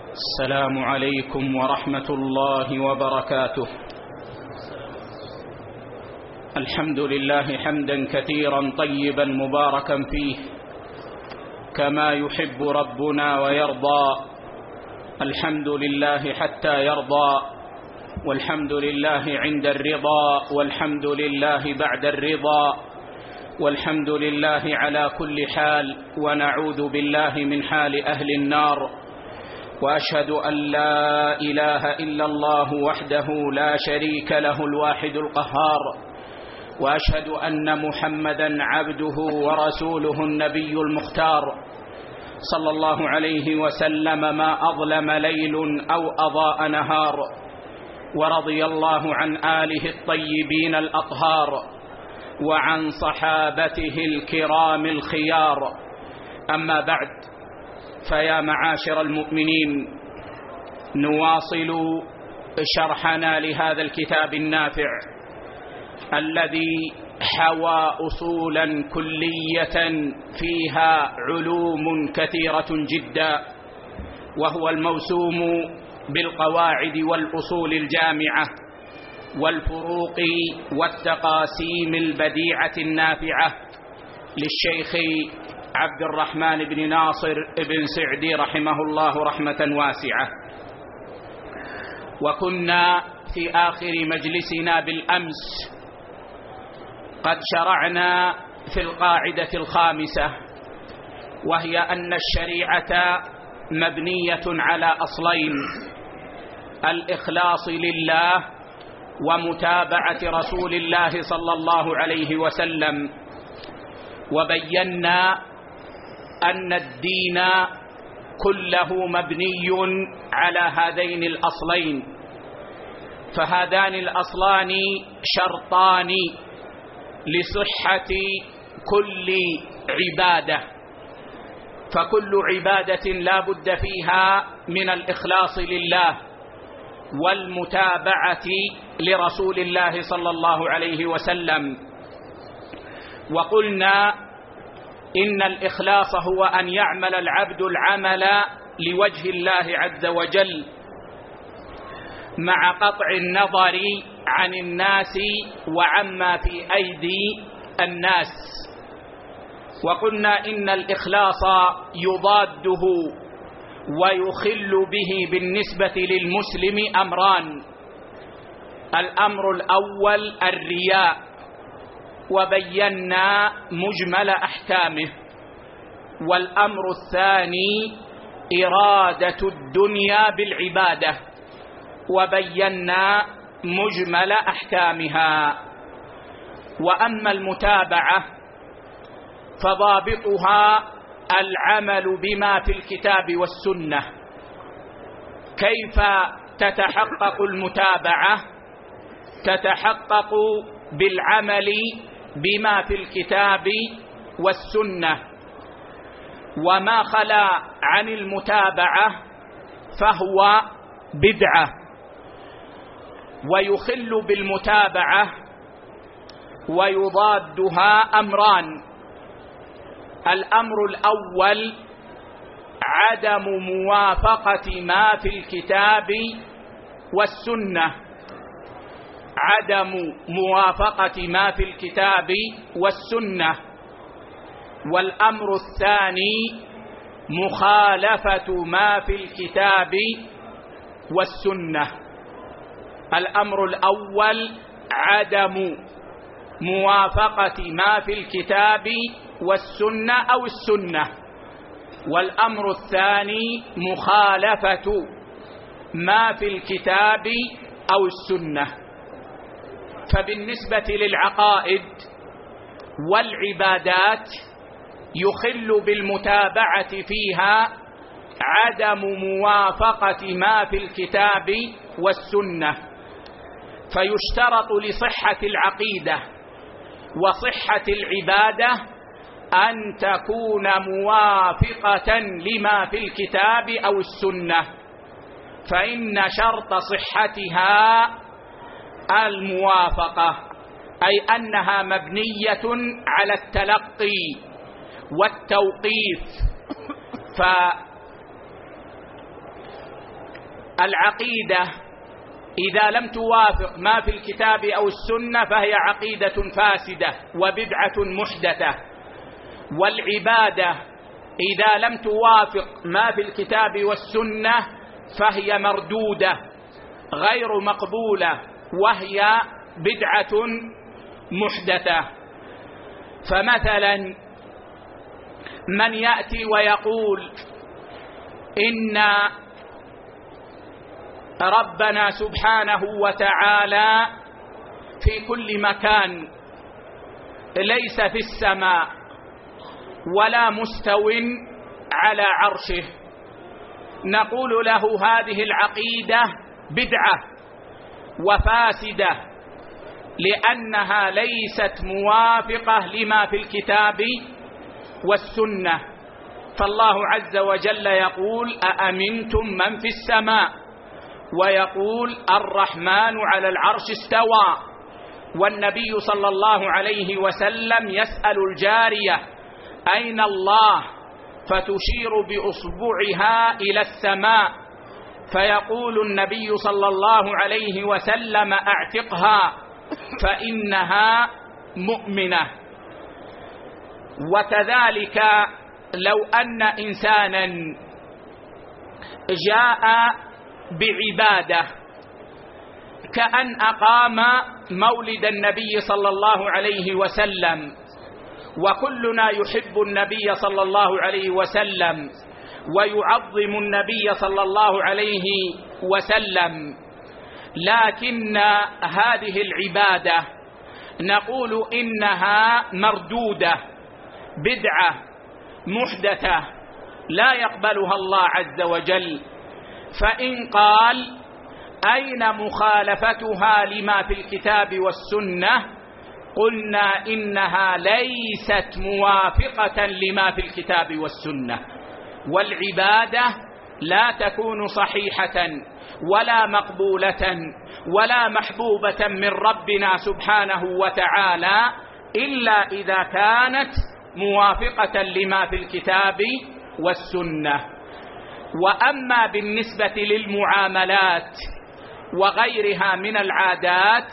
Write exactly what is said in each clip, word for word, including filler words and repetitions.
السلام عليكم ورحمة الله وبركاته. الحمد لله حمدا كثيرا طيبا مباركا فيه كما يحب ربنا ويرضى. الحمد لله حتى يرضى، والحمد لله عند الرضا، والحمد لله بعد الرضا، والحمد لله على كل حال، ونعوذ بالله من حال أهل النار. وأشهد أن لا إله إلا الله وحده لا شريك له الواحد القهار، وأشهد أن محمدا عبده ورسوله النبي المختار، صلى الله عليه وسلم ما أظلم ليل أو أضاء نهار. ورضي الله عن آله الطيبين الأطهار، وعن صحابته الكرام الخيار. أما بعد، فيا معاشر المؤمنين، نواصل شرحنا لهذا الكتاب النافع الذي حوى أصولا كلية فيها علوم كثيرة جدا، وهو الموسوم بالقواعد والأصول الجامعة والفروق والتقاسيم البديعة النافعة للشيخ عبد الرحمن بن ناصر بن سعدي رحمه الله رحمة واسعة. وكنا في آخر مجلسنا بالأمس قد شرعنا في القاعدة الخامسة، وهي أن الشريعة مبنية على أصلين: الإخلاص لله ومتابعة رسول الله صلى الله عليه وسلم. وبينا أن الدين كله مبني على هذين الأصلين، فهذان الأصلان شرطان لصحة كل عبادة، فكل عبادة لا بد فيها من الإخلاص لله والمتابعة لرسول الله صلى الله عليه وسلم. وقلنا إن الإخلاص هو أن يعمل العبد العمل لوجه الله عز وجل مع قطع النظر عن الناس وعما في أيدي الناس. وقلنا إن الإخلاص يضاده ويخل به بالنسبة للمسلم أمران: الأمر الأول الرياء، وبينا مجمل أحكامه، والأمر الثاني إرادة الدنيا بالعبادة، وبينا مجمل أحكامها. وأما المتابعة فضابطها العمل بما في الكتاب والسنة. كيف تتحقق المتابعة؟ تتحقق بالعمل بما في الكتاب والسنة، وما خلا عن المتابعة فهو بدعة. ويخل بالمتابعة ويضادها أمران: الأمر الأول عدم موافقة ما في الكتاب والسنة، عدم موافقة ما في الكتاب والسنة. والأمر الثاني مخالفة ما في الكتاب والسنة. الأمر الأول عدم موافقة ما في الكتاب والسنة أو السنة، والأمر الثاني مخالفة ما في الكتاب أو السنة. فبالنسبة للعقائد والعبادات يخل بالمتابعة فيها عدم موافقة ما في الكتاب والسنة، فيشترط لصحة العقيدة وصحة العبادة أن تكون موافقة لما في الكتاب أو السنة، فإن شرط صحتها الموافقة، أي أنها مبنية على التلقي والتوقيف. العقيدة إذا لم توافق ما في الكتاب أو السنة فهي عقيدة فاسدة وبدعة محدثة، والعبادة إذا لم توافق ما في الكتاب والسنة فهي مردودة غير مقبولة وهي بدعة محدثة. فمثلا من يأتي ويقول إن ربنا سبحانه وتعالى في كل مكان ليس في السماء ولا مستو على عرشه، نقول له هذه العقيدة بدعة وفاسدة لأنها ليست موافقة لما في الكتاب والسنة. فالله عز وجل يقول أأمنتم من في السماء، ويقول الرحمن على العرش استوى، والنبي صلى الله عليه وسلم يسأل الجارية أين الله فتشير بأصبعها إلى السماء، فيقول النبي صلى الله عليه وسلم اعتقها فإنها مؤمنة. وكذلك لو أن إنسانا جاء بعبادة كأن أقام مولد النبي صلى الله عليه وسلم، وكلنا يحب النبي صلى الله عليه وسلم ويعظم النبي صلى الله عليه وسلم، لكن هذه العبادة نقول إنها مردودة بدعة محدثة لا يقبلها الله عز وجل. فإن قال أين مخالفتها لما في الكتاب والسنة، قلنا إنها ليست موافقة لما في الكتاب والسنة، والعبادة لا تكون صحيحة ولا مقبولة ولا محبوبة من ربنا سبحانه وتعالى إلا إذا كانت موافقة لما في الكتاب والسنة. وأما بالنسبة للمعاملات وغيرها من العادات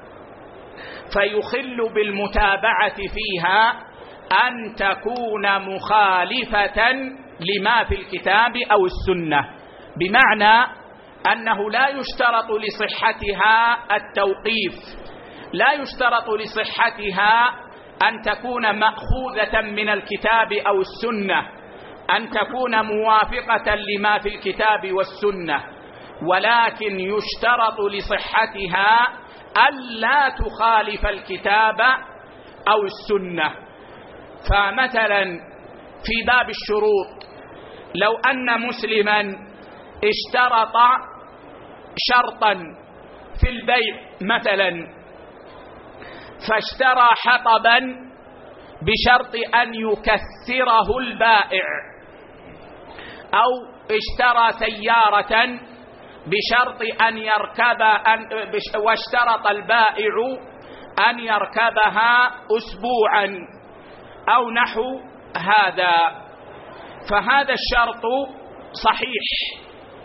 فيخل بالمتابعة فيها أن تكون مخالفة لما في الكتاب أو السنة، بمعنى أنه لا يشترط لصحتها التوقيف، لا يشترط لصحتها أن تكون مأخوذة من الكتاب أو السنة، أن تكون موافقة لما في الكتاب والسنة، ولكن يشترط لصحتها ألا تخالف الكتاب أو السنة. فمثلا في باب الشروط لو أن مسلما اشترط شرطا في البيع مثلا، فاشترى حطبا بشرط أن يكسره البائع، أو اشترى سيارة بشرط أن يركب أن واشترط البائع أن يركبها أسبوعا أو نحو هذا، فهذا الشرط صحيح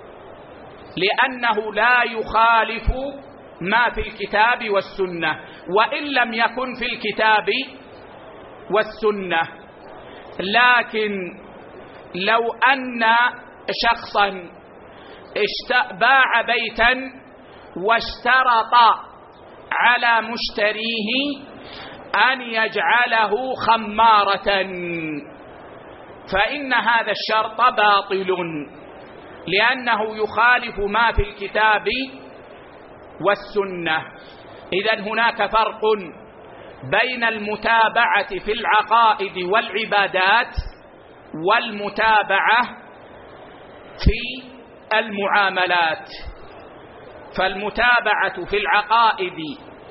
لأنه لا يخالف ما في الكتاب والسنة، وإن لم يكن في الكتاب والسنة. لكن لو أن شخصا باع بيتا واشترط على مشتريه أن يجعله خمارة، فإن هذا الشرط باطل لأنه يخالف ما في الكتاب والسنة. إذن هناك فرق بين المتابعة في العقائد والعبادات والمتابعة في المعاملات. فالمتابعة في العقائد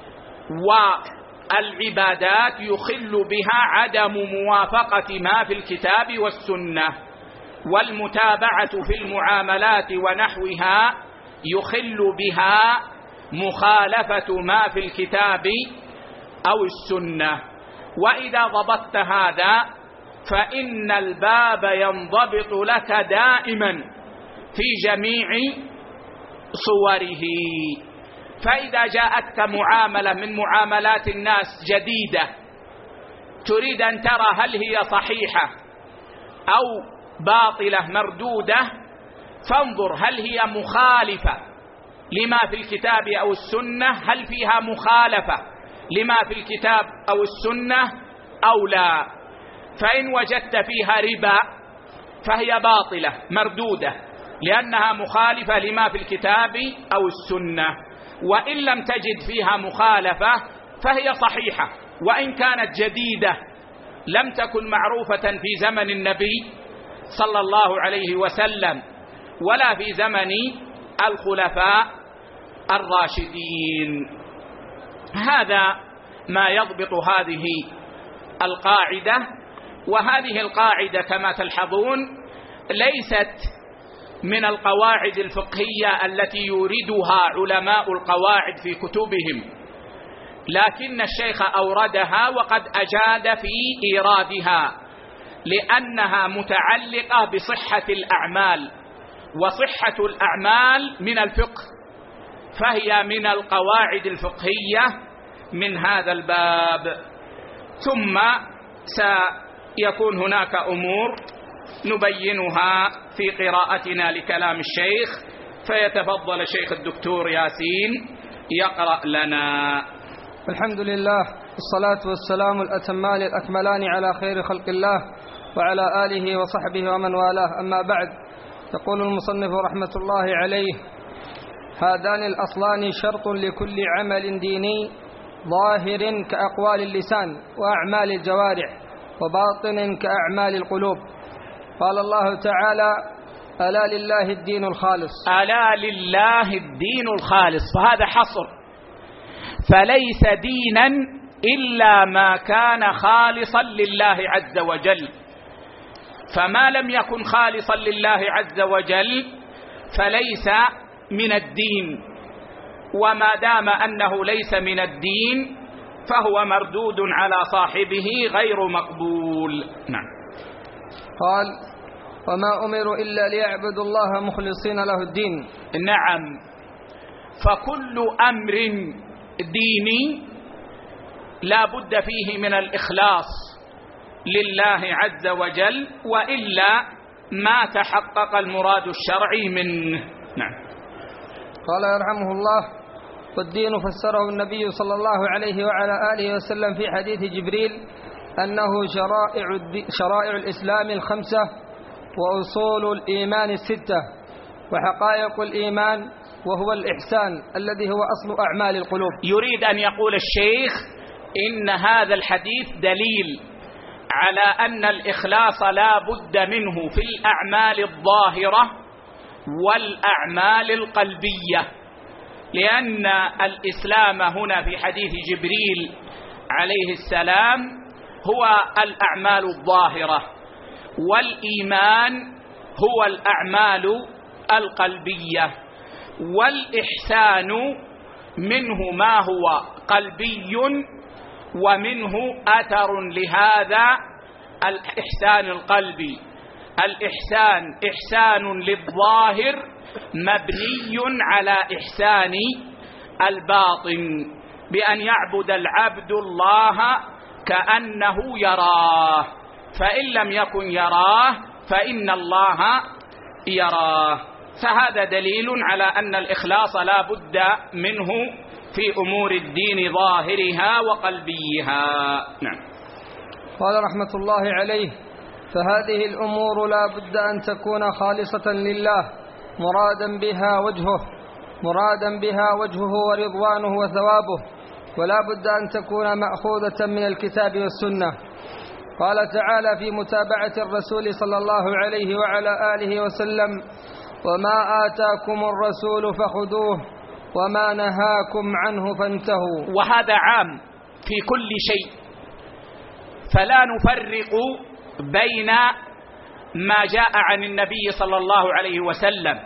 والعبادات يخل بها عدم موافقة ما في الكتاب والسنة، والمتابعة في المعاملات ونحوها يخل بها مخالفة ما في الكتاب أو السنة. وإذا ضبطت هذا فإن الباب ينضبط لك دائما في جميع صوره. فإذا جاءتك معاملة من معاملات الناس جديدة تريد أن ترى هل هي صحيحة أو باطلة مردودة، فانظر هل هي مخالفة لما في الكتاب أو السنة، هل فيها مخالفة لما في الكتاب أو السنة أو لا. فإن وجدت فيها ربا فهي باطلة مردودة لأنها مخالفة لما في الكتاب أو السنة. وإن لم تجد فيها مخالفة فهي صحيحة، وإن كانت جديدة لم تكن معروفة في زمن النبي صلى الله عليه وسلم ولا في زمن الخلفاء الراشدين. هذا ما يضبط هذه القاعدة. وهذه القاعدة كما تلحظون ليست من القواعد الفقهية التي يوردها علماء القواعد في كتبهم، لكن الشيخ أوردها وقد أجاد في إيرادها لأنها متعلقة بصحة الأعمال، وصحة الأعمال من الفقه، فهي من القواعد الفقهية من هذا الباب. ثم سيكون هناك أمور نبينها في قراءتنا لكلام الشيخ، فيتفضل الشيخ الدكتور ياسين يقرأ لنا. الحمد لله، الصلاة والسلام الأتمان الأكملان على خير خلق الله وعلى آله وصحبه ومن والاه، أما بعد. يقول المصنف رحمة الله عليه: هذان الأصلان شرط لكل عمل ديني ظاهر كأقوال اللسان وأعمال الجوارح، وباطن كأعمال القلوب. قال الله تعالى: ألا لله الدين الخالص. ألا لله الدين الخالص، فهذا حصر، فليس دينا إلا ما كان خالصا لله عز وجل. فما لم يكن خالصا لله عز وجل فليس من الدين، وما دام أنه ليس من الدين فهو مردود على صاحبه غير مقبول. نعم. قال: وما أمروا إلا ليعبدوا الله مخلصين له الدين. نعم، فكل أمر ديني لا بد فيه من الإخلاص لله عز وجل، وإلا ما تحقق المراد الشرعي منه. نعم. قال يرحمه الله: والدين فسره النبي صلى الله عليه وعلى آله وسلم في حديث جبريل أنه شرائع, شرائع الإسلام الخمسة، وأصول الإيمان الستة، وحقائق الإيمان وهو الإحسان الذي هو أصل أعمال القلوب. يريد أن يقول الشيخ إن هذا الحديث دليل على أن الإخلاص لا بد منه في الأعمال الظاهرة والأعمال القلبية، لأن الإسلام هنا في حديث جبريل عليه السلام هو الأعمال الظاهرة، والإيمان هو الأعمال القلبية، والإحسان منه ما هو قلبي ومنه أثر لهذا الإحسان القلبي. الإحسان إحسان للظاهر مبني على إحسان الباطن، بأن يعبد العبد الله كأنه يراه، فإن لم يكن يراه فإن الله يراه. فهذا دليل على أن الإخلاص لا بد منه في أمور الدين ظاهرها وقلبيها. نعم. قال رحمة الله عليه: فهذه الأمور لا بد أن تكون خالصة لله مرادا بها وجهه مرادا بها وجهه ورضوانه وثوابه، ولا بد أن تكون مأخوذة من الكتاب والسنة. قال تعالى في متابعة الرسول صلى الله عليه وعلى آله وسلم: وما آتاكم الرسول فخذوه وما نهاكم عنه فانتهوا. وهذا عام في كل شيء، فلا نفرق بين ما جاء عن النبي صلى الله عليه وسلم،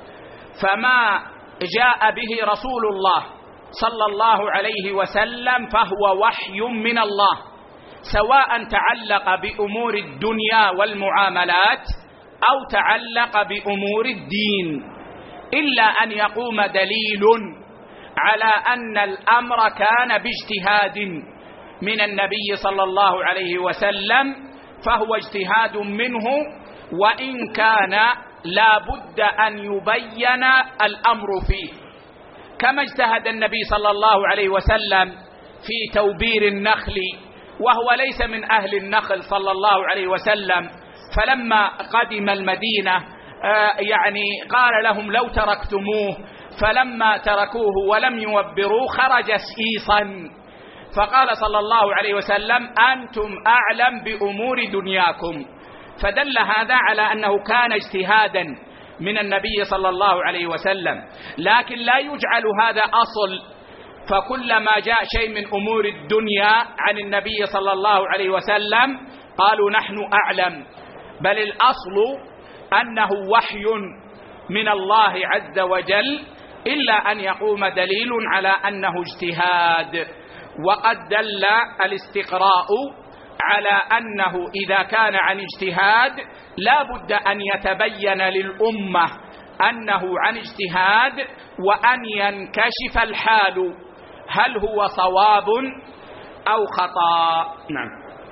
فما جاء به رسول الله صلى الله عليه وسلم فهو وحي من الله، سواء تعلق بأمور الدنيا والمعاملات أو تعلق بأمور الدين. إلا أن يقوم دليل على أن الأمر كان باجتهاد من النبي صلى الله عليه وسلم، فهو اجتهاد منه، وإن كان لا بد أن يبين الأمر فيه، كما اجتهد النبي صلى الله عليه وسلم في توبير النخل، وهو ليس من أهل النخل صلى الله عليه وسلم، فلما قدم المدينة يعني قال لهم لو تركتموه، فلما تركوه ولم يوبروا خرج سيصا، فقال صلى الله عليه وسلم أنتم أعلم بأمور دنياكم، فدل هذا على أنه كان اجتهادا من النبي صلى الله عليه وسلم، لكن لا يجعل هذا أصل، فكلما جاء شيء من أمور الدنيا عن النبي صلى الله عليه وسلم قالوا نحن أعلم، بل الأصل أنه وحي من الله عز وجل، إلا أن يقوم دليل على أنه اجتهاد. وقد دل الاستقراء على أنه إذا كان عن اجتهاد لا بد أن يتبين للأمة أنه عن اجتهاد، وأن ينكشف الحال هل هو صواب أو خطأ. نعم.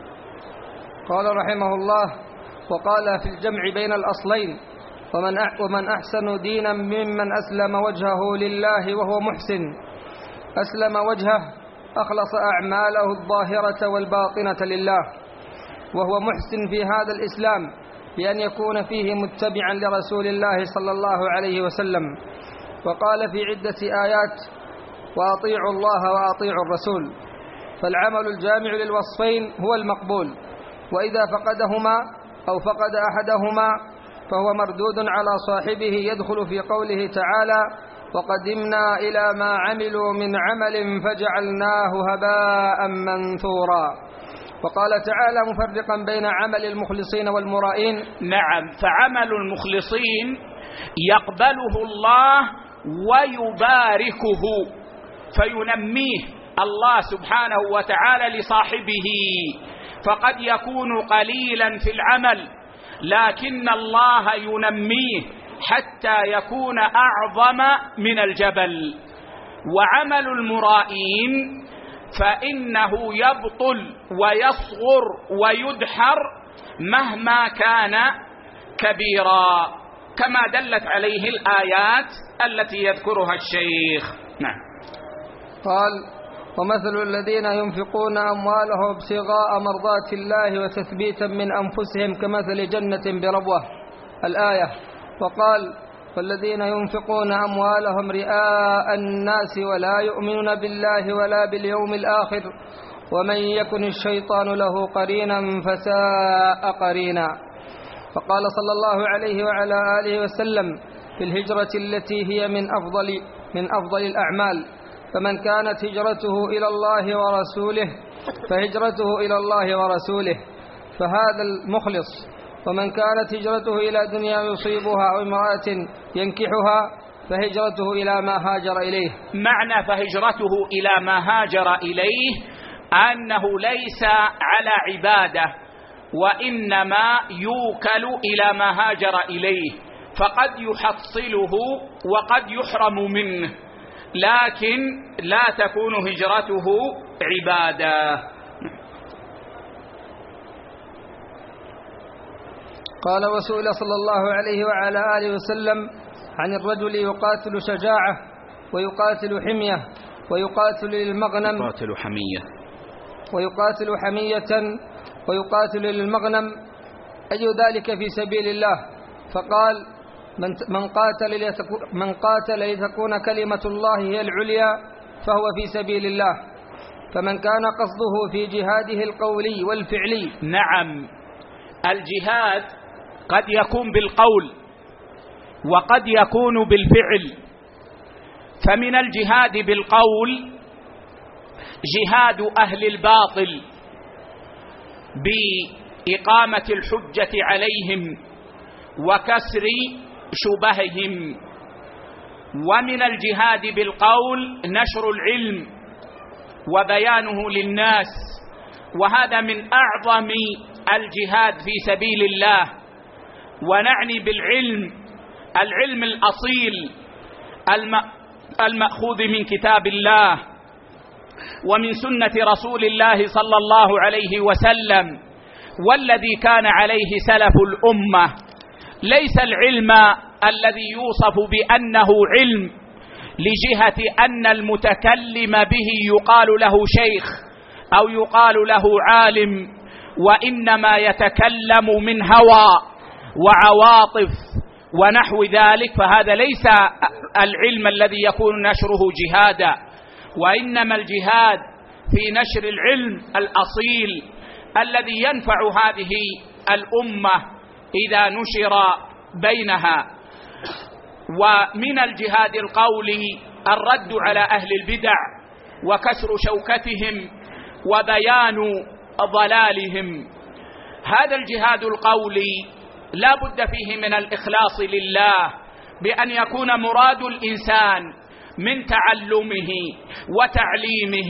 قال رحمه الله: وقال في الجمع بين الأصلين: ومن ومن أحسن دينا ممن أسلم وجهه لله وهو محسن. أسلم وجهه أخلص أعماله الظاهرة والباطنة لله، وهو محسن في هذا الإسلام بأن يكون فيه متبعا لرسول الله صلى الله عليه وسلم. وقال في عدة آيات: وأطيعوا الله وأطيعوا الرسول. فالعمل الجامع للوصفين هو المقبول، وإذا فقدهما أو فقد أحدهما فهو مردود على صاحبه، يدخل في قوله تعالى: وقدمنا إلى ما عملوا من عمل فجعلناه هباء منثورا. وقال تعالى مفرقا بين عمل المخلصين والمرائين: نعم، فعمل المخلصين يقبله الله ويباركه، فينميه الله سبحانه وتعالى لصاحبه، فقد يكون قليلا في العمل لكن الله ينميه حتى يكون أعظم من الجبل. وعمل المرائين فإنه يبطل ويصغر ويدحر مهما كان كبيرا، كما دلت عليه الآيات التي يذكرها الشيخ. نعم. قال: ومثل الذين ينفقون أموالهم ابتغاء مرضات الله وتثبيتا من أنفسهم كمثل جنة بربوة، الآية. وقال: والذين ينفقون أموالهم رئاء الناس ولا يؤمنون بالله ولا باليوم الآخر ومن يكن الشيطان له قرينا فساء قرينا. فقال صلى الله عليه وعلى آله وسلم في الهجرة التي هي من أفضل من أفضل الأعمال: فمن كانت هجرته إلى الله ورسوله فهجرته إلى الله ورسوله، فهذا المخلص. ومن كانت هجرته إلى دنيا يصيبها أو امرأة ينكحها فهجرته إلى ما هاجر إليه. معنى فهجرته إلى ما هاجر إليه أنه ليس على عبادة، وإنما يوكل إلى ما هاجر إليه، فقد يحصله وقد يحرم منه، لكن لا تكون هجرته عبادة. قال: وسئل صلى الله عليه وعلى آله وسلم عن الرجل يقاتل شجاعة ويقاتل حمية ويقاتل للمغنم يقاتل حمية ويقاتل حمية ويقاتل للمغنم، أي ذلك في سبيل الله؟ فقال: من قاتل لتكون, من قاتل لتكون كلمة الله هي العليا فهو في سبيل الله. فمن كان قصده في جهاده القولي والفعلي. نعم، الجهاد قد يكون بالقول وقد يكون بالفعل. فمن الجهاد بالقول جهاد أهل الباطل بإقامة الحجة عليهم وكسر شبههم. ومن الجهاد بالقول نشر العلم وبيانه للناس، وهذا من أعظم الجهاد في سبيل الله. ونعني بالعلم العلم الأصيل المأخوذ من كتاب الله ومن سنة رسول الله صلى الله عليه وسلم والذي كان عليه سلف الأمة. ليس العلم الذي يوصف بأنه علم لجهة أن المتكلم به يقال له شيخ أو يقال له عالم، وإنما يتكلم من هوى وعواطف ونحو ذلك، فهذا ليس العلم الذي يكون نشره جهادا، وإنما الجهاد في نشر العلم الأصيل الذي ينفع هذه الأمة إذا نشر بينها. ومن الجهاد القولي الرد على أهل البدع وكسر شوكتهم وبيان ضلالهم. هذا الجهاد القولي لا بد فيه من الإخلاص لله، بأن يكون مراد الإنسان من تعلمه وتعليمه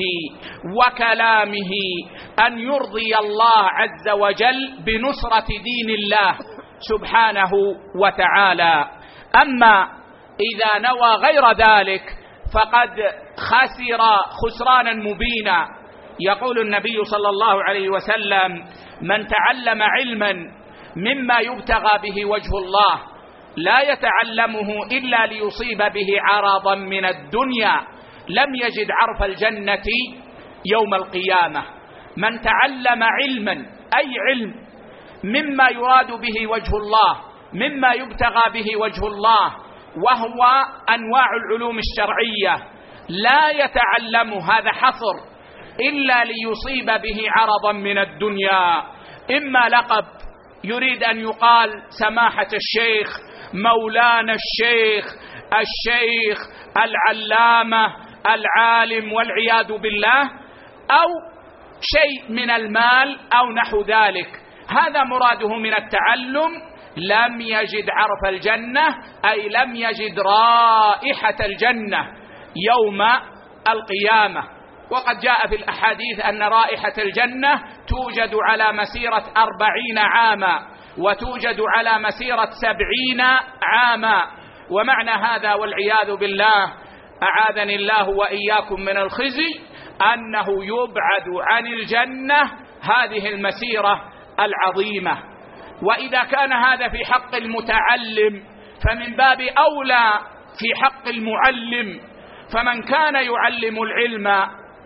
وكلامه أن يرضي الله عز وجل بنصرة دين الله سبحانه وتعالى. أما إذا نوى غير ذلك فقد خسر خسرانا مبينا. يقول النبي صلى الله عليه وسلم: من تعلم علما مما يبتغى به وجه الله لا يتعلمه إلا ليصيب به عرضا من الدنيا لم يجد عرف الجنة يوم القيامة. من تعلم علما، أي علم مما يراد به وجه الله، مما يبتغى به وجه الله، وهو أنواع العلوم الشرعية، لا يتعلم، هذا حصر، إلا ليصيب به عرضا من الدنيا، إما لقب يريد أن يقال سماحة الشيخ، مولانا الشيخ، الشيخ، العلامة، العالم، والعياذ بالله، أو شيء من المال أو نحو ذلك. هذا مراده من التعلم. لم يجد عرف الجنة، أي لم يجد رائحة الجنة يوم القيامة. وقد جاء في الأحاديث أن رائحة الجنة توجد على مسيرة أربعين عاما، وتوجد على مسيرة سبعين عاما. ومعنى هذا والعياذ بالله، أعاذني الله وإياكم من الخزي، أنه يبعد عن الجنة هذه المسيرة العظيمة. وإذا كان هذا في حق المتعلم فمن باب أولى في حق المعلم. فمن كان يعلم العلم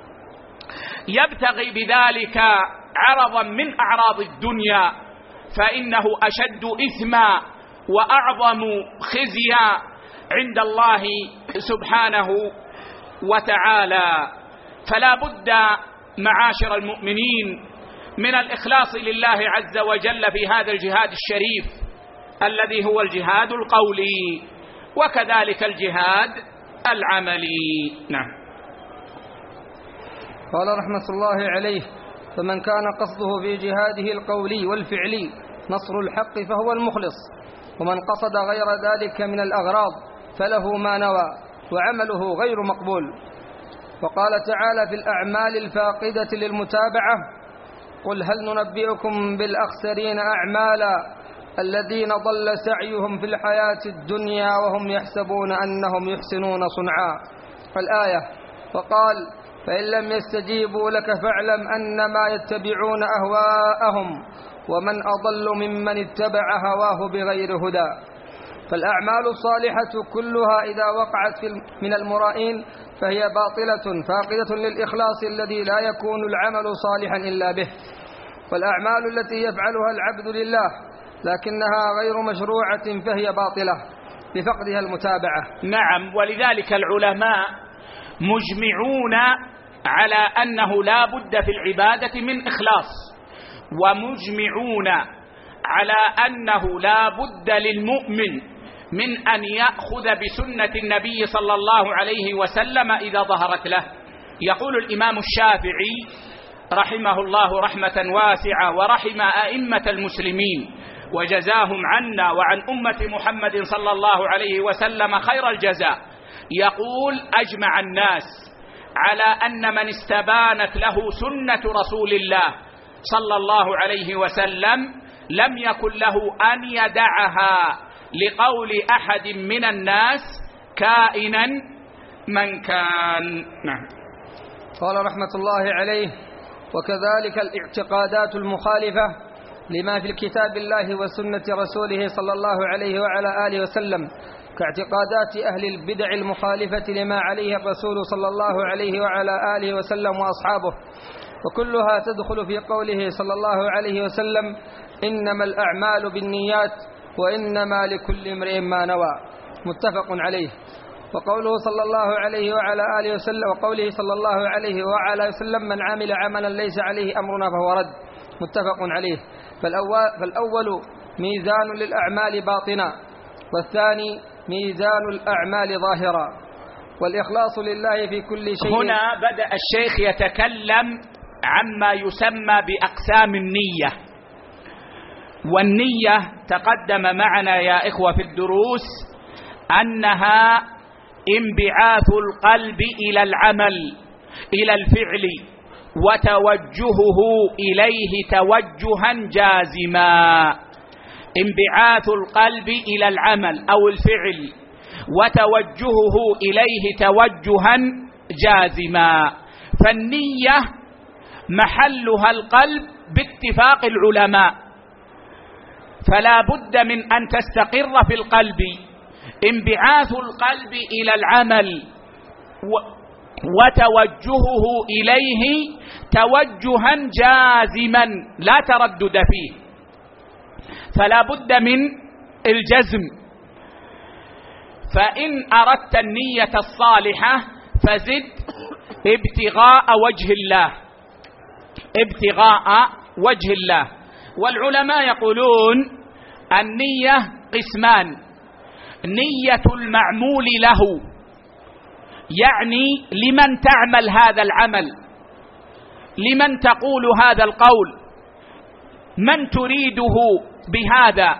يبتغي بذلك عرضا من أعراض الدنيا فإنه أشد إثما وأعظم خزيا عند الله سبحانه وتعالى. فلا بد معاشر المؤمنين من الإخلاص لله عز وجل في هذا الجهاد الشريف الذي هو الجهاد القولي، وكذلك الجهاد العملي. نعم. قال رحمة الله عليه: فمن كان قصده في جهاده القولي والفعلي نصر الحق فهو المخلص، ومن قصد غير ذلك من الأغراض فله ما نوى وعمله غير مقبول. وقال تعالى في الأعمال الفاقدة للمتابعة: قل هل ننبئكم بالأخسرين أعمالا الذين ضل سعيهم في الحياة الدنيا وهم يحسبون أنهم يحسنون صنعا. الآية. وقال: فإن لم يستجيبوا لك فاعلم أنما يتبعون أهواءهم ومن أضل ممن اتبع هواه بغير هدى. فالأعمال الصالحة كلها إذا وقعت من المرائين فهي باطلة فاقدة للإخلاص الذي لا يكون العمل صالحا إلا به. والأعمال التي يفعلها العبد لله لكنها غير مشروعة فهي باطلة لفقدها المتابعة. نعم. ولذلك العلماء مجمعون على أنه لا بد في العبادة من إخلاص، ومجمعون على أنه لا بد للمؤمن من أن يأخذ بسنة النبي صلى الله عليه وسلم إذا ظهرت له. يقول الإمام الشافعي رحمه الله رحمة واسعة ورحم أئمة المسلمين وجزاهم عنا وعن أمة محمد صلى الله عليه وسلم خير الجزاء، يقول: أجمع الناس على أن من استبانت له سنة رسول الله صلى الله عليه وسلم لم يكن له أن يدعها لقول أحد من الناس كائنا من كان. نعم. قال رحمة الله عليه: وكذلك الاعتقادات المخالفة لما في الكتاب الله وسنة رسوله صلى الله عليه وعلى آله وسلم، كاعتقادات أهل البدع المخالفة لما عليه الرسول صلى الله عليه وعلى آله وسلم وأصحابه، وكلها تدخل في قوله صلى الله عليه وسلم: إنما الأعمال بالنيات وإنما لكل امرئ ما نوى، متفق عليه. وقوله صلى الله عليه وعلى آله وسلم وقوله صلى الله عليه وعلى وسلم: من عمل عملا ليس عليه أمرنا فهو رد، متفق عليه. فالأول, فالأول ميزان للأعمال باطنا، والثاني ميزان الأعمال ظاهرا، والإخلاص لله في كل شيء. هنا بدأ الشيخ يتكلم عما يسمى بأقسام النية. والنية تقدم معنا يا إخوة في الدروس أنها انبعاث القلب إلى العمل، إلى الفعل، وتوجهه إليه توجها جازما. انبعاث القلب إلى العمل أو الفعل وتوجهه إليه توجها جازما. فالنية محلها القلب باتفاق العلماء، فلا بد من أن تستقر في القلب. انبعاث القلب إلى العمل وتوجهه إليه توجها جازما لا تردد فيه، فلا بد من الجزم. فإن أردت النية الصالحة فزد ابتغاء وجه الله، ابتغاء وجه الله. والعلماء يقولون النية قسمان: نية المعمول له، يعني لمن تعمل هذا العمل، لمن تقول هذا القول، من تريده بهذا.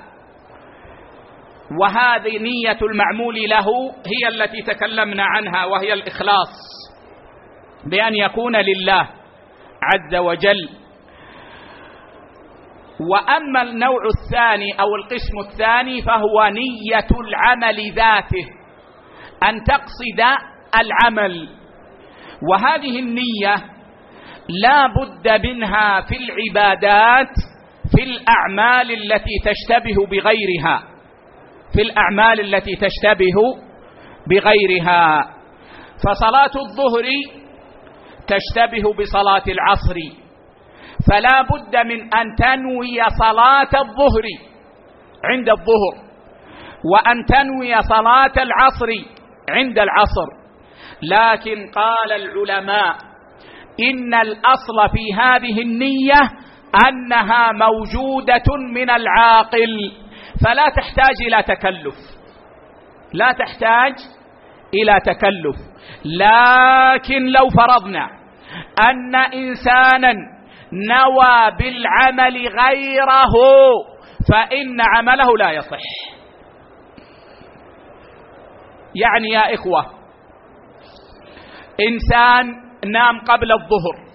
وهذه نية المعمول له هي التي تكلمنا عنها، وهي الإخلاص، بأن يكون لله عز وجل. وأما النوع الثاني أو القسم الثاني فهو نية العمل ذاته، أن تقصد العمل. وهذه النية لا بد منها في العبادات، في الأعمال التي تشتبه بغيرها، في الأعمال التي تشتبه بغيرها. فصلاة الظهر تشتبه بصلاة العصر، فلا بد من أن تنوي صلاة الظهر عند الظهر، وأن تنوي صلاة العصر عند العصر. لكن قال العلماء إن الأصل في هذه النية أنها موجودة من العاقل، فلا تحتاج إلى تكلف، لا تحتاج إلى تكلف. لكن لو فرضنا أن إنسانا نوى بالعمل غيره فإن عمله لا يصح. يعني يا إخوة، إنسان نام قبل الظهر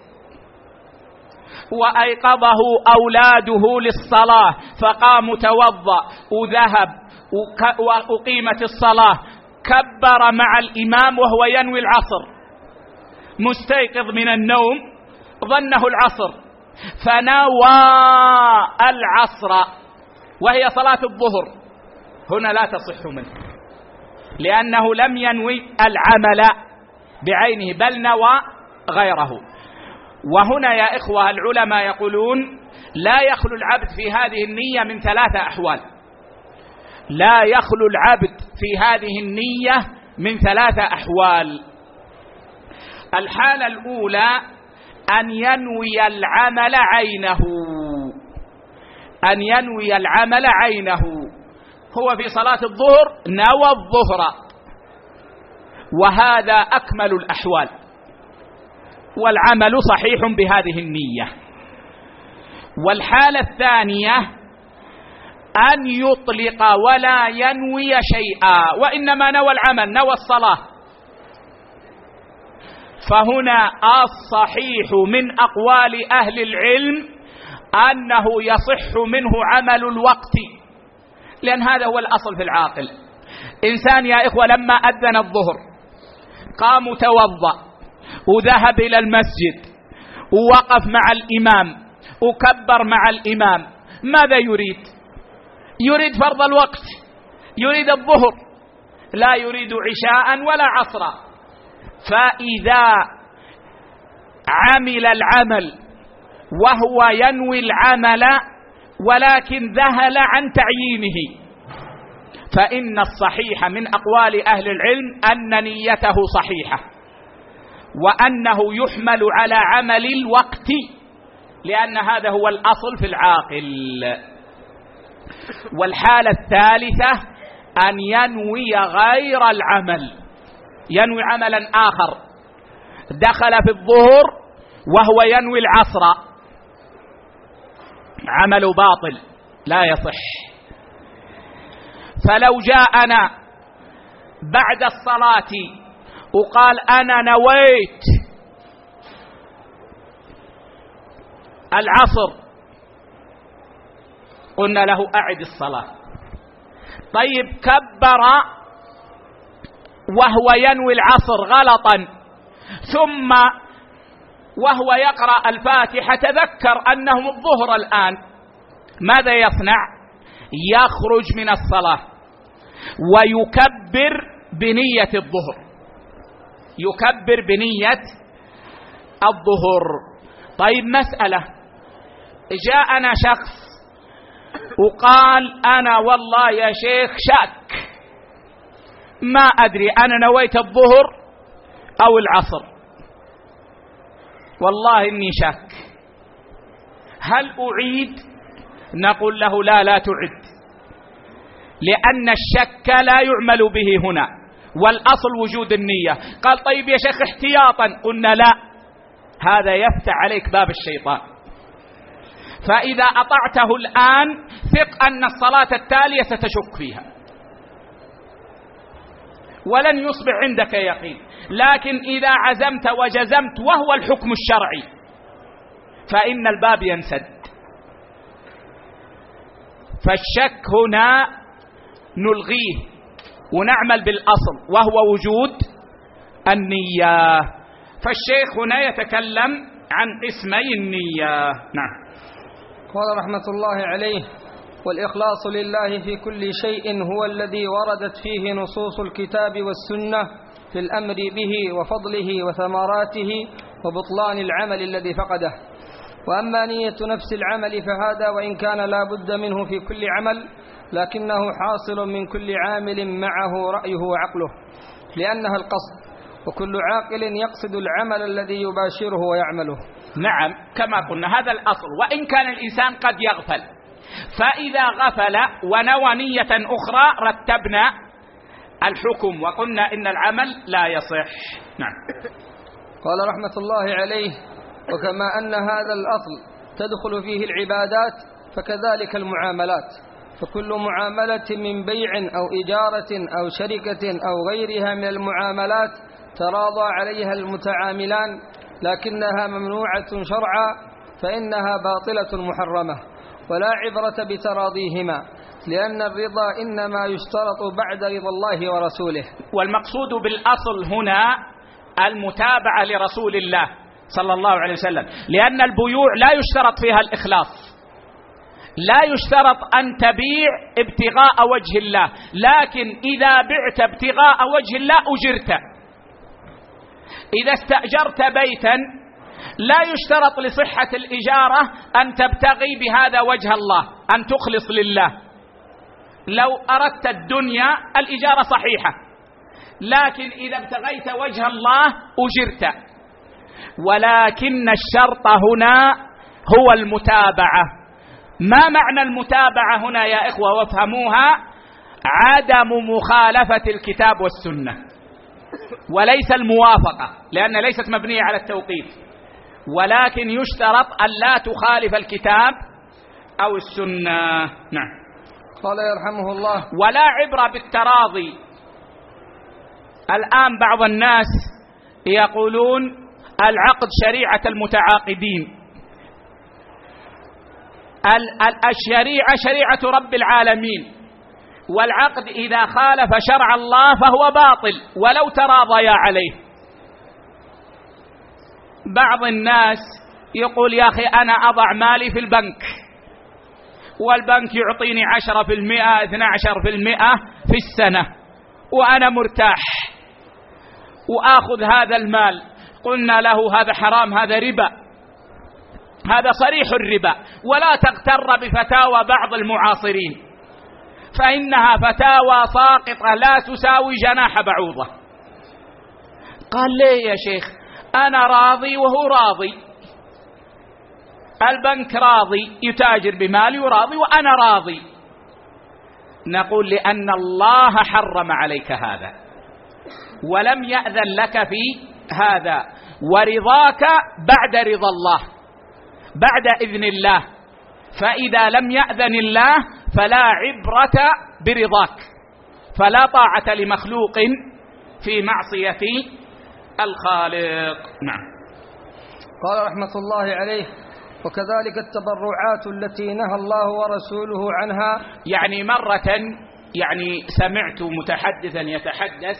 وأيقظه أولاده للصلاة، فقام توضأ وذهب وأقيمت الصلاة، كبر مع الإمام وهو ينوي العصر، مستيقظ من النوم ظنه العصر فنوى العصر وهي صلاة الظهر، هنا لا تصح منه، لأنه لم ينوي العمل بعينه بل نوى غيره. وهنا يا إخوة العلماء يقولون لا يخلو العبد في هذه النية من ثلاثة أحوال، لا يخلو العبد في هذه النية من ثلاثة أحوال. الحالة الأولى أن ينوي العمل عينه، أن ينوي العمل عينه، هو في صلاة الظهر نوى الظهر، وهذا أكمل الأحوال والعمل صحيح بهذه النية. والحالة الثانية أن يطلق ولا ينوي شيئا، وإنما نوى العمل، نوى الصلاة، فهنا الصحيح من أقوال أهل العلم أنه يصح منه عمل الوقت، لأن هذا هو الأصل في العاقل. إنسان يا إخوة لما أذن الظهر قام توضأ وذهب إلى المسجد ووقف مع الإمام وكبر مع الإمام، ماذا يريد؟ يريد فرض الوقت، يريد الظهر، لا يريد عشاء ولا عصرا. فإذا عمل العمل وهو ينوي العمل ولكن ذهل عن تعيينه، فإن الصحيح من أقوال أهل العلم أن نيته صحيحة وأنه يحمل على عمل الوقت، لأن هذا هو الأصل في العاقل. والحالة الثالثة أن ينوي غير العمل، ينوي عملا آخر، دخل في الظهر وهو ينوي العصر، عمل باطل لا يصح. فلو جاءنا بعد الصلاة وقال أنا نويت العصر، قلنا له أعد الصلاة. طيب كبر وهو ينوي العصر غلطا، ثم وهو يقرأ الفاتحة تذكر أنه الظهر الآن، ماذا يصنع؟ يخرج من الصلاة ويكبر بنية الظهر، يكبر بنية الظهر. طيب مسألة، جاءنا شخص وقال أنا والله يا شيخ شك، ما أدري أنا نويت الظهر أو العصر، والله إني شك، هل أعيد؟ نقول له لا لا تعد، لأن الشك لا يعمل به هنا، والأصل وجود النية. قال طيب يا شيخ احتياطا، قلنا لا، هذا يفتح عليك باب الشيطان. فإذا أطعته الآن ثق أن الصلاة التالية ستشك فيها ولن يصبح عندك يقين. لكن إذا عزمت وجزمت وهو الحكم الشرعي فإن الباب ينسد. فالشك هنا نلغيه ونعمل بالأصل وهو وجود النية. فالشيخ هنا يتكلم عن اسمي النية. نعم. قال رحمة الله عليه: والإخلاص لله في كل شيء هو الذي وردت فيه نصوص الكتاب والسنة في الأمر به وفضله وثمراته وبطلان العمل الذي فقده. وأما نية نفس العمل فهذا وإن كان لا بد منه في كل عمل، لكنه حاصل من كل عامل معه رأيه وعقله، لأنها القصد، وكل عاقل يقصد العمل الذي يباشره ويعمله. نعم، كما قلنا هذا الأصل، وإن كان الإنسان قد يغفل، فإذا غفل ونوى نية أخرى رتبنا الحكم وقلنا إن العمل لا يصح. نعم. قال رحمة الله عليه: وكما أن هذا الأصل تدخل فيه العبادات فكذلك المعاملات، فكل معاملة من بيع أو إجارة أو شركة أو غيرها من المعاملات تراضى عليها المتعاملان، لكنها ممنوعة شرعا فإنها باطلة محرمة، ولا عبرة بتراضيهما، لأن الرضا إنما يشترط بعد رضا الله ورسوله. والمقصود بالأصل هنا المتابعة لرسول الله صلى الله عليه وسلم، لأن البيوع لا يشترط فيها الإخلاص، لا يشترط أن تبيع ابتغاء وجه الله، لكن إذا بعت ابتغاء وجه الله أجرت. إذا استأجرت بيتا لا يشترط لصحة الإجارة أن تبتغي بهذا وجه الله، أن تخلص لله. لو أردت الدنيا الإجارة صحيحة، لكن إذا ابتغيت وجه الله أجرت. ولكن الشرط هنا هو المتابعة. ما معنى المتابعة هنا يا إخوة وافهموها؟ عدم مخالفة الكتاب والسنة، وليس الموافقة، لأن ليست مبنية على التوقيف، ولكن يشترط أن لا تخالف الكتاب أو السنة. نعم. قال يرحمه الله: ولا عبرة بالتراضي. الآن بعض الناس يقولون العقد شريعة المتعاقدين، الشريعة شريعة رب العالمين، والعقد إذا خالف شرع الله فهو باطل ولو تراضيا عليه. بعض الناس يقول يا أخي أنا أضع مالي في البنك والبنك يعطيني عشرة في المئة اثنى عشر في المئة في السنة وأنا مرتاح وآخذ هذا المال. قلنا له هذا حرام، هذا ربا، هذا صريح الربا. ولا تغتر بفتاوى بعض المعاصرين فإنها فتاوى ساقطة لا تساوي جناح بعوضة. قال ليه يا شيخ؟ أنا راضي وهو راضي، البنك راضي يتاجر بمالي وراضي وأنا راضي. نقول لأن الله حرم عليك هذا ولم يأذن لك في هذا، ورضاك بعد رضا الله، بعد إذن الله. فإذا لم يأذن الله فلا عبرة برضاك، فلا طاعة لمخلوق في معصية الخالق. نعم. قال رحمة الله عليه: وكذلك التبرعات التي نهى الله ورسوله عنها. يعني مرة يعني سمعت متحدثا يتحدث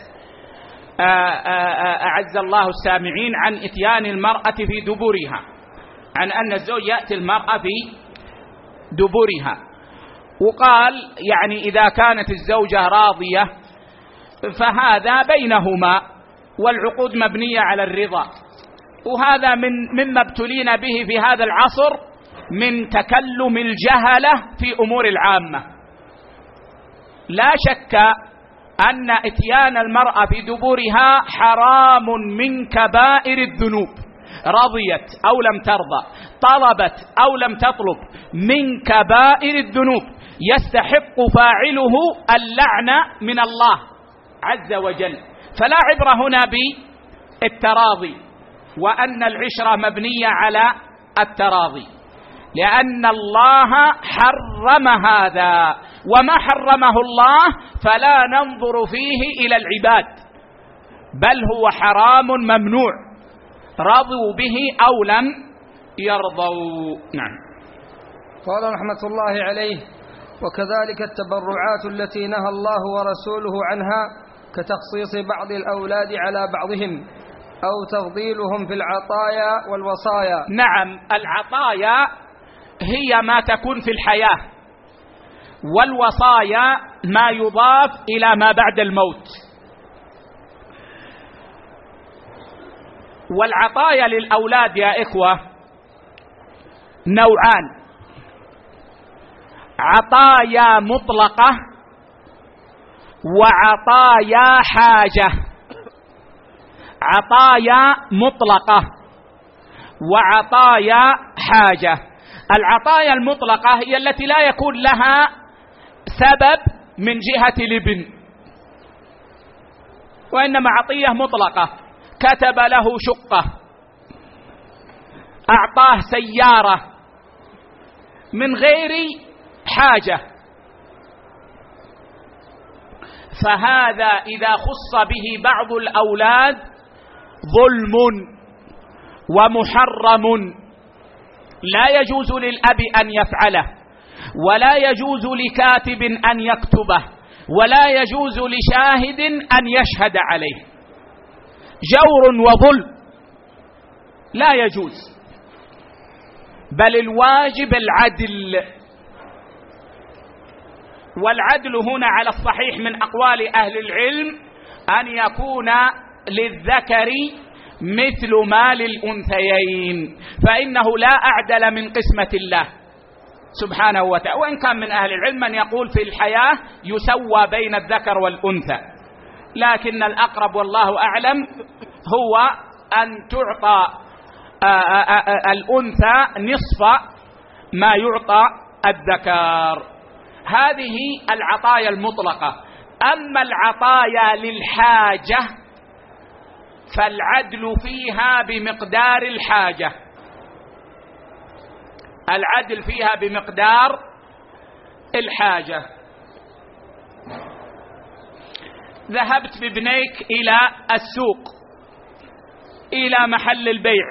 أعز الله السامعين عن إتيان المرأة في دبرها، عن أن الزوج يأتي المرأة في دبرها، وقال يعني إذا كانت الزوجة راضية فهذا بينهما والعقود مبنية على الرضا. وهذا من مما ابتلينا به في هذا العصر من تكلم الجهلة في أمور العامة. لا شك أن إتيان المرأة في دبرها حرام من كبائر الذنوب، رضيت أو لم ترضى، طلبت أو لم تطلب، من كبائر الذنوب يستحق فاعله اللعنة من الله عز وجل. فلا عبرة هنا بالتراضي وأن العشرة مبنية على التراضي، لأن الله حرم هذا، وما حرمه الله فلا ننظر فيه إلى العباد، بل هو حرام ممنوع رضوا به أو لم يرضوا. نعم. قال رحمة الله عليه: وكذلك التبرعات التي نهى الله ورسوله عنها كتخصيص بعض الأولاد على بعضهم أو تفضيلهم في العطايا والوصايا. نعم، العطايا هي ما تكون في الحياة، والوصايا ما يضاف إلى ما بعد الموت. والعطايا للأولاد يا إخوة نوعان: عطايا مطلقة وعطايا حاجة. عطايا مطلقة وعطايا حاجة. العطايا المطلقة هي التي لا يكون لها سبب من جهة الابن، وإنما عطية مطلقة، كتب له شقة، أعطاه سيارة من غير حاجة، فهذا إذا خص به بعض الأولاد ظلم ومحرم، لا يجوز للأب أن يفعله، ولا يجوز لكاتب أن يكتبه، ولا يجوز لشاهد أن يشهد عليه. جور وظلم لا يجوز، بل الواجب العدل. والعدل هنا على الصحيح من أقوال أهل العلم أن يكون للذكر مثل ما للأنثيين، فإنه لا أعدل من قسمة الله سبحانه وتعالى. وإن كان من أهل العلم من يقول في الحياة يسوى بين الذكر والأنثى، لكن الأقرب والله أعلم هو أن تعطى الأنثى نصف ما يعطى الذكر. هذه العطايا المطلقة. أما العطايا للحاجة فالعدل فيها بمقدار الحاجة، العدل فيها بمقدار الحاجة. ذهبت بابنيك إلى السوق، إلى محل البيع،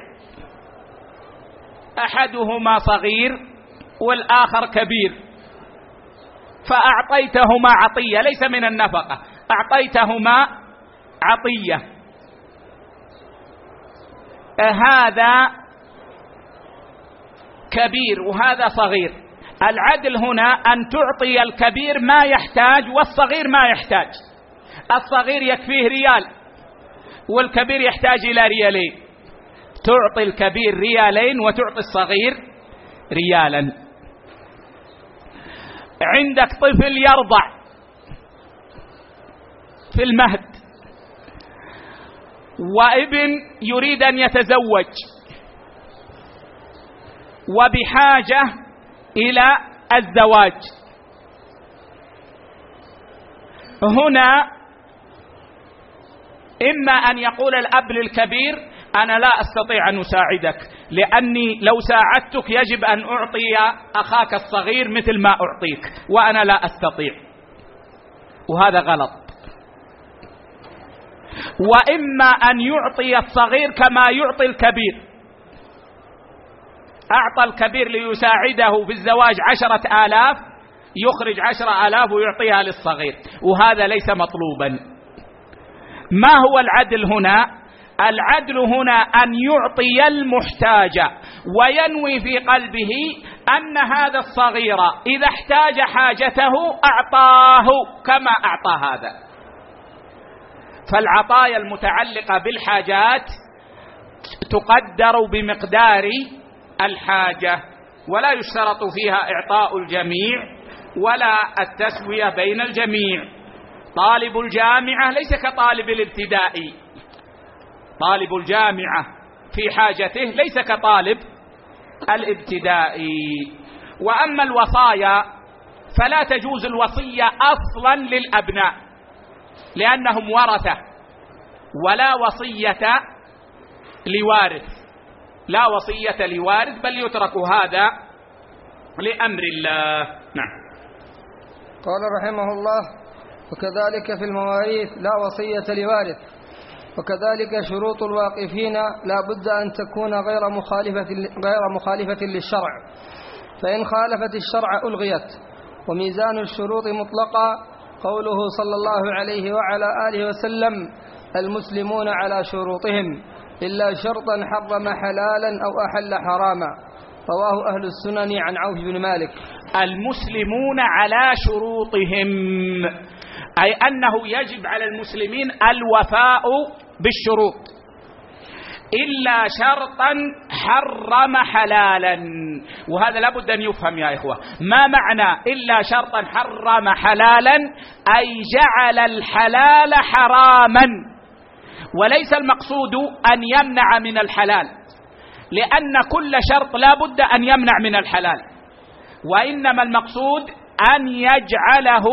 أحدهما صغير والآخر كبير، فأعطيتهما عطية، ليس من النفقة، أعطيتهما عطية، هذا كبير وهذا صغير. العدل هنا أن تعطي الكبير ما يحتاج والصغير ما يحتاج. الصغير يكفيه ريال والكبير يحتاج إلى ريالين، تعطي الكبير ريالين وتعطي الصغير ريالا. عندك طفل يرضع في المهد وابن يريد أن يتزوج وبحاجة إلى الزواج، هنا إما أن يقول الأب للكبير أنا لا أستطيع أن أساعدك، لأني لو ساعدتك يجب أن أعطي أخاك الصغير مثل ما أعطيك وأنا لا أستطيع، وهذا غلط. وإما أن يعطي الصغير كما يعطي الكبير، أعطى الكبير ليساعده في الزواج عشرة آلاف، يخرج عشرة آلاف ويعطيها للصغير، وهذا ليس مطلوبا. ما هو العدل هنا؟ العدل هنا أن يعطي المحتاج وينوي في قلبه أن هذا الصغير إذا احتاج حاجته أعطاه كما أعطى هذا. فالعطايا المتعلقة بالحاجات تقدر بمقدار الحاجة، ولا يشترط فيها إعطاء الجميع ولا التسوية بين الجميع. طالب الجامعة ليس كطالب الابتدائي، طالب الجامعة في حاجته ليس كطالب الابتدائي. وأما الوصايا فلا تجوز الوصية أصلا للأبناء لأنهم ورثة، ولا وصية لوارث، لا وصية لوارث، بل يترك هذا لأمر الله. نعم. قال رحمه الله: وكذلك في المواريث لا وصية لوارث، وكذلك شروط الواقفين لا بد أن تكون غير مخالفة غير مخالفة للشرع، فإن خالفت الشرع ألغيت. وميزان الشروط مطلقا قوله صلى الله عليه وعلى آله وسلم: المسلمون على شروطهم إلا شرطا حرم حلالا أو أحل حراما، رواه أهل السنن عن عوف بن مالك. المسلمون على شروطهم، أي أنه يجب على المسلمين الوفاء بالشروط، إلا شرطا حرم حلالا. وهذا لابد أن يفهم يا إخوة، ما معنى إلا شرطا حرم حلالا؟ أي جعل الحلال حراما، وليس المقصود أن يمنع من الحلال، لأن كل شرط لابد أن يمنع من الحلال، وإنما المقصود أن يجعله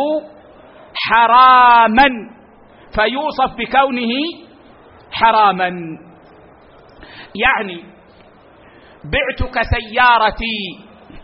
حراما فيوصف بكونه حراما. يعني بعتك سيارتي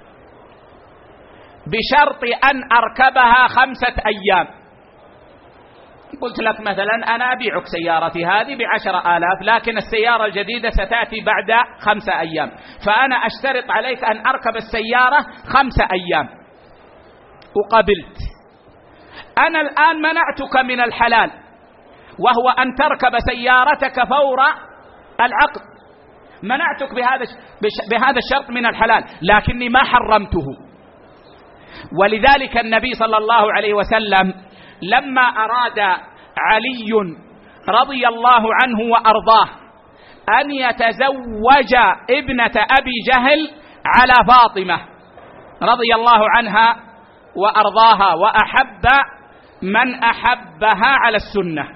بشرط أن أركبها خمسة أيام، قلت لك مثلا أنا أبيعك سيارتي هذه بعشر آلاف، لكن السيارة الجديدة ستأتي بعد خمسة أيام، فأنا أشترط عليك أن أركب السيارة خمسة أيام، وقبلت. أنا الآن منعتك من الحلال، وهو أن تركب سيارتك فور العقد، منعتك بهذا بهذا الشرط من الحلال، لكني ما حرمته. ولذلك النبي صلى الله عليه وسلم لما أراد علي رضي الله عنه وأرضاه أن يتزوج ابنة أبي جهل على فاطمة رضي الله عنها وأرضاها، وأحب من أحبها على السنة،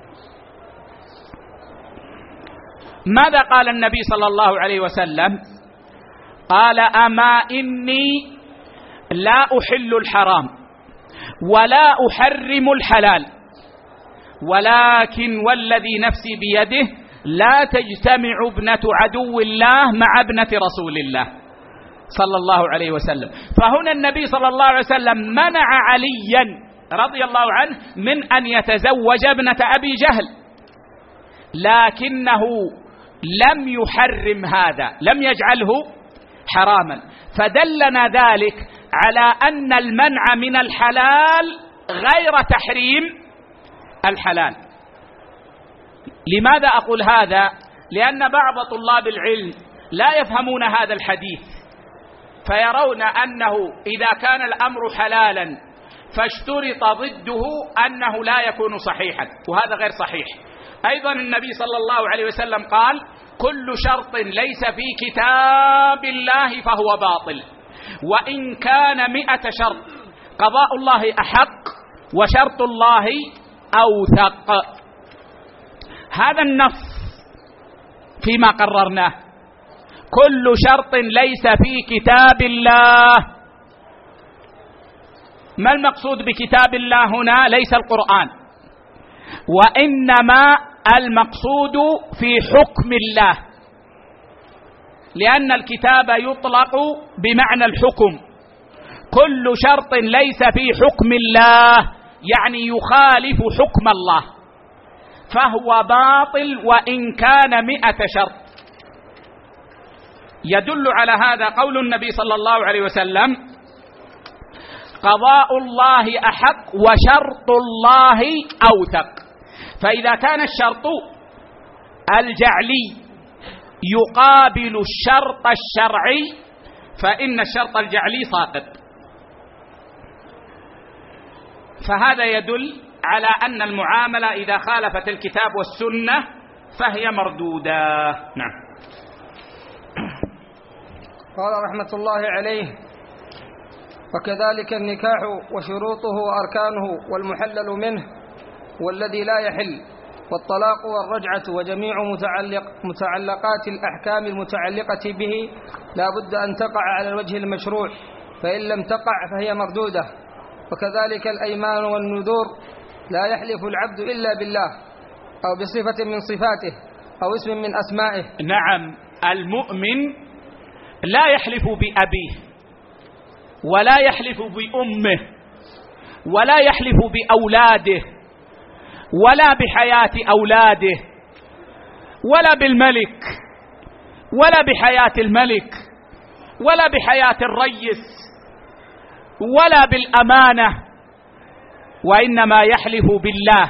ماذا قال النبي صلى الله عليه وسلم؟ قال: أما إني لا أحل الحرام ولا أحرم الحلال، ولكن والذي نفسي بيده لا تجتمع ابنة عدو الله مع ابنة رسول الله صلى الله عليه وسلم. فهنا النبي صلى الله عليه وسلم منع عليا رضي الله عنه من أن يتزوج ابنة أبي جهل، لكنه لم يحرم هذا، لم يجعله حراما. فدلنا ذلك على أن المنع من الحلال غير تحريم الحلال. لماذا أقول هذا؟ لأن بعض طلاب العلم لا يفهمون هذا الحديث، فيرون أنه إذا كان الأمر حلالا فاشترط ضده أنه لا يكون صحيحا، وهذا غير صحيح. أيضا النبي صلى الله عليه وسلم قال: كل شرط ليس في كتاب الله فهو باطل، وإن كان مئة شرط قضاء الله أحق وشرط الله أوثق. هذا النص فيما قررناه، كل شرط ليس في كتاب الله. ما المقصود بكتاب الله هنا؟ ليس القرآن، وإنما المقصود في حكم الله، لأن الكتاب يطلق بمعنى الحكم. كل شرط ليس في حكم الله يعني يخالف حكم الله فهو باطل وإن كان مئة شرط. يدل على هذا قول النبي صلى الله عليه وسلم: قضاء الله أحق وشرط الله أوثق. فإذا كان الشرط الجعلي يقابل الشرط الشرعي فإن الشرط الجعلي ساقط. فهذا يدل على أن المعاملة إذا خالفت الكتاب والسنة فهي مردودة. نعم. قال رحمة الله عليه: وكذلك النكاح وشروطه وأركانه والمحلل منه والذي لا يحل، والطلاق والرجعة وجميع متعلق متعلقات الأحكام المتعلقة به لا بد أن تقع على الوجه المشروع، فإن لم تقع فهي مردودة. وكذلك الأيمان والنذور لا يحلف العبد إلا بالله أو بصفة من صفاته أو اسم من أسمائه. نعم، المؤمن لا يحلف بأبيه ولا يحلف بأمه ولا يحلف بأولاده ولا بحياة أولاده ولا بالملك ولا بحياة الملك ولا بحياة الرئيس ولا بالأمانة، وإنما يحلف بالله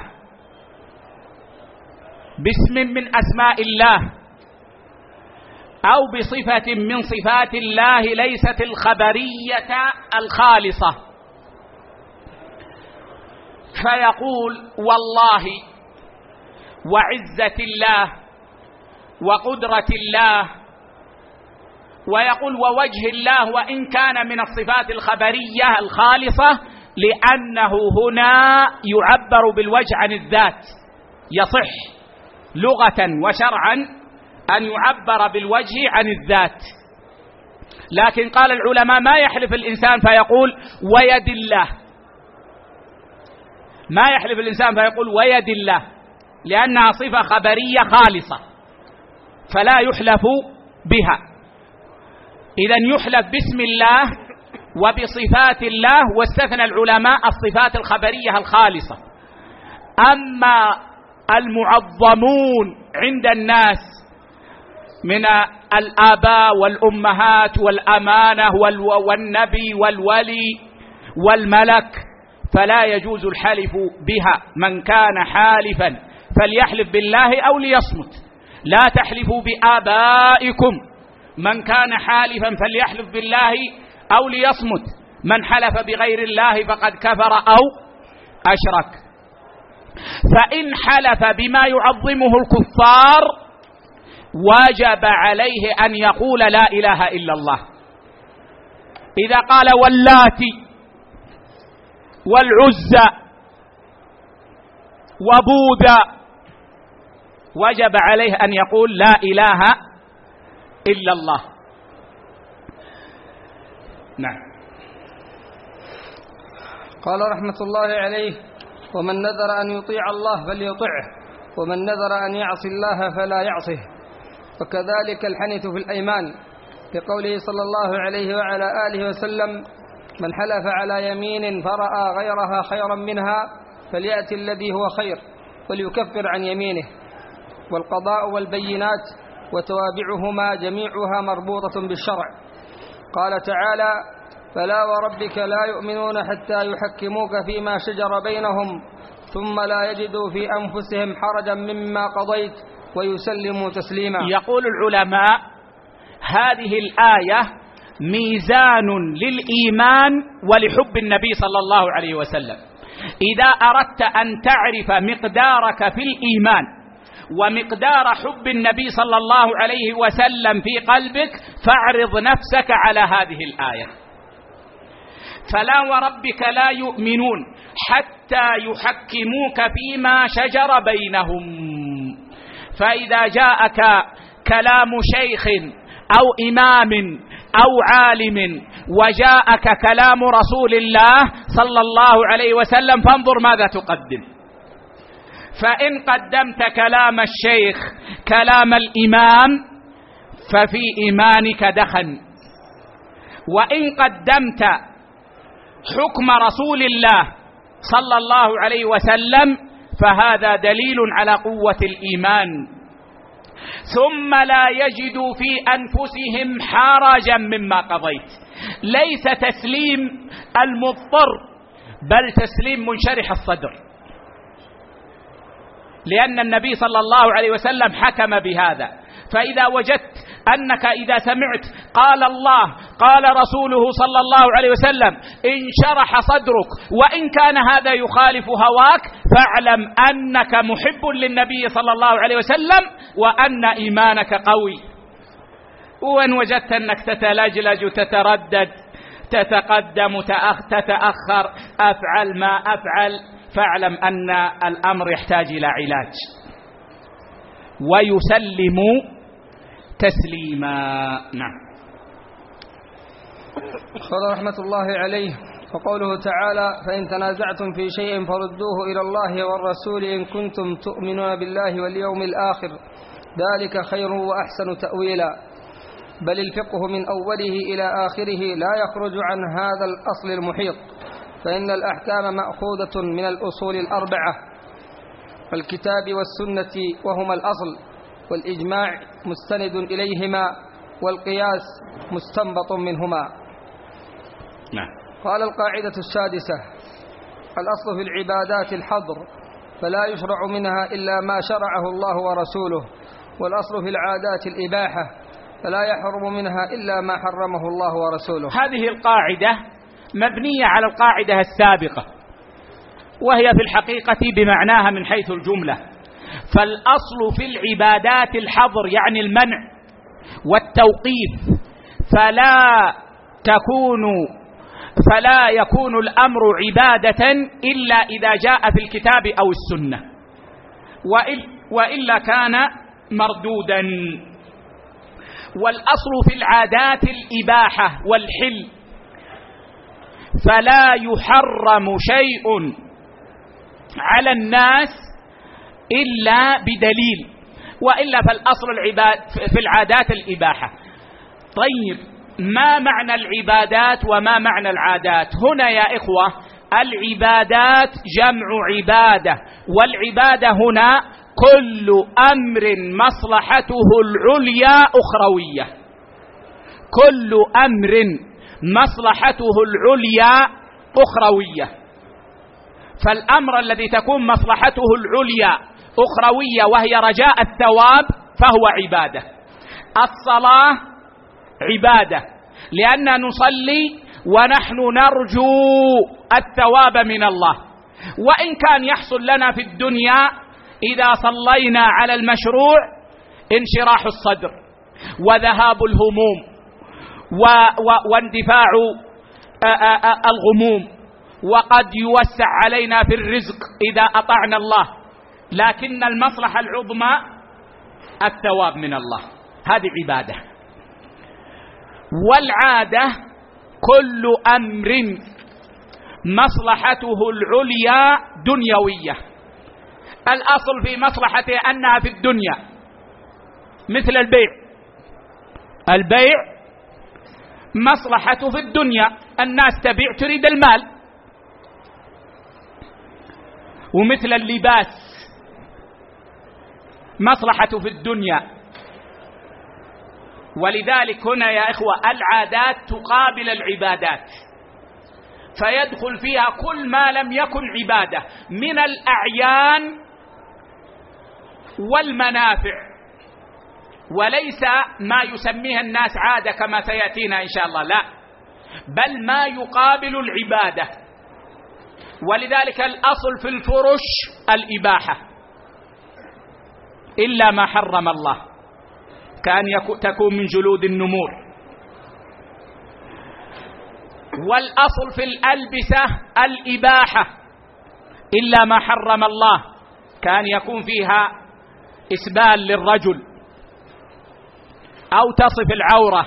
باسم من أسماء الله أو بصفة من صفات الله ليست الخبرية الخالصة، فيقول: والله وعزة الله وقدرة الله، ويقول ووجه الله، وإن كان من الصفات الخبرية الخالصة، لأنه هنا يعبر بالوجه عن الذات. يصح لغة وشرعا أن يعبر بالوجه عن الذات، لكن قال العلماء ما يحلف الإنسان فيقول ويد الله، ما يحلف الإنسان فيقول ويد الله، لأنها صفة خبرية خالصة فلا يحلف بها. إذن يحلف باسم الله وبصفات الله، واستثنى العلماء الصفات الخبرية الخالصة. أما المعظمون عند الناس من الآباء والأمهات والأمانة والنبي والولي والملك فلا يجوز الحلف بها. من كان حالفا فليحلف بالله أو ليصمت، لا تحلفوا بآبائكم. من كان حالفا فليحلف بالله أو ليصمت، من حلف بغير الله فقد كفر أو أشرك. فإن حلف بما يعظمه الكفار وجب عليه أن يقول لا إله إلا الله. إذا قال واللاتي والعزى وبوذا وجب عليه أن يقول لا إله إلا الله. نعم. قال رحمة الله عليه: ومن نذر أن يطيع الله فليطعه، ومن نذر أن يعصي الله فلا يعصه. وكذلك الحنث في الأيمان، لقوله صلى الله عليه وعلى آله وسلم: من حلف على يمين فرأى غيرها خيرا منها فليأتي الذي هو خير وليكفر عن يمينه. والقضاء والبينات وتوابعهما جميعها مربوطة بالشرع. قال تعالى: فلا وربك لا يؤمنون حتى يحكموك فيما شجر بينهم ثم لا يجدوا في أنفسهم حرجا مما قضيت ويسلموا تسليما. يقول العلماء هذه الآية ميزان للإيمان ولحب النبي صلى الله عليه وسلم. إذا أردت أن تعرف مقدارك في الإيمان ومقدار حب النبي صلى الله عليه وسلم في قلبك فاعرض نفسك على هذه الآية. فلا وربك لا يؤمنون حتى يحكموك فيما شجر بينهم. فإذا جاءك كلام شيخ أو إمام أو عالم وجاءك كلام رسول الله صلى الله عليه وسلم فانظر ماذا تقدم. فإن قدمت كلام الشيخ كلام الإمام ففي إيمانك دخن، وإن قدمت حكم رسول الله صلى الله عليه وسلم فهذا دليل على قوة الإيمان. ثم لا يجدوا في أنفسهم حرجا مما قضيت، ليس تسليم المضطر بل تسليم منشرح الصدر، لأن النبي صلى الله عليه وسلم حكم بهذا. فإذا وجدت أنك إذا سمعت قال الله قال رسوله صلى الله عليه وسلم انشرح صدرك وإن كان هذا يخالف هواك فاعلم أنك محب للنبي صلى الله عليه وسلم وأن إيمانك قوي. وإن وجدت أنك تتلجلج وتتردد تتقدم تتأخر أفعل ما أفعل فاعلم أن الأمر يحتاج إلى علاج. ويسلم تسليما. نعم. قال رحمة الله عليه وقوله تعالى فإن تنازعتم في شيء فردوه إلى الله والرسول إن كنتم تؤمنون بالله واليوم الآخر ذلك خير وأحسن تأويلا. بل الفقه من أوله إلى آخره لا يخرج عن هذا الأصل المحيط، فإن الأحكام مأخوذة من الأصول الأربعة الكتاب والسنة وهما الأصل، والإجماع مستند إليهما، والقياس مستنبط منهما. نعم. قال القاعدة السادسة الأصل في العبادات الحظر فلا يشرع منها إلا ما شرعه الله ورسوله، والأصل في العادات الإباحة فلا يحرم منها إلا ما حرمه الله ورسوله. هذه القاعدة مبنية على القاعدة السابقة وهي في الحقيقة بمعناها من حيث الجملة. فالأصل في العبادات الحظر يعني المنع والتوقيف، فلا تكون فلا يكون الأمر عبادة إلا إذا جاء في الكتاب أو السنة، وإلا كان مردودا. والأصل في العادات الإباحة والحل، فلا يحرم شيء على الناس إلا بدليل، وإلا فالأصل العباد في العادات الإباحة. طيب ما معنى العبادات وما معنى العادات؟ هنا يا إخوة العبادات جمع عبادة، والعبادة هنا كل أمر مصلحته العليا أخروية، كل أمر مصلحته العليا أخروية. فالأمر الذي تكون مصلحته العليا أخروية وهي رجاء الثواب فهو عبادة. الصلاة عبادة لأننا نصلي ونحن نرجو الثواب من الله، وإن كان يحصل لنا في الدنيا إذا صلينا على المشروع انشراح الصدر وذهاب الهموم و و واندفاع الغموم، وقد يوسع علينا في الرزق إذا أطعنا الله، لكن المصلحة العظمى الثواب من الله، هذه عبادة. والعادة كل أمر مصلحته العليا دنيوية. الأصل في مصلحته أنها في الدنيا، مثل البيع، البيع مصلحته في الدنيا، الناس تبيع تريد المال. ومثل اللباس مصلحته في الدنيا، ولذلك هنا يا إخوة العادات تقابل العبادات، فيدخل فيها كل ما لم يكن عبادة من الأعيان والمنافع، وليس ما يسميها الناس عادة كما سيأتينا إن شاء الله، لا، بل ما يقابل العبادة. ولذلك الأصل في الفرش الإباحة إلا ما حرم الله، كان تكون من جلود النمور. والأصل في الألبسة الإباحة إلا ما حرم الله، كان يكون فيها إسبال للرجل أو تصف العورة.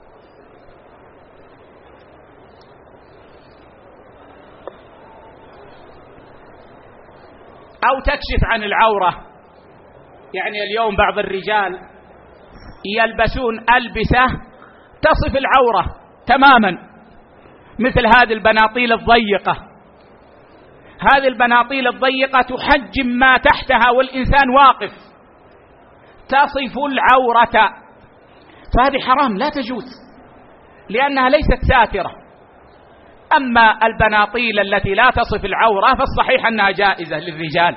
أو تكشف عن العورة. يعني اليوم بعض الرجال يلبسون ألبسة تصف العورة تماما، مثل هذه البناطيل الضيقة. هذه البناطيل الضيقة تحجم ما تحتها والإنسان واقف، تصف العورة، فهذه حرام لا تجوز لأنها ليست ساترة. أما البناطيل التي لا تصف العورة فالصحيح أنها جائزة للرجال.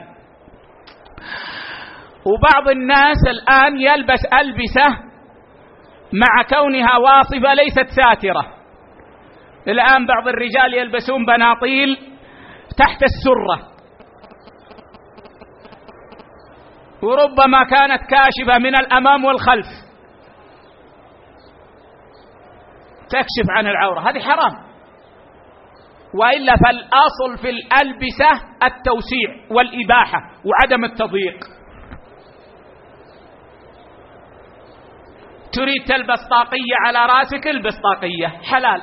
وبعض الناس الآن يلبس ألبسة مع كونها واصفة ليست ساترة. الآن بعض الرجال يلبسون بناطيل تحت السرة، وربما كانت كاشفة من الأمام والخلف، تكشف عن العورة، هذه حرام. وإلا فالأصل في الألبسة التوسيع والإباحة وعدم التضييق. تريد تلبس طاقية على راسك، البس طاقية حلال.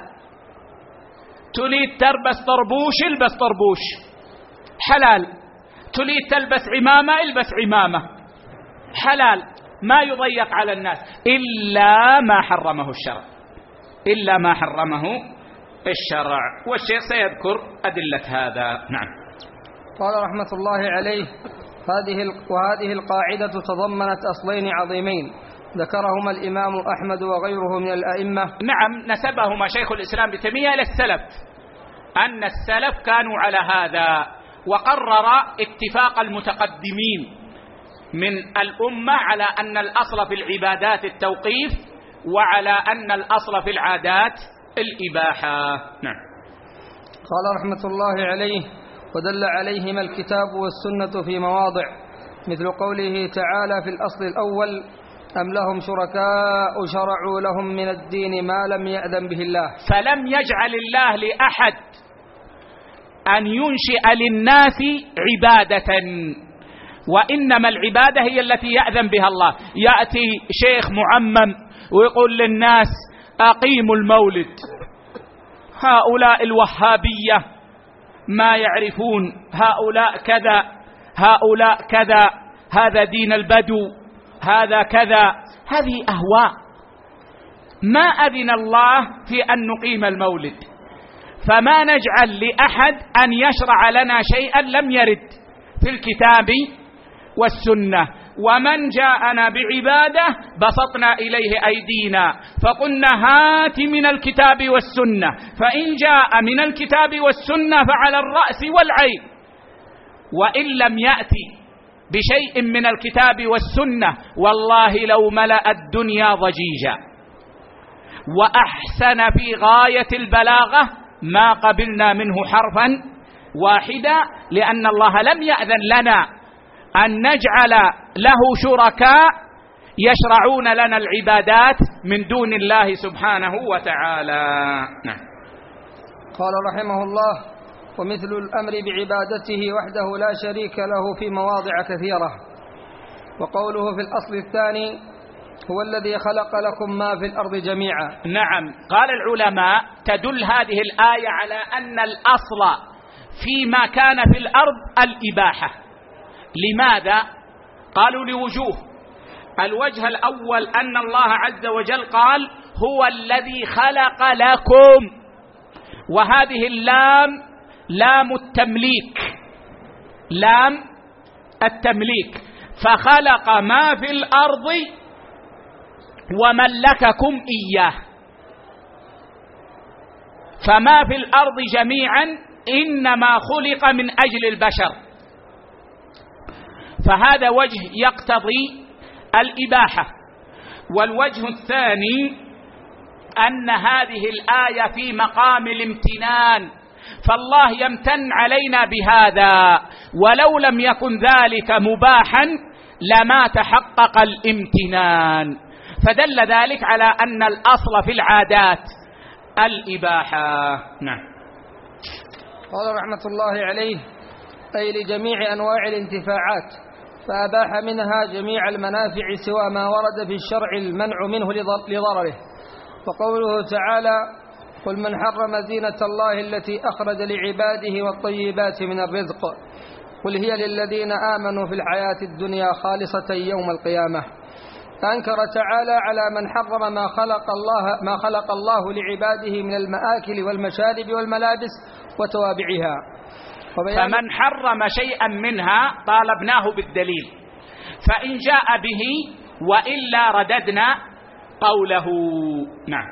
تريد تلبس طربوش، البس طربوش حلال. تريد تلبس عمامة، البس عمامة حلال، ما يضيق على الناس إلا ما حرمه الشرع، إلا ما حرمه الشرع. والشيخ سيذكر أدلة هذا. نعم. قال رحمة الله عليه: هذه وهذه القاعدة تضمنت أصلين عظيمين ذكرهما الإمام أحمد وغيره من الأئمة. نعم، نسبهما شيخ الإسلام ابن تيمية إلى السلف، أن السلف كانوا على هذا، وقرر اتفاق المتقدمين من الأمة على أن الأصل في العبادات التوقيف، وعلى أن الأصل في العادات الإباحة. نعم. قال رحمة الله عليه: ودل عليهما الكتاب والسنة في مواضع، مثل قوله تعالى في الأصل الأول: أم لهم شركاء شرعوا لهم من الدين ما لم يأذن به الله. فلم يجعل الله لأحد أن ينشئ للناس عبادة، وإنما العبادة هي التي يأذن بها الله. يأتي شيخ معمم ويقول للناس: أقيموا المولد. هؤلاء الوهابية ما يعرفون، هؤلاء كذا، هؤلاء كذا، هذا دين البدو، هذا كذا. هذه أهواء، ما أذن الله في أن نقيم المولد، فما نجعل لأحد أن يشرع لنا شيئا لم يرد في الكتاب والسنة. ومن جاءنا بعبادة بسطنا إليه أيدينا فقلنا: هات من الكتاب والسنة. فإن جاء من الكتاب والسنة فعلى الرأس والعين، وإن لم يأتي بشيء من الكتاب والسنة والله لو ملأ الدنيا ضجيجا وأحسن في غاية البلاغة ما قبلنا منه حرفا واحدا، لأن الله لم يأذن لنا أن نجعل له شركاء يشرعون لنا العبادات من دون الله سبحانه وتعالى. نعم. قال رحمه الله: ومثل الأمر بعبادته وحده لا شريك له في مواضع كثيرة. وقوله في الأصل الثاني: هو الذي خلق لكم ما في الأرض جميعا. نعم. قال العلماء: تدل هذه الآية على أن الأصل فيما كان في الأرض الإباحة. لماذا؟ قالوا لوجوه. الوجه الأول أن الله عز وجل قال: هو الذي خلق لكم، وهذه اللام لام التمليك، لام التمليك، فخلق ما في الأرض وملككم إياه، فما في الأرض جميعا إنما خلق من أجل البشر، فهذا وجه يقتضي الإباحة. والوجه الثاني أن هذه الآية في مقام الامتنان، فالله يمتن علينا بهذا، ولو لم يكن ذلك مباحا لما تحقق الامتنان، فدل ذلك على أن الأصل في العادات الإباحة. نعم. قال رحمة الله عليه: أي لجميع أنواع الانتفاعات، فأباح منها جميع المنافع سوى ما ورد في الشرع المنع منه لضرره. وقوله تعالى: قل من حرم زينة الله التي أخرج لعباده والطيبات من الرزق قل هي للذين آمنوا في الحياة الدنيا خالصة يوم القيامة. أنكر تعالى على من حرم ما خلق الله ما خلق الله لعباده من المآكل والمشارب والملابس وتوابعها. فمن حرم شيئا منها طالبناه بالدليل، فإن جاء به وإلا رددنا قوله. نعم.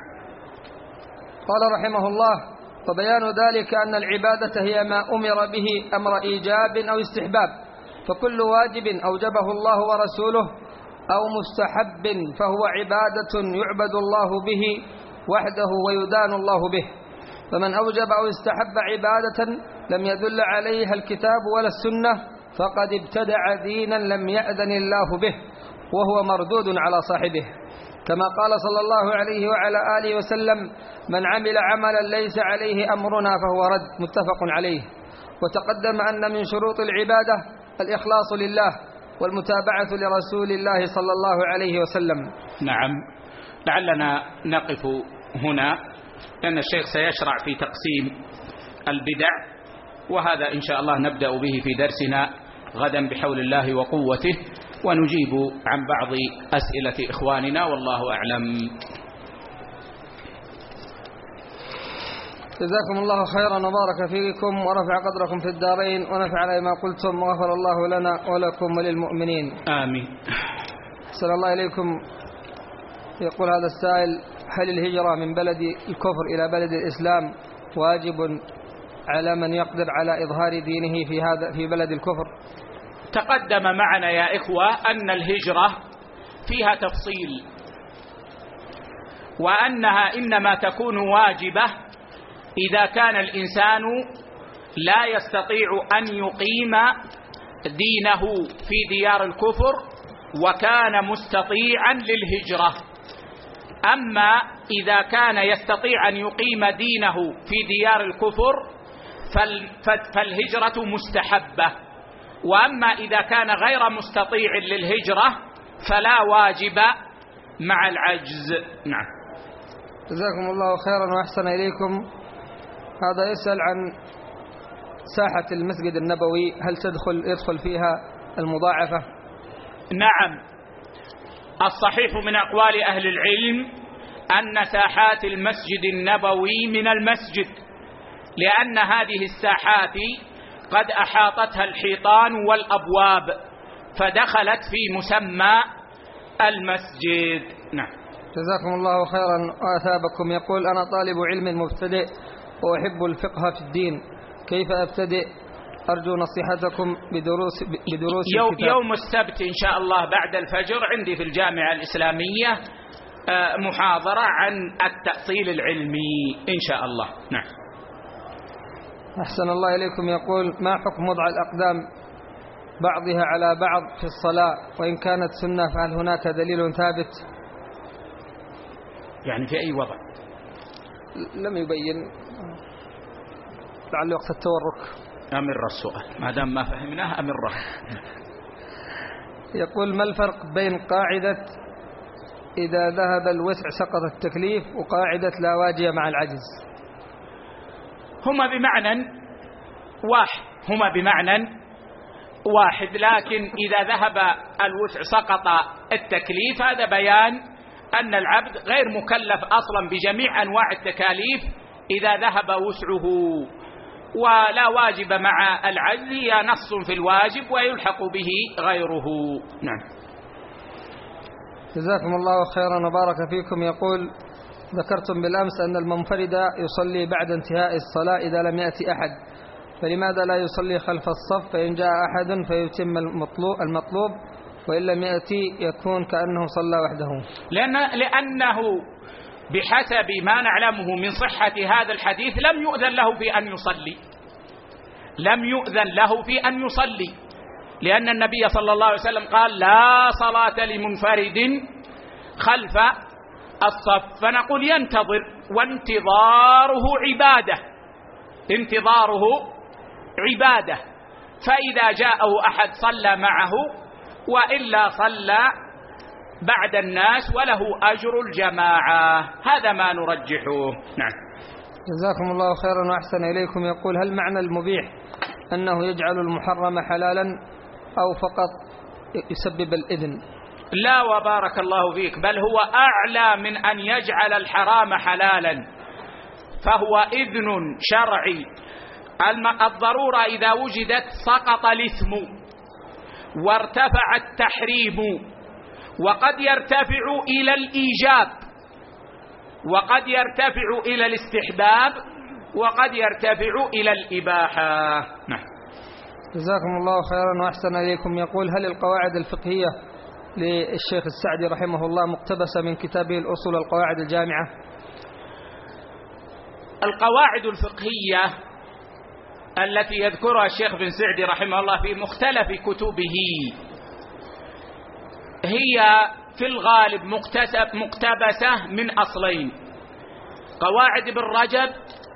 قال رحمه الله: وبيان ذلك أن العبادة هي ما أمر به أمر إيجاب أو استحباب، فكل واجب أوجبه الله ورسوله أو مستحب فهو عبادة يعبد الله به وحده ويدان الله به. فمن أوجب أو استحب عبادة لم يدل عليها الكتاب ولا السنة فقد ابتدع دينا لم يأذن الله به، وهو مردود على صاحبه، كما قال صلى الله عليه وعلى آله وسلم: من عمل عملا ليس عليه أمرنا فهو رد، متفق عليه. وتقدم أن من شروط العبادة الإخلاص لله والمتابعة لرسول الله صلى الله عليه وسلم. نعم. لعلنا نقف هنا لأن الشيخ سيشرع في تقسيم البدع، وهذا إن شاء الله نبدأ به في درسنا غدا بحول الله وقوته، ونجيب عن بعض أسئلة إخواننا والله أعلم. جزاكم الله خيرا وبارك فيكم ورفع قدركم في الدارين ونفعنا ما قلتم وغفر الله لنا ولكم وللمؤمنين. آمين. أحسن الله إليكم. يقول هذا السائل: هل الهجرة من بلد الكفر إلى بلد الإسلام واجب على من يقدر على إظهار دينه في هذا في بلد الكفر؟ تقدم معنا يا إخوة أن الهجرة فيها تفصيل، وأنها إنما تكون واجبة إذا كان الإنسان لا يستطيع أن يقيم دينه في ديار الكفر وكان مستطيعا للهجرة. أما إذا كان يستطيع أن يقيم دينه في ديار الكفر فالهجرة مستحبة، وأما إذا كان غير مستطيع للهجرة فلا واجب مع العجز. نعم. جزاكم الله خيرا وأحسن إليكم. هذا يسأل عن ساحة المسجد النبوي، هل تدخل يدخل فيها المضاعفة؟ نعم. الصحيح من أقوال أهل العلم أن ساحات المسجد النبوي من المسجد، لأن هذه الساحات قد أحاطتها الحيطان والأبواب فدخلت في مسمى المسجد. نعم. جزاكم الله خيرا وأثابكم. يقول: أنا طالب علم مبتدئ وأحب الفقه في الدين، كيف أبتدئ؟ أرجو نصيحتكم بدروس بدروس يوم, الكتاب. يوم السبت إن شاء الله بعد الفجر عندي في الجامعة الإسلامية محاضرة عن التأصيل العلمي إن شاء الله. نعم. أحسن الله إليكم. يقول: ما حكم وضع الأقدام بعضها على بعض في الصلاة وإن كانت سنة، فهل هناك دليل ثابت؟ يعني في أي وضع؟ لم يبين، لعل وقت التورك. أمر السؤال ما دام ما فهمناه أمره. يقول: ما الفرق بين قاعدة إذا ذهب الوسع سقط التكليف وقاعدة لا واجب مع العجز؟ هما بمعنى واحد هما بمعنى واحد لكن إذا ذهب الوسع سقط التكليف هذا بيان أن العبد غير مكلف أصلا بجميع أنواع التكاليف إذا ذهب وسعه، ولا واجب مع العجز هي نص في الواجب ويلحق به غيره. نعم. جزاكم الله خيرا وبارك فيكم. يقول: ذكرتم بالأمس أن المنفرد يصلي بعد انتهاء الصلاة إذا لم يأتي أحد، فلماذا لا يصلي خلف الصف فإن جاء أحد فيتم المطلوب, المطلوب وإن لم يأتي يكون كأنه صلى وحده؟ لأن لأنه بحسب ما نعلمه من صحة هذا الحديث لم يؤذن له في أن يصلي لم يؤذن له في أن يصلي لأن النبي صلى الله عليه وسلم قال: لا صلاة لمنفرد خلف الصف. فنقول ينتظر، وانتظاره عبادة انتظاره عبادة فإذا جاءه أحد صلى معه، وإلا صلى بعد الناس وله أجر الجماعة. هذا ما نرجحه. نعم. جزاكم الله خيرا وأحسن إليكم. يقول: هل معنى المبيح أنه يجعل المحرم حلالا أو فقط يسبب الإذن؟ لا وبارك الله فيك، بل هو أعلى من أن يجعل الحرام حلالا، فهو إذن شرعي. الضرورة إذا وجدت سقط الإثم وارتفع التحريم، وقد يرتفع إلى الإيجاب، وقد يرتفع إلى الاستحباب، وقد يرتفع إلى الإباحة. نعم. جزاكم الله خيرا وأحسن إليكم. يقول: هل القواعد الفقهية للشيخ السعدي رحمه الله مقتبسة من كتابه الأصول القواعد الجامعة؟ القواعد الفقهية التي يذكرها الشيخ بن سعدي رحمه الله في مختلف كتبه هي في الغالب مقتبسة من أصلين: قواعد ابن رجب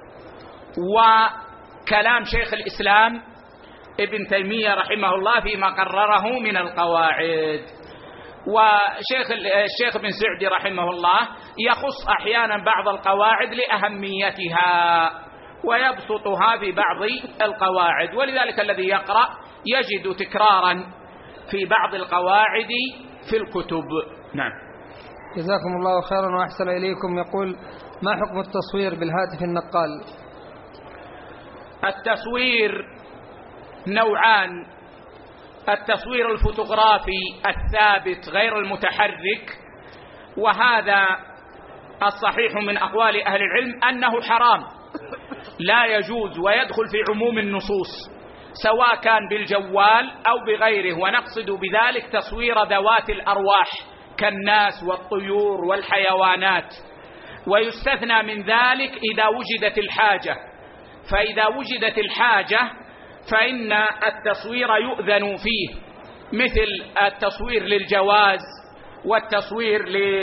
وكلام شيخ الإسلام ابن تيمية رحمه الله فيما قرره من القواعد. وشيخ الشيخ بن سعدي رحمه الله يخص أحيانا بعض القواعد لأهميتها ويبسطها في بعض القواعد، ولذلك الذي يقرأ يجد تكرارا في بعض القواعد في الكتب. نعم. جزاكم الله خيرا وأحسن إليكم. يقول: ما حكم التصوير بالهاتف النقال؟ التصوير نوعان: التصوير الفوتوغرافي الثابت غير المتحرك، وهذا الصحيح من أقوال أهل العلم أنه حرام لا يجوز ويدخل في عموم النصوص، سواء كان بالجوال أو بغيره، ونقصد بذلك تصوير ذوات الأرواح كالناس والطيور والحيوانات. ويستثنى من ذلك إذا وجدت الحاجة، فإذا وجدت الحاجة فإن التصوير يؤذن فيه، مثل التصوير للجواز، والتصوير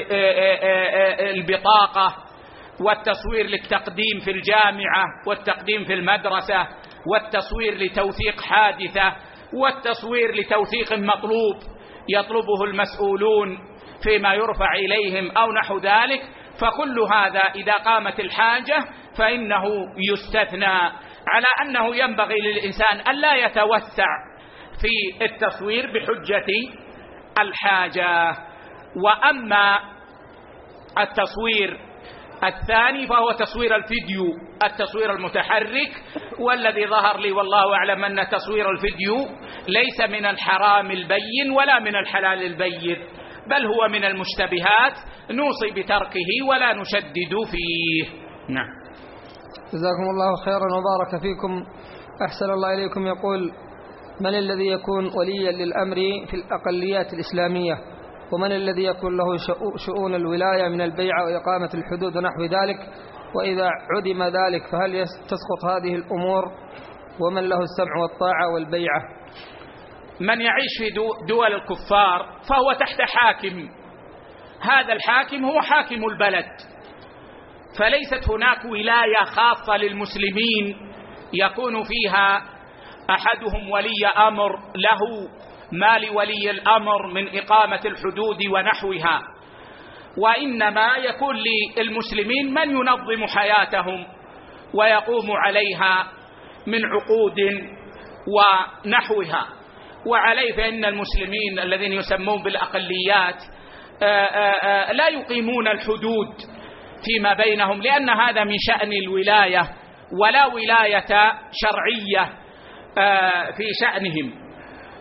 للبطاقة، والتصوير للتقديم في الجامعة، والتقديم في المدرسة، والتصوير لتوثيق حادثة، والتصوير لتوثيق مطلوب يطلبه المسؤولون فيما يرفع إليهم أو نحو ذلك. فكل هذا إذا قامت الحاجة فإنه يستثنى، على أنه ينبغي للإنسان أن لا يتوسع في التصوير بحجة الحاجة. وأما التصوير الثاني فهو تصوير الفيديو، التصوير المتحرك، والذي ظهر لي والله أعلم أن تصوير الفيديو ليس من الحرام البين ولا من الحلال البين، بل هو من المشتبهات نوصي بتركه ولا نشدد فيه. نعم. جزاكم الله خيرا وبارك فيكم. أحسن الله إليكم. يقول: من الذي يكون وليا للأمر في الأقليات الإسلامية، ومن الذي يكون له شؤون الولاية من البيع وإقامة الحدود ونحو ذلك، وإذا عدم ذلك فهل تسقط هذه الأمور، ومن له السمع والطاعة والبيعة؟ من يعيش في دول الكفار فهو تحت حاكم، هذا الحاكم هو حاكم البلد، فليست هناك ولاية خاصة للمسلمين يكون فيها أحدهم ولي أمر له ما لولي الأمر من إقامة الحدود ونحوها، وإنما يكون للمسلمين من ينظم حياتهم ويقوم عليها من عقود ونحوها. وعليه فإن المسلمين الذين يسمون بالأقليات لا يقيمون الحدود فيما بينهم، لأن هذا من شأن الولاية، ولا ولاية شرعية في شأنهم.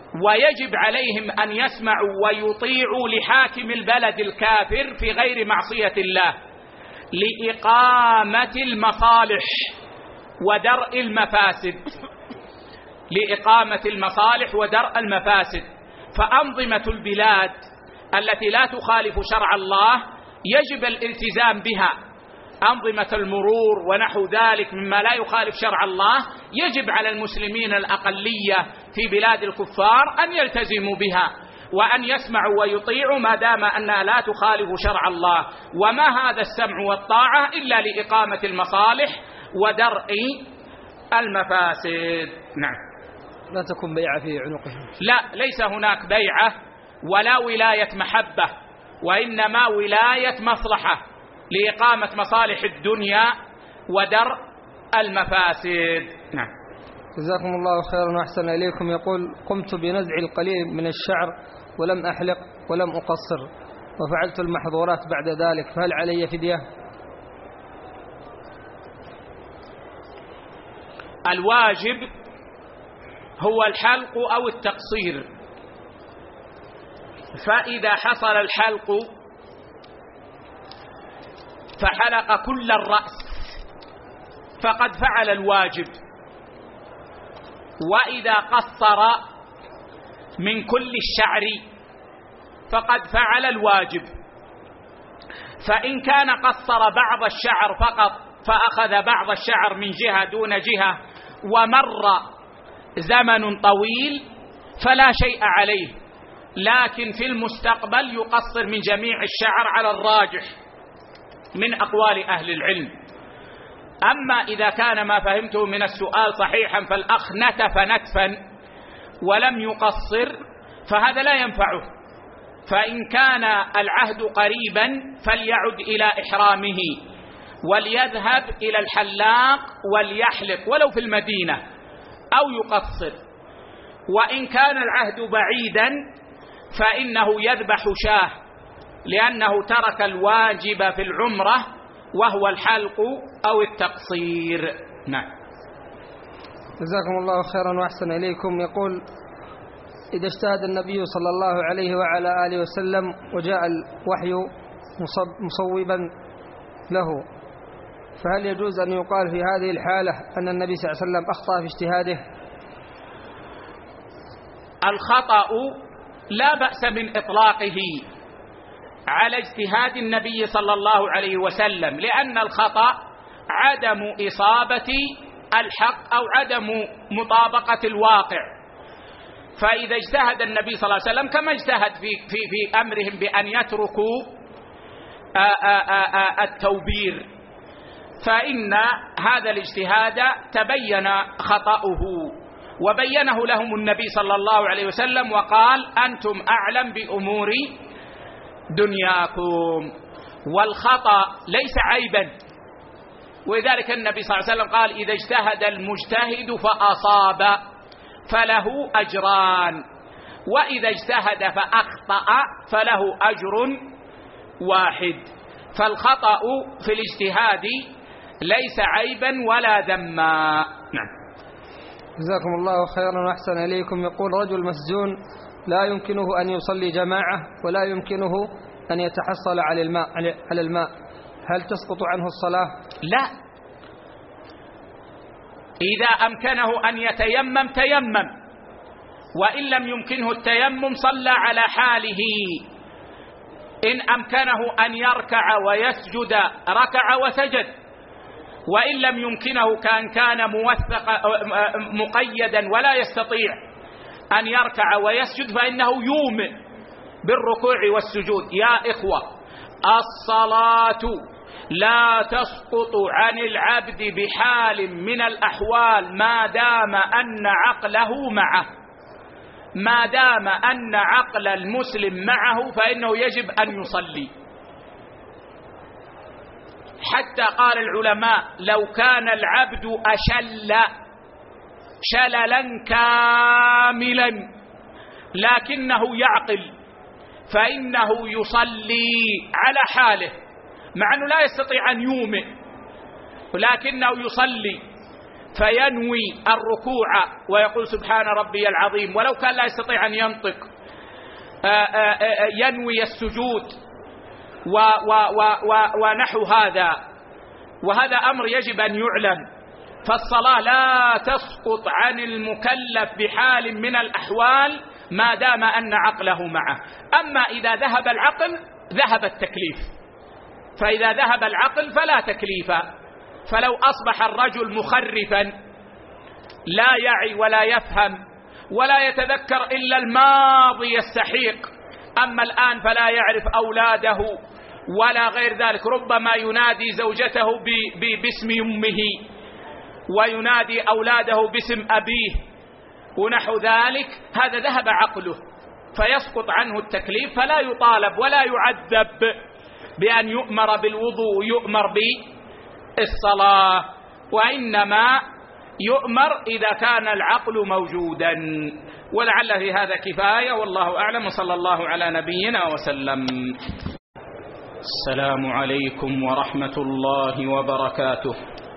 ويجب عليهم أن يسمعوا ويطيعوا لحاكم البلد الكافر في غير معصية الله لإقامة المصالح ودرء المفاسد لإقامة المصالح ودرء المفاسد. فأنظمة البلاد التي لا تخالف شرع الله يجب الالتزام بها، أنظمة المرور ونحو ذلك مما لا يخالف شرع الله يجب على المسلمين الأقلية في بلاد الكفار أن يلتزموا بها وأن يسمعوا ويطيعوا ما دام أنها لا تخالف شرع الله. وما هذا السمع والطاعة إلا لإقامة المصالح ودرء المفاسد. نعم. لا تكون بيعة في عنقهم. لا، ليس هناك بيعة ولا ولاية محبة، وإنما ولاية مصلحة لإقامة مصالح الدنيا ودرء المفاسد. نعم. جزاكم الله خيرا وأحسن إليكم. يقول: قمت بنزع القليل من الشعر ولم أحلق ولم أقصر وفعلت المحظورات بعد ذلك، فهل علي فدية؟ الواجب هو الحلق أو التقصير، فإذا حصل الحلق فحلق كل الرأس فقد فعل الواجب، وإذا قصر من كل الشعر فقد فعل الواجب. فإن كان قصر بعض الشعر فقط فأخذ بعض الشعر من جهة دون جهة ومر زمن طويل فلا شيء عليه، لكن في المستقبل يقصر من جميع الشعر على الراجح من أقوال أهل العلم. أما إذا كان ما فهمته من السؤال صحيحا فالأخ نتف نتفا ولم يقصر فهذا لا ينفعه، فإن كان العهد قريبا فليعد إلى إحرامه وليذهب إلى الحلاق وليحلق ولو في المدينة أو يقصر. وإن كان العهد بعيدا فإنه يذبح شاه لأنه ترك الواجب في العمرة وهو الحلق أو التقصير. نعم. جزاكم الله خيرا وأحسن إليكم. يقول: إذا اجتهد النبي صلى الله عليه وعلى آله وسلم وجاء الوحي مصوبا له، فهل يجوز أن يقال في هذه الحالة أن النبي صلى الله عليه وسلم أخطأ في اجتهاده؟ الخطأ لا بأس من إطلاقه على اجتهاد النبي صلى الله عليه وسلم، لأن الخطأ عدم إصابة الحق أو عدم مطابقة الواقع. فإذا اجتهد النبي صلى الله عليه وسلم كما اجتهد في, في, في أمرهم بأن يتركوا آآ آآ التوبير، فإن هذا الاجتهاد تبين خطأه وبينه لهم النبي صلى الله عليه وسلم وقال: أنتم أعلم بأمور دنياكم. والخطأ ليس عيبا، ولذلك النبي صلى الله عليه وسلم قال: إذا اجتهد المجتهد فأصاب فله أجران، وإذا اجتهد فأخطأ فله أجر واحد. فالخطأ في الاجتهاد ليس عيبا ولا ذما. نعم. جزاكم الله خيرا وأحسن إليكم. يقول: رجل مسجون لا يمكنه أن يصلي جماعة ولا يمكنه أن يتحصل على الماء على الماء هل تسقط عنه الصلاة؟ لا، إذا أمكنه أن يتيمم تيمم، وإن لم يمكنه التيمم صلى على حاله. إن أمكنه أن يركع ويسجد ركع وسجد، وإن لم يمكنه كان كان موثق مقيدا ولا يستطيع أن يركع ويسجد فإنه يومئ بالركوع والسجود. يا إخوة، الصلاة لا تسقط عن العبد بحال من الأحوال ما دام أن عقله معه، ما دام أن عقل المسلم معه فإنه يجب أن يصلي. حتى قال العلماء: لو كان العبد أشل شللا كاملا لكنه يعقل فإنه يصلي على حاله، مع أنه لا يستطيع أن يومئ ولكنه يصلي. فينوي الركوع ويقول سبحان ربي العظيم، ولو كان لا يستطيع أن ينطق ينوي السجود ونحو هذا. وهذا أمر يجب أن يعلم. فالصلاة لا تسقط عن المكلف بحال من الأحوال ما دام أن عقله معه. أما إذا ذهب العقل ذهب التكليف، فإذا ذهب العقل فلا تكليف. فلو أصبح الرجل مخرفا لا يعي ولا يفهم ولا يتذكر إلا الماضي السحيق، أما الآن فلا يعرف أولاده ولا غير ذلك، ربما ينادي زوجته باسم أمه وينادي أولاده باسم أبيه ونحو ذلك، هذا ذهب عقله فيسقط عنه التكليف، فلا يطالب ولا يعذب بأن يؤمر بالوضوء ويؤمر بالصلاة، وإنما يؤمر إذا كان العقل موجودا. ولعل في هذا كفاية، والله أعلم، وصلى الله على نبينا وسلم. السلام عليكم ورحمة الله وبركاته.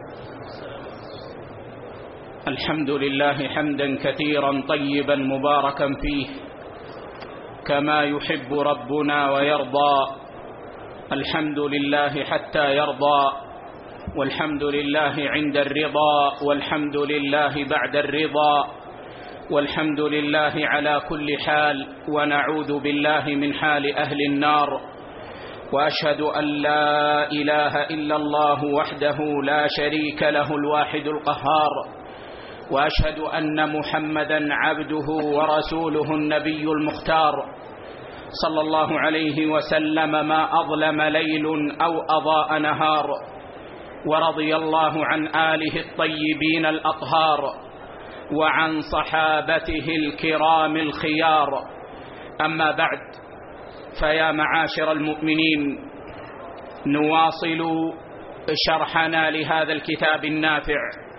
الحمد لله حمدا كثيرا طيبا مباركا فيه كما يحب ربنا ويرضى. الحمد لله حتى يرضى، والحمد لله عند الرضا، والحمد لله بعد الرضا، والحمد لله على كل حال، ونعوذ بالله من حال أهل النار. وأشهد أن لا إله إلا الله وحده لا شريك له الواحد القهار، وأشهد أن محمدا عبده ورسوله النبي المختار صلى الله عليه وسلم، ما أظلم ليل أو أضاء نهار. ورضي الله عن آله الطيبين الأطهار وعن صحابته الكرام الخيار. أما بعد، فيا معاشر المؤمنين، نواصل شرحنا لهذا الكتاب النافع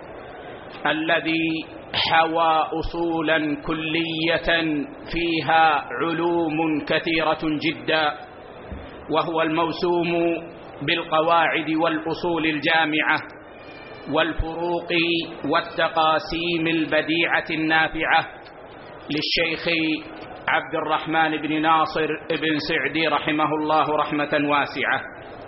الذي حوى أصولا كلية فيها علوم كثيرة جدا، وهو الموسوم بالقواعد والأصول الجامعة والفروق والتقاسيم البديعة النافعة للشيخ عبد الرحمن بن ناصر بن سعدي رحمه الله رحمة واسعة.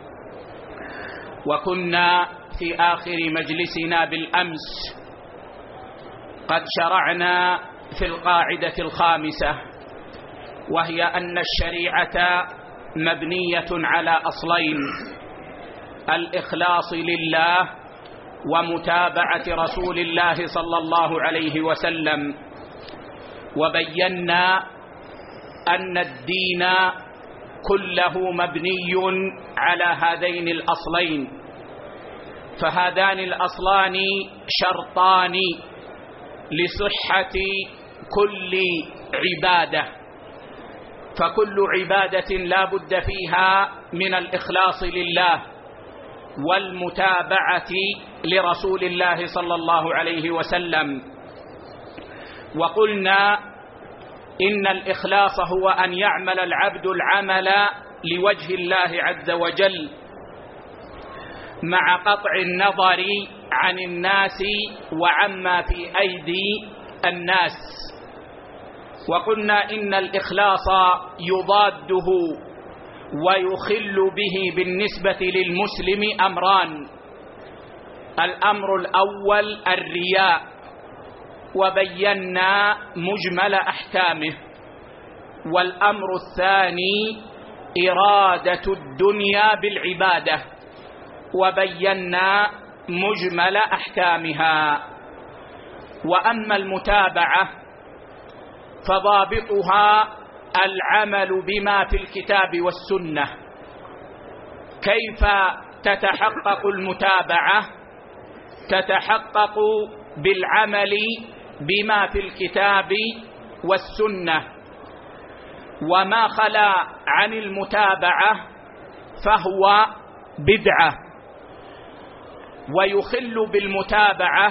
وكنا في آخر مجلسنا بالأمس قد شرعنا في القاعدة الخامسة، وهي أن الشريعة مبنية على أصلين: الإخلاص لله ومتابعة رسول الله صلى الله عليه وسلم. وبينا أن الدين كله مبني على هذين الأصلين، فهذان الأصلان شرطان لصحة كل عبادة، فكل عبادة لا بد فيها من الإخلاص لله والمتابعة لرسول الله صلى الله عليه وسلم. وقلنا إن الإخلاص هو أن يعمل العبد العمل لوجه الله عز وجل مع قطع النظر عن الناس وعما في أيدي الناس. وقلنا إن الإخلاص يضاده ويخل به بالنسبة للمسلم أمران: الأمر الأول الرياء، وبينا مجمل أحكامه، والأمر الثاني إرادة الدنيا بالعبادة، وبينا مجمل أحكامها. وأما المتابعة فضابطها العمل بما في الكتاب والسنة. كيف تتحقق المتابعة؟ تتحقق بالعمل بما في الكتاب والسنة، وما خلا عن المتابعة فهو بدعة. ويخل بالمتابعة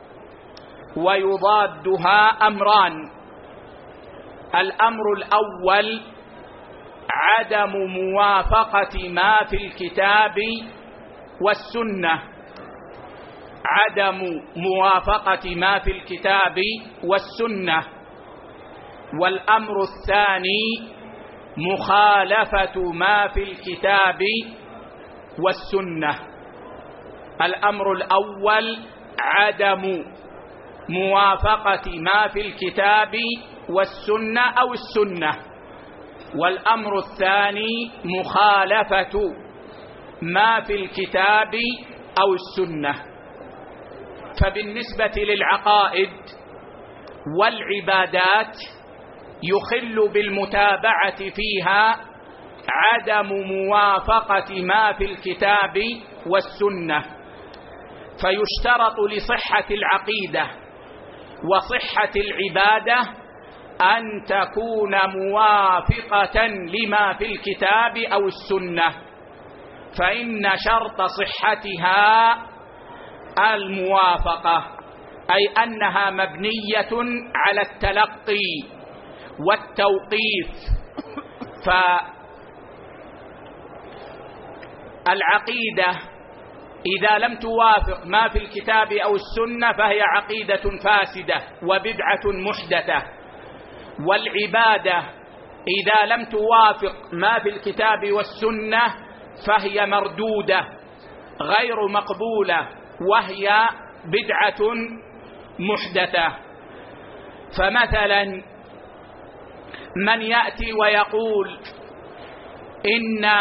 ويضادها أمران: الأمر الأول عدم موافقة ما في الكتاب والسنة، عدم موافقة ما في الكتاب والسنة، والأمر الثاني مخالفة ما في الكتاب والسنة. الأمر الأول عدم موافقة ما في الكتاب والسنة أو السنة، والأمر الثاني مخالفة ما في الكتاب أو السنة. فبالنسبة للعقائد والعبادات يخل بالمتابعة فيها عدم موافقة ما في الكتاب والسنة، فيشترط لصحة العقيدة وصحة العبادة أن تكون موافقة لما في الكتاب أو السنة، فإن شرط صحتها الموافقة، أي أنها مبنية على التلقي والتوقيف. فالعقيدة إذا لم توافق ما في الكتاب أو السنة فهي عقيدة فاسدة وبدعة محدثة، والعبادة إذا لم توافق ما في الكتاب والسنة فهي مردودة غير مقبولة وهي بدعة محدثة. فمثلا من يأتي ويقول إن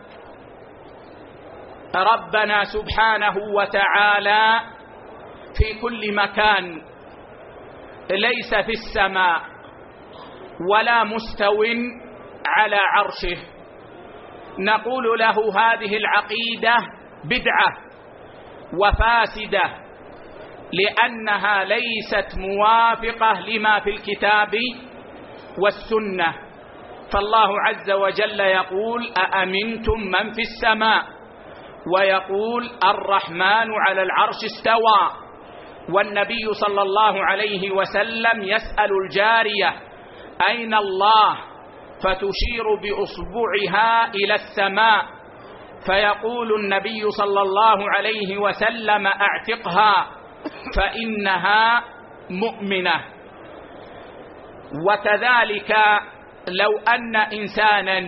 ربنا سبحانه وتعالى في كل مكان ليس في السماء ولا مستو على عرشه، نقول له هذه العقيدة بدعة وفاسدة لأنها ليست موافقة لما في الكتاب والسنة. فالله عز وجل يقول أأمنتم من في السماء، ويقول الرحمن على العرش استوى، والنبي صلى الله عليه وسلم يسأل الجارية أين الله فتشير بأصبعها إلى السماء، فيقول النبي صلى الله عليه وسلم اعتقها فإنها مؤمنة. وكذلك لو أن إنسانا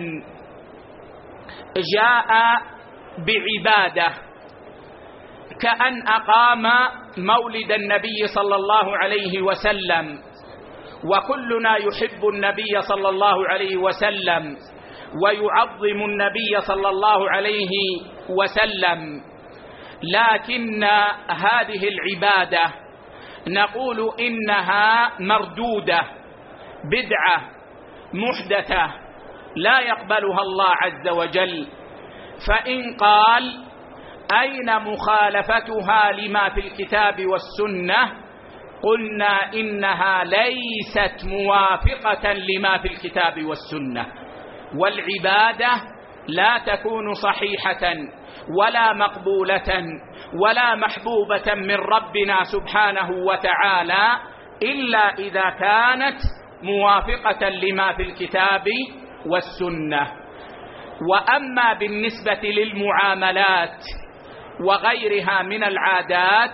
جاء بعبادة كأن أقام مولد النبي صلى الله عليه وسلم، وكلنا يحب النبي صلى الله عليه وسلم ويعظم النبي صلى الله عليه وسلم، لكن هذه العبادة نقول إنها مردودة بدعة محدثة لا يقبلها الله عز وجل. فإن قال أين مخالفتها لما في الكتاب والسنة، قلنا إنها ليست موافقة لما في الكتاب والسنة، والعبادة لا تكون صحيحة ولا مقبولة ولا محبوبة من ربنا سبحانه وتعالى إلا إذا كانت موافقة لما في الكتاب والسنة. وأما بالنسبة للمعاملات وغيرها من العادات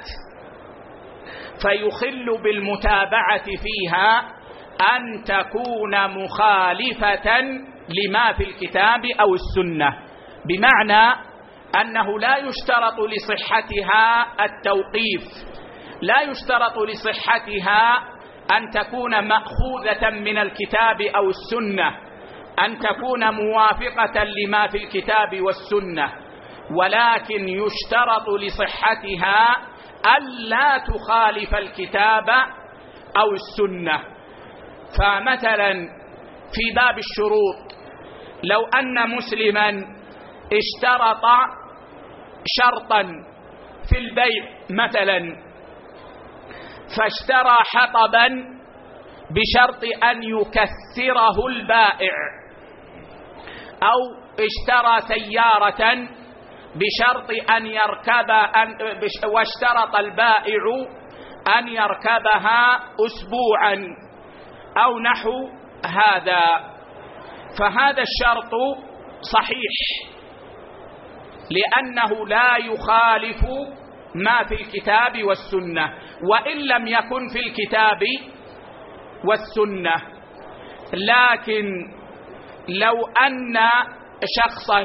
فيخل بالمتابعة فيها أن تكون مخالفة لما في الكتاب أو السنة، بمعنى أنه لا يشترط لصحتها التوقيف، لا يشترط لصحتها أن تكون مأخوذة من الكتاب أو السنة، أن تكون موافقة لما في الكتاب والسنة، ولكن يشترط لصحتها ألا تخالف الكتاب أو السنة. فمثلا في باب الشروط لو أن مسلما اشترط شرطا في البيع مثلا، فاشترى حطبا بشرط أن يكسره البائع، أو اشترى سيارة بشرط أن يركب أن واشترط البائع أن يركبها أسبوعا أو نحو هذا، فهذا الشرط صحيح لأنه لا يخالف ما في الكتاب والسنة. وإن لم يكن في الكتاب والسنة، لكن لو أن شخصا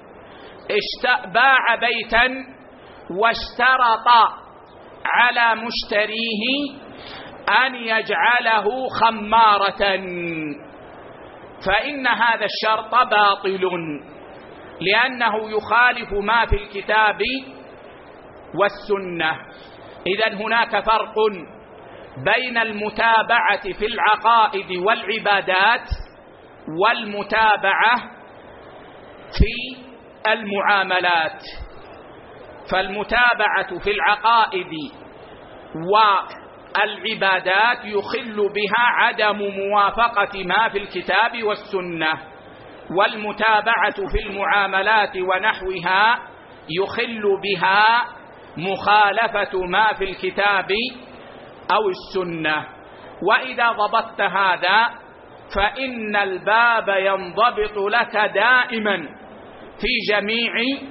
باع بيتا واشترط على مشتريه أن يجعله خمارة، فإن هذا الشرط باطل، لأنه يخالف ما في الكتاب والسنة. إذن هناك فرق بين المتابعة في العقائد والعبادات والمتابعة في المعاملات. فالمتابعة في العقائد والعبادات يخل بها عدم موافقة ما في الكتاب والسنة، والمتابعة في المعاملات ونحوها يخل بها مخالفة ما في الكتاب أو السنة. وإذا ضبطت هذا فإن الباب ينضبط لك دائما في جميع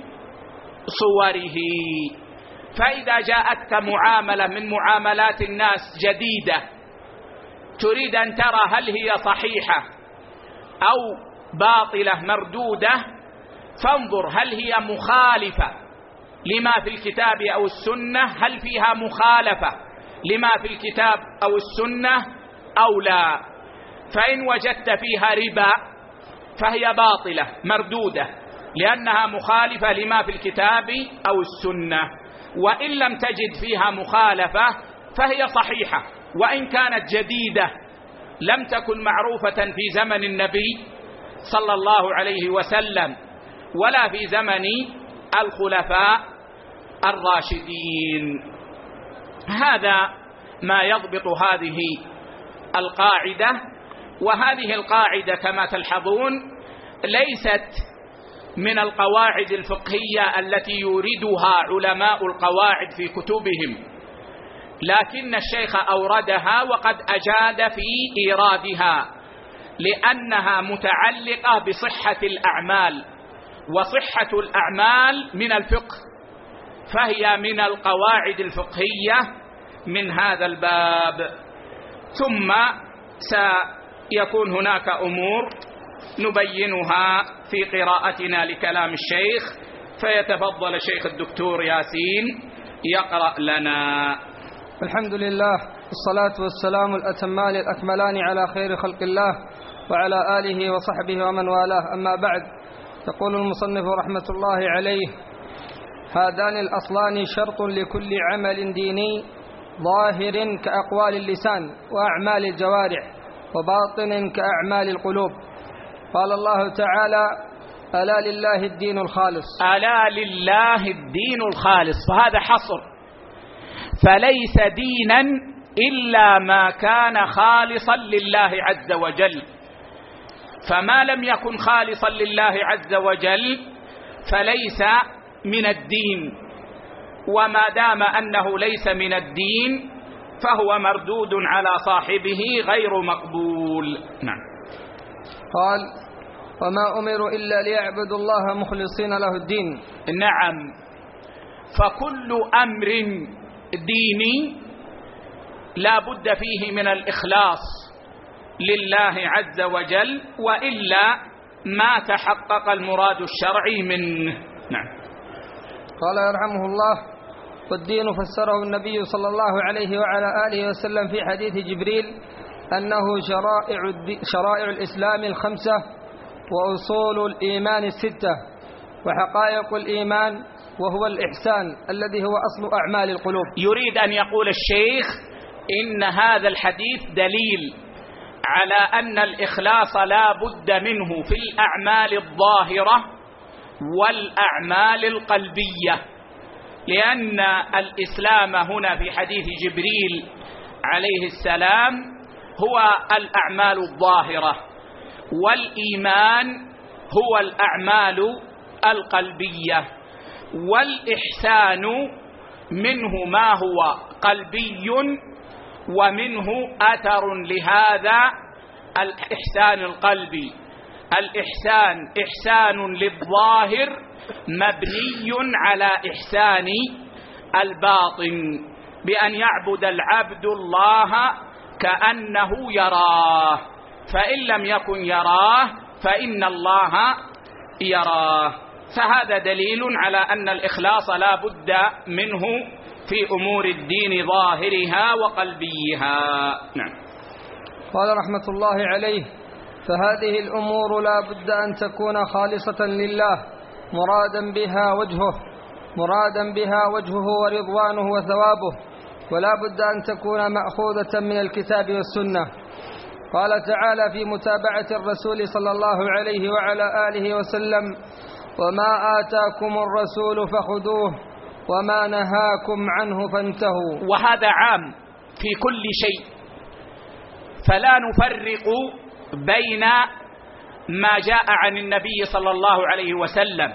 صوره. فإذا جاءتك معاملة من معاملات الناس جديدة تريد أن ترى هل هي صحيحة أو باطلة مردودة، فانظر هل هي مخالفة لما في الكتاب أو السنة، هل فيها مخالفة لما في الكتاب أو السنة أو لا. فإن وجدت فيها ربا فهي باطلة مردودة لأنها مخالفة لما في الكتاب أو السنة. وإن لم تجد فيها مخالفة فهي صحيحة، وإن كانت جديدة لم تكن معروفة في زمن النبي صلى الله عليه وسلم ولا في زمن الخلفاء الراشدين. هذا ما يضبط هذه القاعدة. وهذه القاعدة كما تلحظون ليست من القواعد الفقهية التي يوردها علماء القواعد في كتبهم، لكن الشيخ أوردها وقد أجاد في إيرادها لأنها متعلقة بصحة الأعمال، وصحة الأعمال من الفقه، فهي من القواعد الفقهية من هذا الباب. ثم سيكون هناك أمور نبينها في قراءتنا لكلام الشيخ، فيتفضل الشيخ الدكتور ياسين يقرأ لنا. الحمد لله والصلاة والسلام الأتمان الأكملان على خير خلق الله وعلى آله وصحبه ومن والاه، أما بعد. يقول المصنف رحمة الله عليه: هذان الأصلان شرط لكل عمل ديني ظاهر كأقوال اللسان وأعمال الجوارح، وباطن كأعمال القلوب. قال الله تعالى: ألا لله الدين الخالص. ألا لله الدين الخالص، فهذا حصر، فليس دينا إلا ما كان خالصا لله عز وجل. فما لم يكن خالصا لله عز وجل فليس من الدين، وما دام أنه ليس من الدين فهو مردود على صاحبه غير مقبول. نعم. قال: وما أمروا إلا ليعبدوا الله مخلصين له الدين. نعم، فكل أمر ديني لا بد فيه من الإخلاص لله عز وجل، وإلا ما تحقق المراد الشرعي منه. نعم. قال يرحمه الله: والدين فسره النبي صلى الله عليه وعلى آله وسلم في حديث جبريل أنه شرائع, شرائع الإسلام الخمسة، وأصول الإيمان الستة، وحقائق الإيمان وهو الإحسان الذي هو أصل أعمال القلوب. يريد أن يقول الشيخ إن هذا الحديث دليل على أن الإخلاص لا بد منه في الأعمال الظاهرة والأعمال القلبية، لأن الإسلام هنا في حديث جبريل عليه السلام هو الأعمال الظاهرة، والإيمان هو الأعمال القلبية، والإحسان منه ما هو قلبي ومنه أثر لهذا الإحسان القلبي. الإحسان إحسان للظاهر مبني على إحسان الباطن، بأن يعبد العبد الله كأنه يراه، فإن لم يكن يراه فإن الله يراه. فهذا دليل على أن الإخلاص لا بد منه في أمور الدين ظاهرها وقلبيها. نعم. قال رحمة الله عليه: فهذه الأمور لا بد أن تكون خالصة لله مرادا بها وجهه مرادا بها وجهه ورضوانه وثوابه، ولا بد أن تكون مأخوذة من الكتاب والسنة. قال تعالى في متابعة الرسول صلى الله عليه وعلى آله وسلم: وما آتاكم الرسول فخذوه وما نهاكم عنه فانتهوا. وهذا عام في كل شيء، فلا نفرق بين ما جاء عن النبي صلى الله عليه وسلم،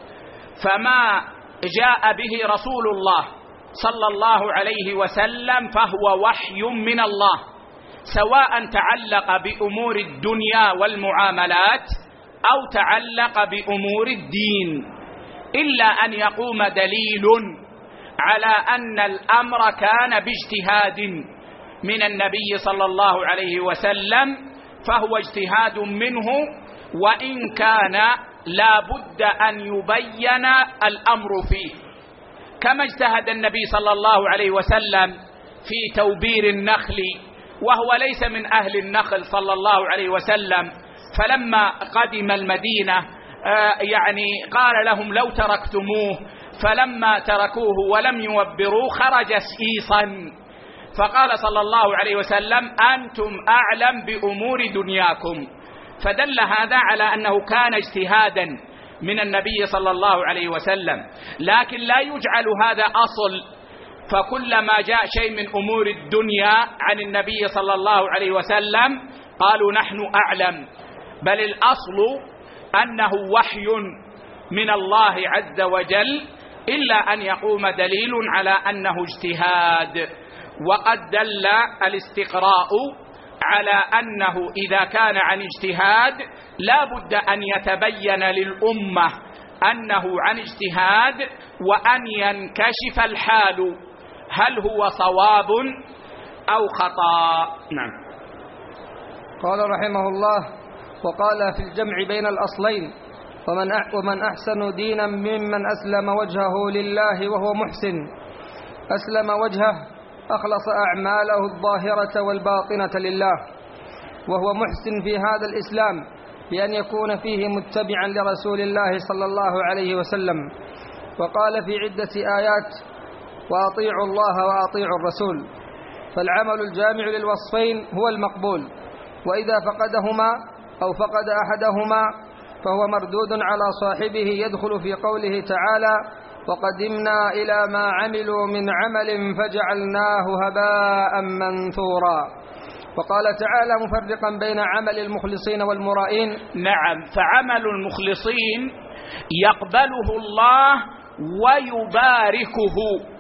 فما جاء به رسول الله صلى الله عليه وسلم فهو وحي من الله، سواء تعلق بأمور الدنيا والمعاملات أو تعلق بأمور الدين، إلا أن يقوم دليل على أن الأمر كان باجتهاد من النبي صلى الله عليه وسلم فهو اجتهاد منه، وإن كان لا بد أن يبين الأمر فيه، كما اجتهد النبي صلى الله عليه وسلم في توبير النخل وهو ليس من أهل النخل صلى الله عليه وسلم، فلما قدم المدينة يعني قال لهم لو تركتموه، فلما تركوه ولم يوبروه خرج سئيصا، فقال صلى الله عليه وسلم: أنتم أعلم بأمور دنياكم. فدل هذا على أنه كان اجتهادا من النبي صلى الله عليه وسلم، لكن لا يجعل هذا أصل، فكلما جاء شيء من أمور الدنيا عن النبي صلى الله عليه وسلم قالوا نحن أعلم، بل الأصل أنه وحي من الله عز وجل، إلا أن يقوم دليل على أنه اجتهاد. وقد دل الاستقراء على أنه إذا كان عن اجتهاد لا بد أن يتبين للأمة أنه عن اجتهاد، وأن ينكشف الحال هل هو صواب أو خطأ. نعم. قال رحمه الله: وقال في الجمع بين الأصلين: ومن ومن أحسن دينا ممن أسلم وجهه لله وهو محسن. أسلم وجهه أخلص أعماله الظاهرة والباطنة لله، وهو محسن في هذا الإسلام بأن يكون فيه متبعا لرسول الله صلى الله عليه وسلم. وقال في عدة آيات: وأطيعوا الله وأطيعوا الرسول. فالعمل الجامع للوصفين هو المقبول، وإذا فقدهما أو فقد أحدهما فهو مردود على صاحبه، يدخل في قوله تعالى: وقدمنا إلى ما عملوا من عمل فجعلناه هباء منثورا. وقال تعالى مفرقا بين عمل المخلصين والمرائين: نعم، فعمل المخلصين يقبله الله ويباركه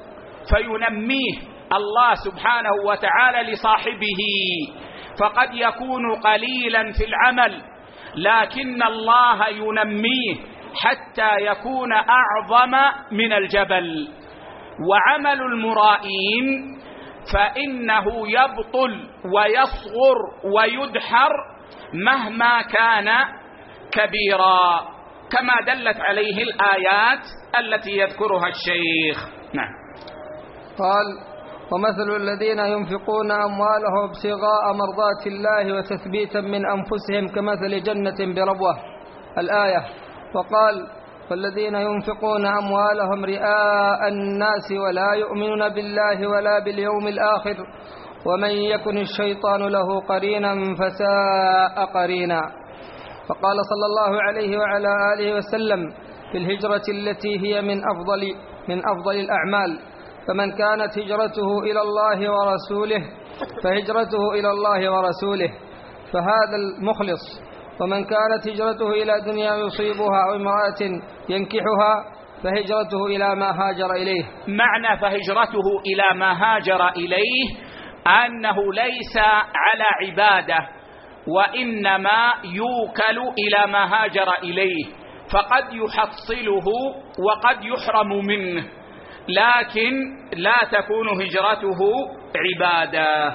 فينميه الله سبحانه وتعالى لصاحبه، فقد يكون قليلا في العمل لكن الله ينميه حتى يكون أعظم من الجبل. وعمل المرائين فإنه يبطل ويصغر ويدحر مهما كان كبيرا، كما دلت عليه الآيات التي يذكرها الشيخ. نعم. قال: ومثل الذين ينفقون أموالهم ابتغاء مرضات الله وتثبيتا من أنفسهم كمثل جنة بربوة، الآية. وقال: والذين ينفقون أموالهم رئاء الناس ولا يؤمنون بالله ولا باليوم الآخر ومن يكن الشيطان له قرينا فساء قرينا. فقال صلى الله عليه وعلى آله وسلم في الهجرة التي هي من أفضل من أفضل الأعمال: فمن كانت هجرته إلى الله ورسوله فهجرته إلى الله ورسوله، فهذا المخلص. ومن كانت هجرته إلى دنيا يصيبها أو امرأة ينكحها فهجرته إلى ما هاجر إليه. معنى فهجرته إلى ما هاجر إليه أنه ليس على عبادة، وإنما يوكل إلى ما هاجر إليه، فقد يحصله وقد يحرم منه، لكن لا تكون هجرته عبادة.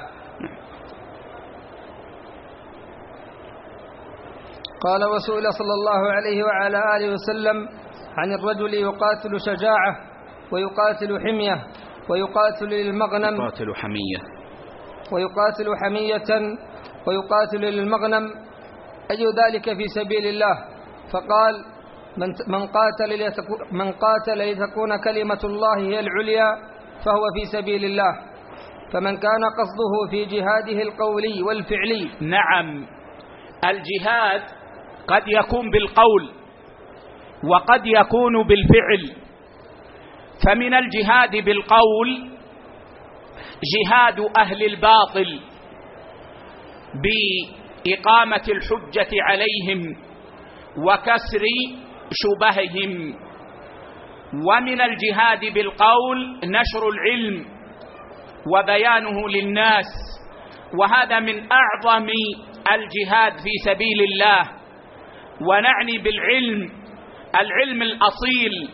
قال: وسئل صلى الله عليه وعلى آله وسلم عن الرجل يقاتل شجاعة ويقاتل حمية ويقاتل للمغنم يقاتل حمية ويقاتل حمية ويقاتل للمغنم أي ذلك في سبيل الله؟ فقال: من قاتل لتكون, من قاتل لتكون كلمة الله هي العليا فهو في سبيل الله. فمن كان قصده في جهاده القولي والفعلي. نعم، الجهاد قد يكون بالقول وقد يكون بالفعل. فمن الجهاد بالقول جهاد أهل الباطل بإقامة الحجة عليهم وكسر شبههم. ومن الجهاد بالقول نشر العلم وبيانه للناس، وهذا من أعظم الجهاد في سبيل الله. ونعني بالعلم العلم الأصيل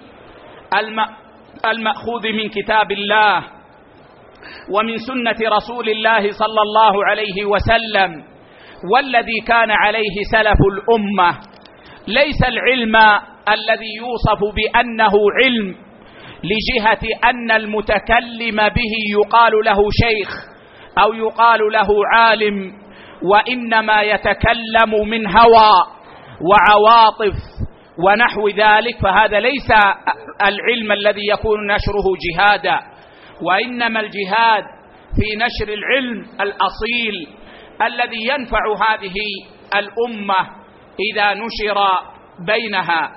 المأخوذ من كتاب الله ومن سنة رسول الله صلى الله عليه وسلم، والذي كان عليه سلف الأمة. ليس العلم الذي يوصف بأنه علم لجهة أن المتكلم به يقال له شيخ أو يقال له عالم، وإنما يتكلم من هوى وعواطف ونحو ذلك، فهذا ليس العلم الذي يكون نشره جهادا. وإنما الجهاد في نشر العلم الأصيل الذي ينفع هذه الأمة إذا نشر بينها.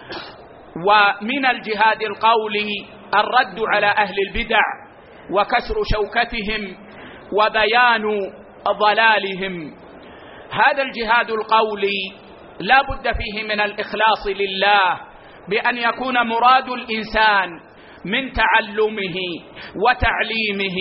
ومن الجهاد القولي الرد على أهل البدع وكسر شوكتهم وبيان ضلالهم. هذا الجهاد القولي لا بد فيه من الإخلاص لله، بأن يكون مراد الإنسان من تعلمه وتعليمه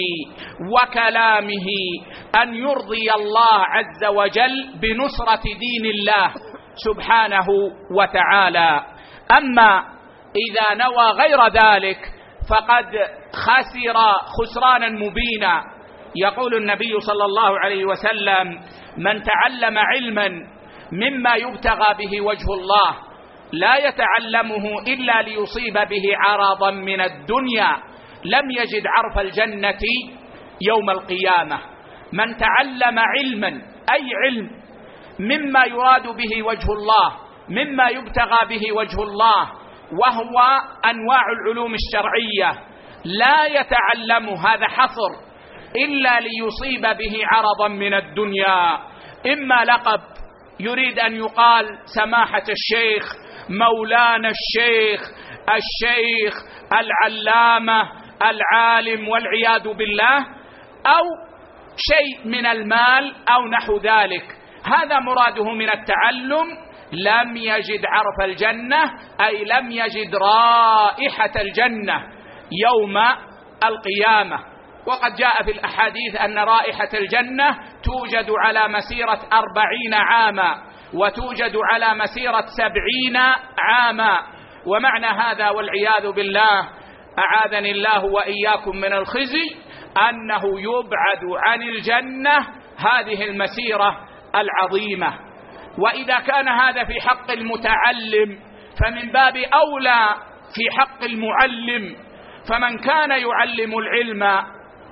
وكلامه أن يرضي الله عز وجل بنصرة دين الله سبحانه وتعالى. أما إذا نوى غير ذلك فقد خسر خسرانا مبينا. يقول النبي صلى الله عليه وسلم: من تعلم علما مما يبتغى به وجه الله لا يتعلمه إلا ليصيب به عرضا من الدنيا لم يجد عرف الجنة يوم القيامة. من تعلم علما أي علم مما يراد به وجه الله، مما يبتغى به وجه الله، وهو أنواع العلوم الشرعية، لا يتعلم هذا حصر إلا ليصيب به عرضا من الدنيا، إما لقب يريد أن يقال سماحة الشيخ، مولانا الشيخ، الشيخ، العلامة، العالم والعياذ بالله، أو شيء من المال أو نحو ذلك. هذا مراده من التعلم. لم يجد عرف الجنة أي لم يجد رائحة الجنة يوم القيامة. وقد جاء في الأحاديث أن رائحة الجنة توجد على مسيرة أربعين عاما وتوجد على مسيرة سبعين عاما. ومعنى هذا والعياذ بالله أعاذني الله وإياكم من الخزي أنه يبعد عن الجنة هذه المسيرة العظيمة. وإذا كان هذا في حق المتعلم فمن باب أولى في حق المعلم. فمن كان يعلم العلم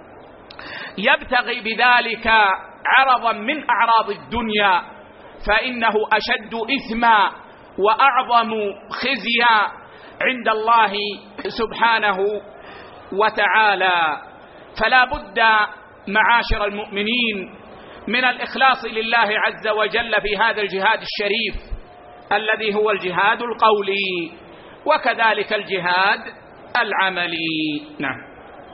يبتغي بذلك عرضا من أعراض الدنيا فإنه أشد إثما وأعظم خزيا عند الله سبحانه وتعالى. فلا بد معاشر المؤمنين من الإخلاص لله عز وجل في هذا الجهاد الشريف الذي هو الجهاد القولي، وكذلك الجهاد العملي. نعم.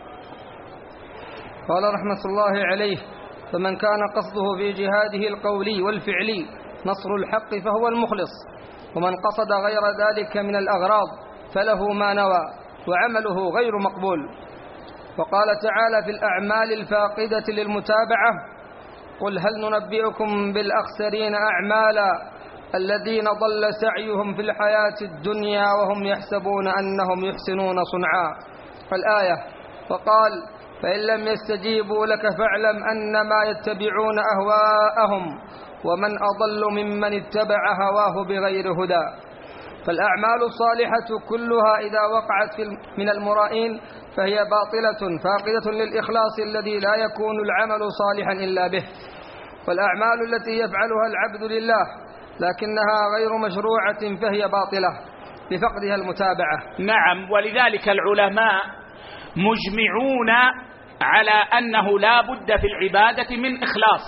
قال رحمة الله عليه: فمن كان قصده في جهاده القولي والفعلي نصر الحق فهو المخلص، ومن قصد غير ذلك من الأغراض فله ما نوى وعمله غير مقبول. وقال تعالى في الأعمال الفاقدة للمتابعة: قل هل ننبئكم بالأخسرين أعمالا الذين ضل سعيهم في الحياة الدنيا وهم يحسبون أنهم يحسنون صنعا الآية. وقال: فإن لم يستجيبوا لك فاعلم أنما يتبعون أهواءهم ومن أضل ممن اتبع هواه بغير هدى. فالأعمال الصالحة كلها إذا وقعت من المرائين فهي باطلة فاقدة للإخلاص الذي لا يكون العمل صالحا إلا به. والأعمال التي يفعلها العبد لله لكنها غير مشروعة فهي باطلة بفقدها المتابعة. نعم، ولذلك العلماء مجمعون على أنه لا بد في العبادة من إخلاص،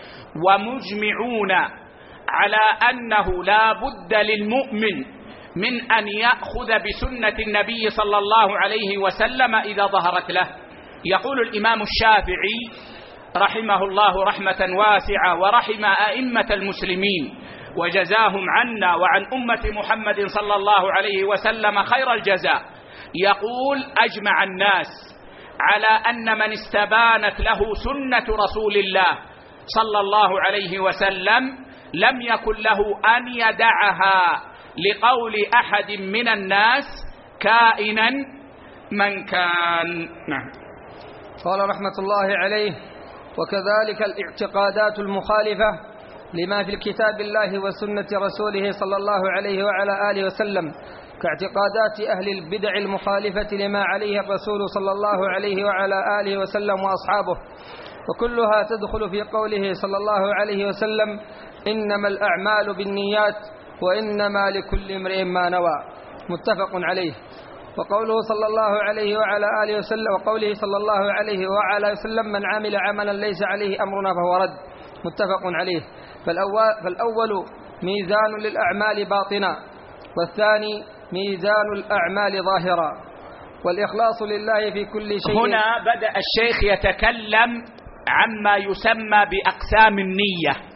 ومجمعون على أنه لا بد للمؤمن من أن يأخذ بسنة النبي صلى الله عليه وسلم إذا ظهرت له. يقول الإمام الشافعي رحمه الله رحمة واسعة ورحم أئمة المسلمين وجزاهم عنا وعن أمة محمد صلى الله عليه وسلم خير الجزاء، يقول: أجمع الناس على أن من استبانت له سنة رسول الله صلى الله عليه وسلم لم يكن له أن يدعها لقول أحد من الناس كائنا من كان. نعم. قال رحمة الله عليه: وكذلك الاعتقادات المخالفة لما في الكتاب الله وسنة رسوله صلى الله عليه وعلى آله وسلم كاعتقادات أهل البدع المخالفة لما عليه الرسول صلى الله عليه وعلى آله وسلم وأصحابه، وكلها تدخل في قوله صلى الله عليه وسلم: إنما الأعمال بالنيات وإنما لكل امرئ ما نوى، متفق عليه. وقوله صلى الله عليه وعلى آله وسلم وقوله صلى الله عليه وعلى وسلم: من عمل عملا ليس عليه أمرنا فهو رد، متفق عليه. فالأول, فالأول ميزان للأعمال باطنا، والثاني ميزان الأعمال ظاهرا، والإخلاص لله في كل شيء. هنا بدأ الشيخ يتكلم عما يسمى بأقسام النية.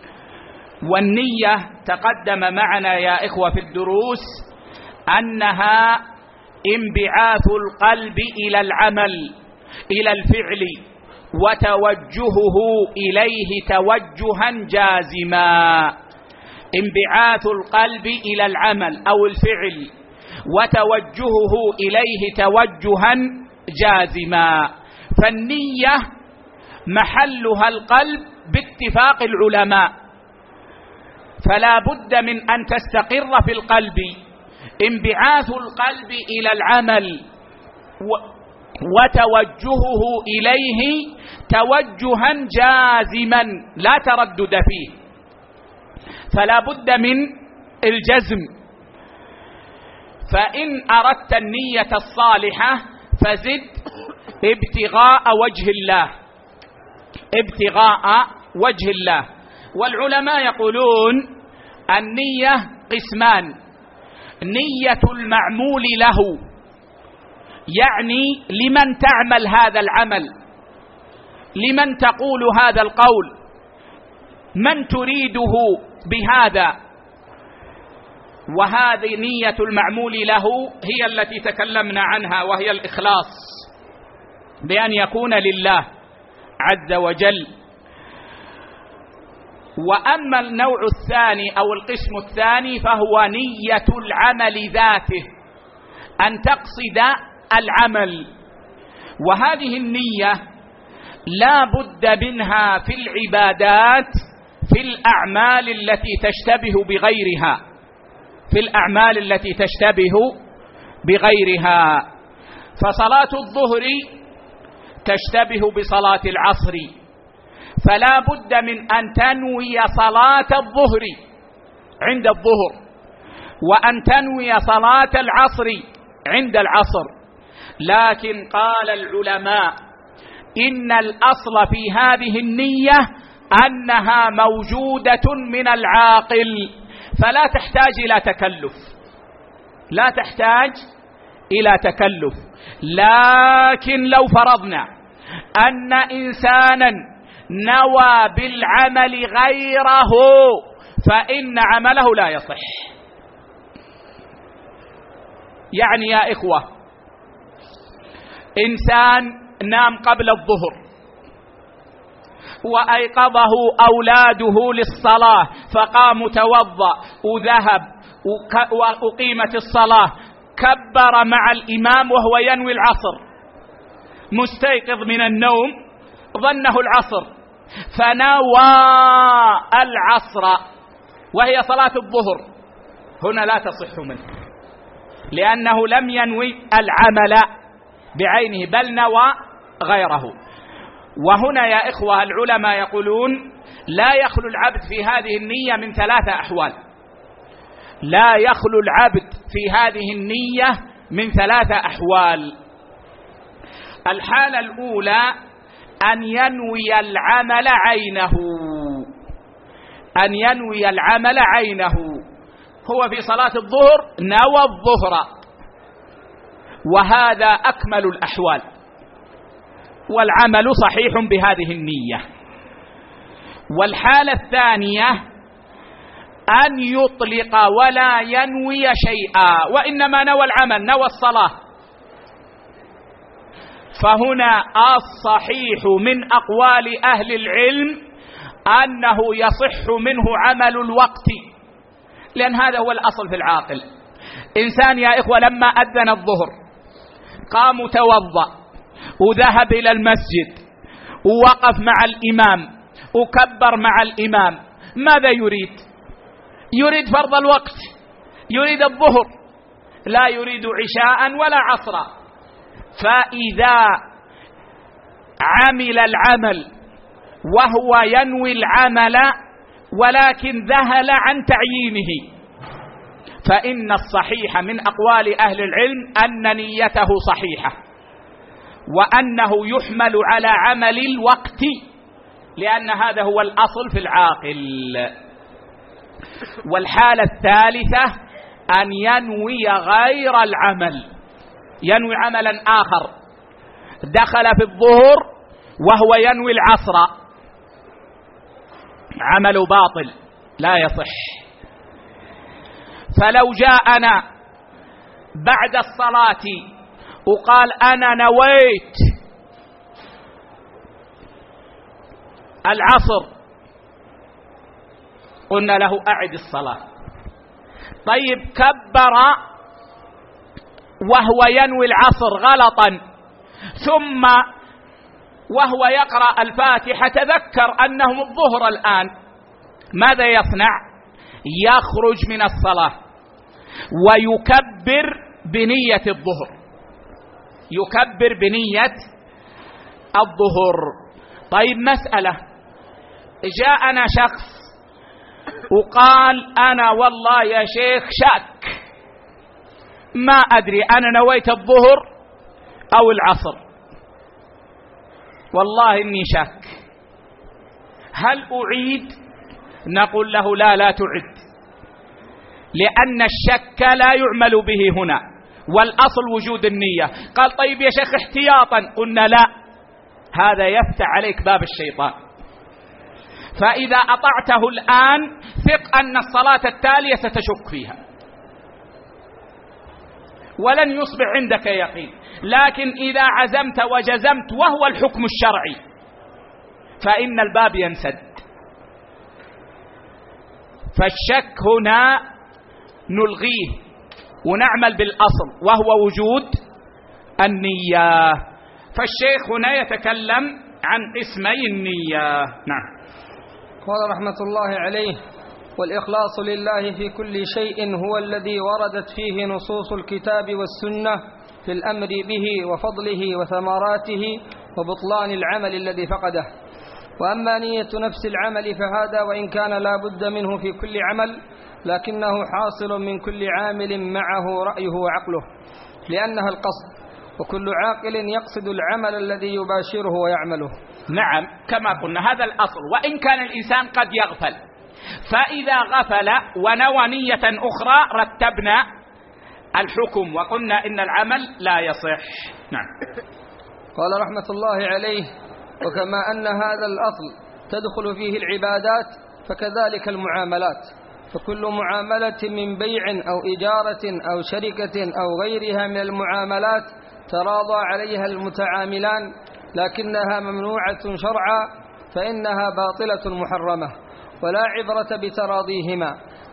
والنية تقدم معنا يا إخوة في الدروس أنها انبعاث القلب إلى العمل إلى الفعل وتوجهه إليه توجها جازما. انبعاث القلب إلى العمل أو الفعل وتوجهه إليه توجها جازما. فالنية محلها القلب باتفاق العلماء، فلا بد من أن تستقر في القلب. انبعاث القلب إلى العمل وتوجهه إليه توجها جازما لا تردد فيه، فلا بد من الجزم. فإن أردت النية الصالحة فزد ابتغاء وجه الله، ابتغاء وجه الله. والعلماء يقولون النية قسمان: نية المعمول له، يعني لمن تعمل هذا العمل، لمن تقول هذا القول، من تريده بهذا. وهذه نية المعمول له هي التي تكلمنا عنها، وهي الإخلاص، بأن يكون لله عز وجل. وأما النوع الثاني أو القسم الثاني فهو نية العمل ذاته، أن تقصد العمل. وهذه النية لا بد منها في العبادات في الأعمال التي تشتبه بغيرها، في الأعمال التي تشتبه بغيرها. فصلاة الظهر تشتبه بصلاة العصر، فلا بد من أن تنوي صلاة الظهر عند الظهر، وأن تنوي صلاة العصر عند العصر. لكن قال العلماء إن الأصل في هذه النية أنها موجودة من العاقل، فلا تحتاج إلى تكلف، لا تحتاج إلى تكلف. لكن لو فرضنا أن إنسانا نوى بالعمل غيره فإن عمله لا يصح. يعني يا إخوة، إنسان نام قبل الظهر وأيقظه أولاده للصلاة فقام توضأ وذهب وأقيمت الصلاة، كبر مع الإمام وهو ينوي العصر، مستيقظ من النوم ظنه العصر فنوى العصر وهي صلاة الظهر، هنا لا تصح منه لأنه لم ينوي العمل بعينه بل نوى غيره. وهنا يا إخوة العلماء يقولون لا يخلو العبد في هذه النية من ثلاثة أحوال، لا يخلو العبد في هذه النية من ثلاثة أحوال. الحالة الأولى أن ينوي العمل عينه، أن ينوي العمل عينه، هو في صلاة الظهر نوى الظهر، وهذا أكمل الأحوال والعمل صحيح بهذه النية. والحالة الثانية أن يطلق ولا ينوي شيئا وإنما نوى العمل، نوى الصلاة، فهنا الصحيح من أقوال أهل العلم أنه يصح منه عمل الوقت، لأن هذا هو الأصل في العاقل. إنسان يا إخوة لما أذن الظهر قام وتوضأ وذهب إلى المسجد ووقف مع الإمام وكبر مع الإمام، ماذا يريد؟ يريد فرض الوقت، يريد الظهر، لا يريد عشاء ولا عصرا. فإذا عمل العمل وهو ينوي العمل ولكن ذهل عن تعيينه، فإن الصحيح من أقوال أهل العلم أن نيته صحيحة وأنه يحمل على عمل الوقت، لأن هذا هو الأصل في العاقل. والحالة الثالثة أن ينوي غير العمل، ينوي عملا آخر، دخل في الظهر وهو ينوي العصر، عمل باطل لا يصح. فلو جاءنا بعد الصلاة وقال أنا نويت العصر، قلنا له أعد الصلاة. طيب كبر وهو ينوي العصر غلطا، ثم وهو يقرأ الفاتحة تذكر أنه الظهر الآن، ماذا يصنع؟ يخرج من الصلاة ويكبر بنية الظهر، يكبر بنية الظهر. طيب مسألة، جاءنا شخص وقال أنا والله يا شيخ شك، ما أدري أنا نويت الظهر أو العصر، والله إني شك، هل أعيد؟ نقول له لا لا تعد، لأن الشك لا يعمل به هنا، والأصل وجود النية. قال طيب يا شيخ احتياطا، قلنا لا، هذا يفتح عليك باب الشيطان. فإذا أطعته الآن ثق أن الصلاة التالية ستشك فيها ولن يصبح عندك يقين. لكن إذا عزمت وجزمت وهو الحكم الشرعي فإن الباب ينسد. فالشك هنا نلغيه ونعمل بالأصل وهو وجود النية. فالشيخ هنا يتكلم عن اسمي النية. نعم. قال رحمة الله عليه: والإخلاص لله في كل شيء هو الذي وردت فيه نصوص الكتاب والسنة في الأمر به وفضله وثمراته وبطلان العمل الذي فقده. وأما نية نفس العمل فهذا وإن كان لا بد منه في كل عمل، لكنه حاصل من كل عامل معه رأيه وعقله، لأنها القصد، وكل عاقل يقصد العمل الذي يباشره ويعمله. نعم، كما قلنا هذا الأصل، وإن كان الإنسان قد يغفل، فإذا غفل ونوى نية أخرى رتبنا الحكم وقلنا إن العمل لا يصح. نعم. قال رحمة الله عليه: وكما أن هذا الأصل تدخل فيه العبادات فكذلك المعاملات، فكل معاملة من بيع أو إجارة أو شركة أو غيرها من المعاملات تراضى عليها المتعاملان لكنها ممنوعة شرعا فإنها باطلة محرمة، ولا عبرة بتراضيهما،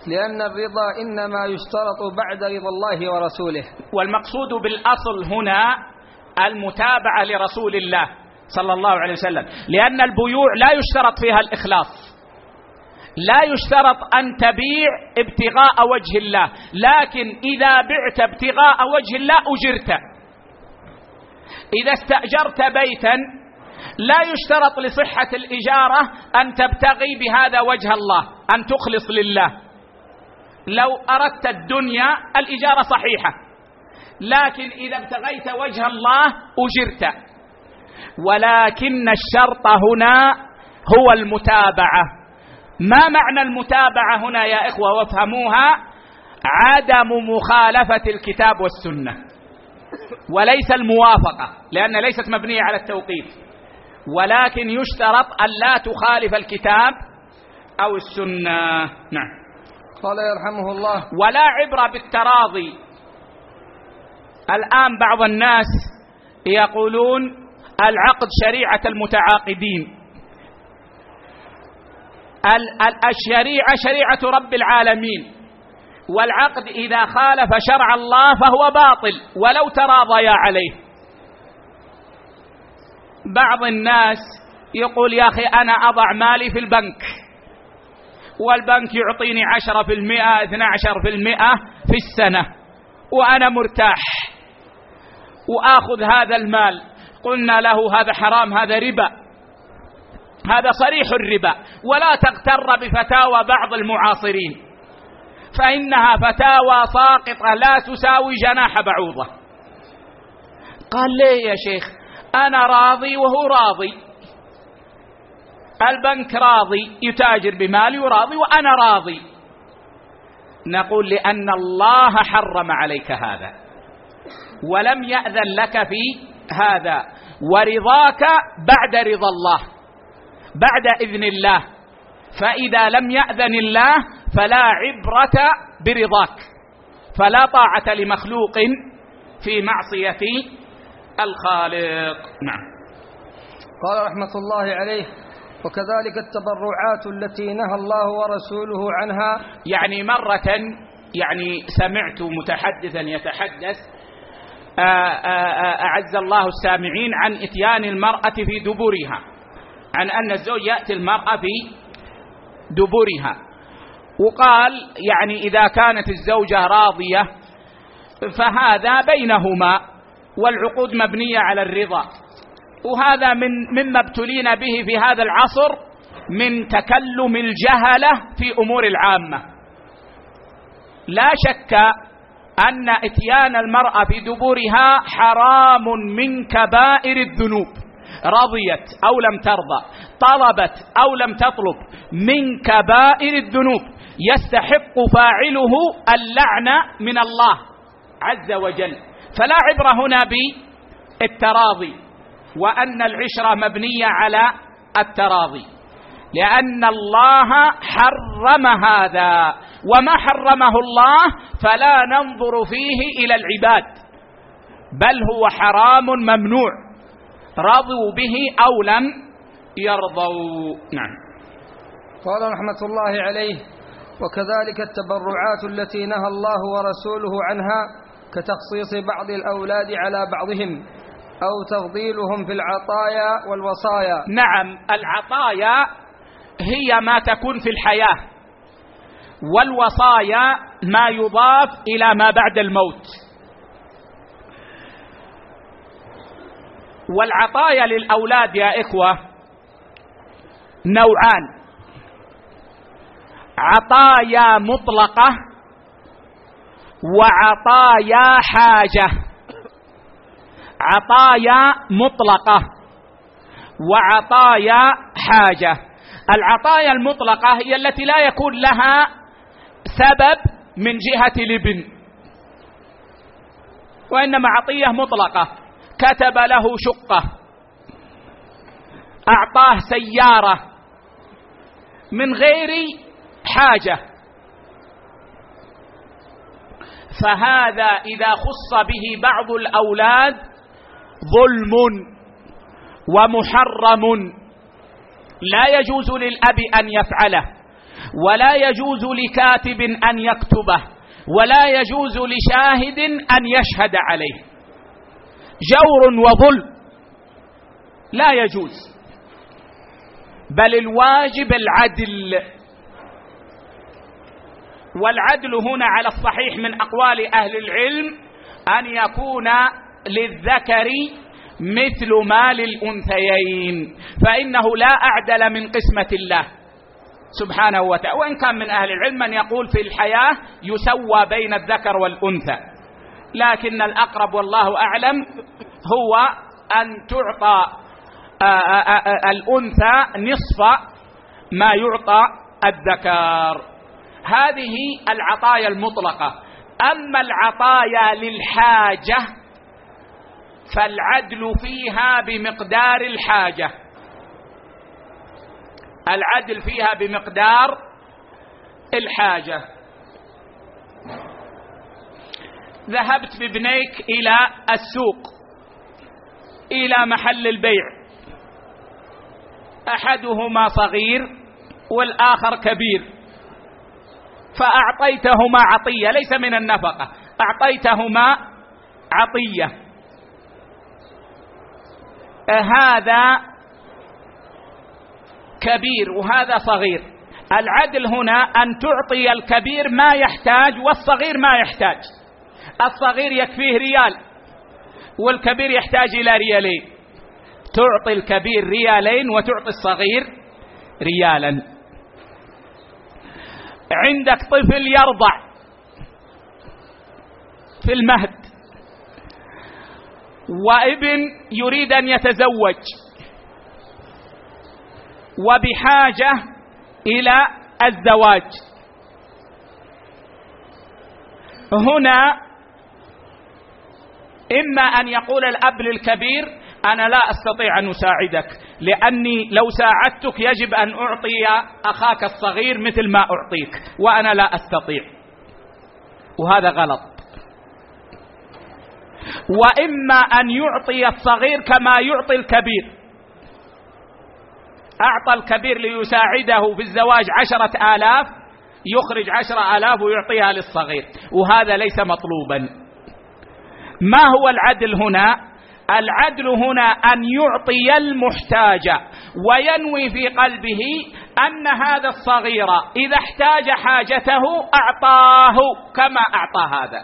لأن الرضا إنما يشترط بعد رضا الله ورسوله. والمقصود بالأصل هنا المتابعة لرسول الله صلى الله عليه وسلم، لأن البيوع لا يشترط فيها الإخلاص، لا يشترط أن تبيع ابتغاء وجه الله، لكن إذا بعت ابتغاء وجه الله أجرت. إذا استأجرت بيتا لا يشترط لصحة الإجارة أن تبتغي بهذا وجه الله، أن تخلص لله. لو أردت الدنيا الإجارة صحيحة، لكن إذا ابتغيت وجه الله أجرت. ولكن الشرط هنا هو المتابعة. ما معنى المتابعة هنا يا إخوة وافهموها؟ عدم مخالفة الكتاب والسنة، وليس الموافقة، لأن ليست مبنية على التوقيف، ولكن يشترط أن لا تخالف الكتاب أو السنة. نعم. قال يرحمه الله: ولا عبرة بالتراضي. الآن بعض الناس يقولون العقد شريعة المتعاقدين، الشريعة شريعة رب العالمين، والعقد إذا خالف شرع الله فهو باطل ولو تراضيا عليه. بعض الناس يقول يا أخي أنا أضع مالي في البنك، والبنك يعطيني عشرة في المئة اثنى عشر في المئة في السنة، وأنا مرتاح وآخذ هذا المال. قلنا له هذا حرام، هذا ربا، هذا صريح الربا. ولا تغتر بفتاوى بعض المعاصرين، فإنها فتاوى ساقطة لا تساوي جناح بعوضة. قال ليه يا شيخ؟ أنا راضي وهو راضي، البنك راضي يتاجر بمالي وراضي وأنا راضي. نقول لأن الله حرم عليك هذا ولم يأذن لك في هذا، ورضاك بعد رضا الله، بعد إذن الله. فإذا لم يأذن الله فلا عبرة برضاك، فلا طاعة لمخلوق في معصية الخالق. نعم. قال رحمة الله عليه: وكذلك التبرعات التي نهى الله ورسوله عنها. يعني مرة يعني سمعت متحدثا يتحدث أعز الله السامعين عن إتيان المرأة في دبرها، عن أن الزوج يأتي المرأة في دبرها، وقال يعني إذا كانت الزوجة راضية فهذا بينهما، والعقود مبنية على الرضا. وهذا من مما ابتلينا به في هذا العصر من تكلم الجهلة في أمور العامة. لا شك أن إتيان المرأة في دبرها حرام من كبائر الذنوب، رضيت أو لم ترضى، طلبت أو لم تطلب، من كبائر الذنوب، يستحق فاعله اللعنة من الله عز وجل. فلا عبرة هنا بالتراضي، وأن العشرة مبنية على التراضي، لأن الله حرم هذا، وما حرمه الله فلا ننظر فيه إلى العباد، بل هو حرام ممنوع، رضوا به أو لم يرضوا. نعم. قال رحمة الله عليه: وكذلك التبرعات التي نهى الله ورسوله عنها كتخصيص بعض الأولاد على بعضهم أو تفضيلهم في العطايا والوصايا. نعم، العطايا هي ما تكون في الحياة، والوصايا ما يضاف إلى ما بعد الموت. والعطايا للأولاد يا إخوة نوعان: عطايا مطلقة وعطايا حاجة. عطايا مطلقة وعطايا حاجة. العطايا المطلقة هي التي لا يكون لها سبب من جهة الابن، وإنما عطية مطلقة، كتب له شقة، أعطاه سيارة من غير حاجة، فهذا إذا خص به بعض الأولاد ظلم ومحرم لا يجوز للأب أن يفعله. ولا يجوز لكاتب أن يكتبه، ولا يجوز لشاهد أن يشهد عليه. جور وظلم لا يجوز، بل الواجب العدل. والعدل هنا على الصحيح من أقوال أهل العلم أن يكون للذكر مثل ما للأنثيين، فإنه لا أعدل من قسمة الله سبحانه وتعالى. وإن كان من أهل العلم من يقول في الحياة يسوى بين الذكر والأنثى، لكن الأقرب والله أعلم هو أن تعطى الأنثى نصف ما يعطى الذكر. هذه العطايا المطلقة. أما العطايا للحاجة فالعدل فيها بمقدار الحاجة، العدل فيها بمقدار الحاجة. ذهبت بابنيك إلى السوق، إلى محل البيع، أحدهما صغير والآخر كبير، فأعطيتهما عطية ليس من النفقة، أعطيتهما عطية. هذا كبير وهذا صغير. العدل هنا أن تعطي الكبير ما يحتاج والصغير ما يحتاج. الصغير يكفيه ريال والكبير يحتاج إلى ريالين، تعطي الكبير ريالين وتعطي الصغير ريالا. عندك طفل يرضع في المهد، وابن يريد أن يتزوج وبحاجة إلى الزواج. هنا إما أن يقول الأب للكبير أنا لا أستطيع أن أساعدك، لأني لو ساعدتك يجب أن أعطي أخاك الصغير مثل ما أعطيك وأنا لا أستطيع، وهذا غلط. وإما أن يعطي الصغير كما يعطي الكبير، أعطى الكبير ليساعده في الزواج عشرة آلاف يخرج عشرة آلاف ويعطيها للصغير، وهذا ليس مطلوبا. ما هو العدل هنا؟ العدل هنا أن يعطي المحتاج وينوي في قلبه أن هذا الصغير إذا احتاج حاجته أعطاه كما أعطى هذا.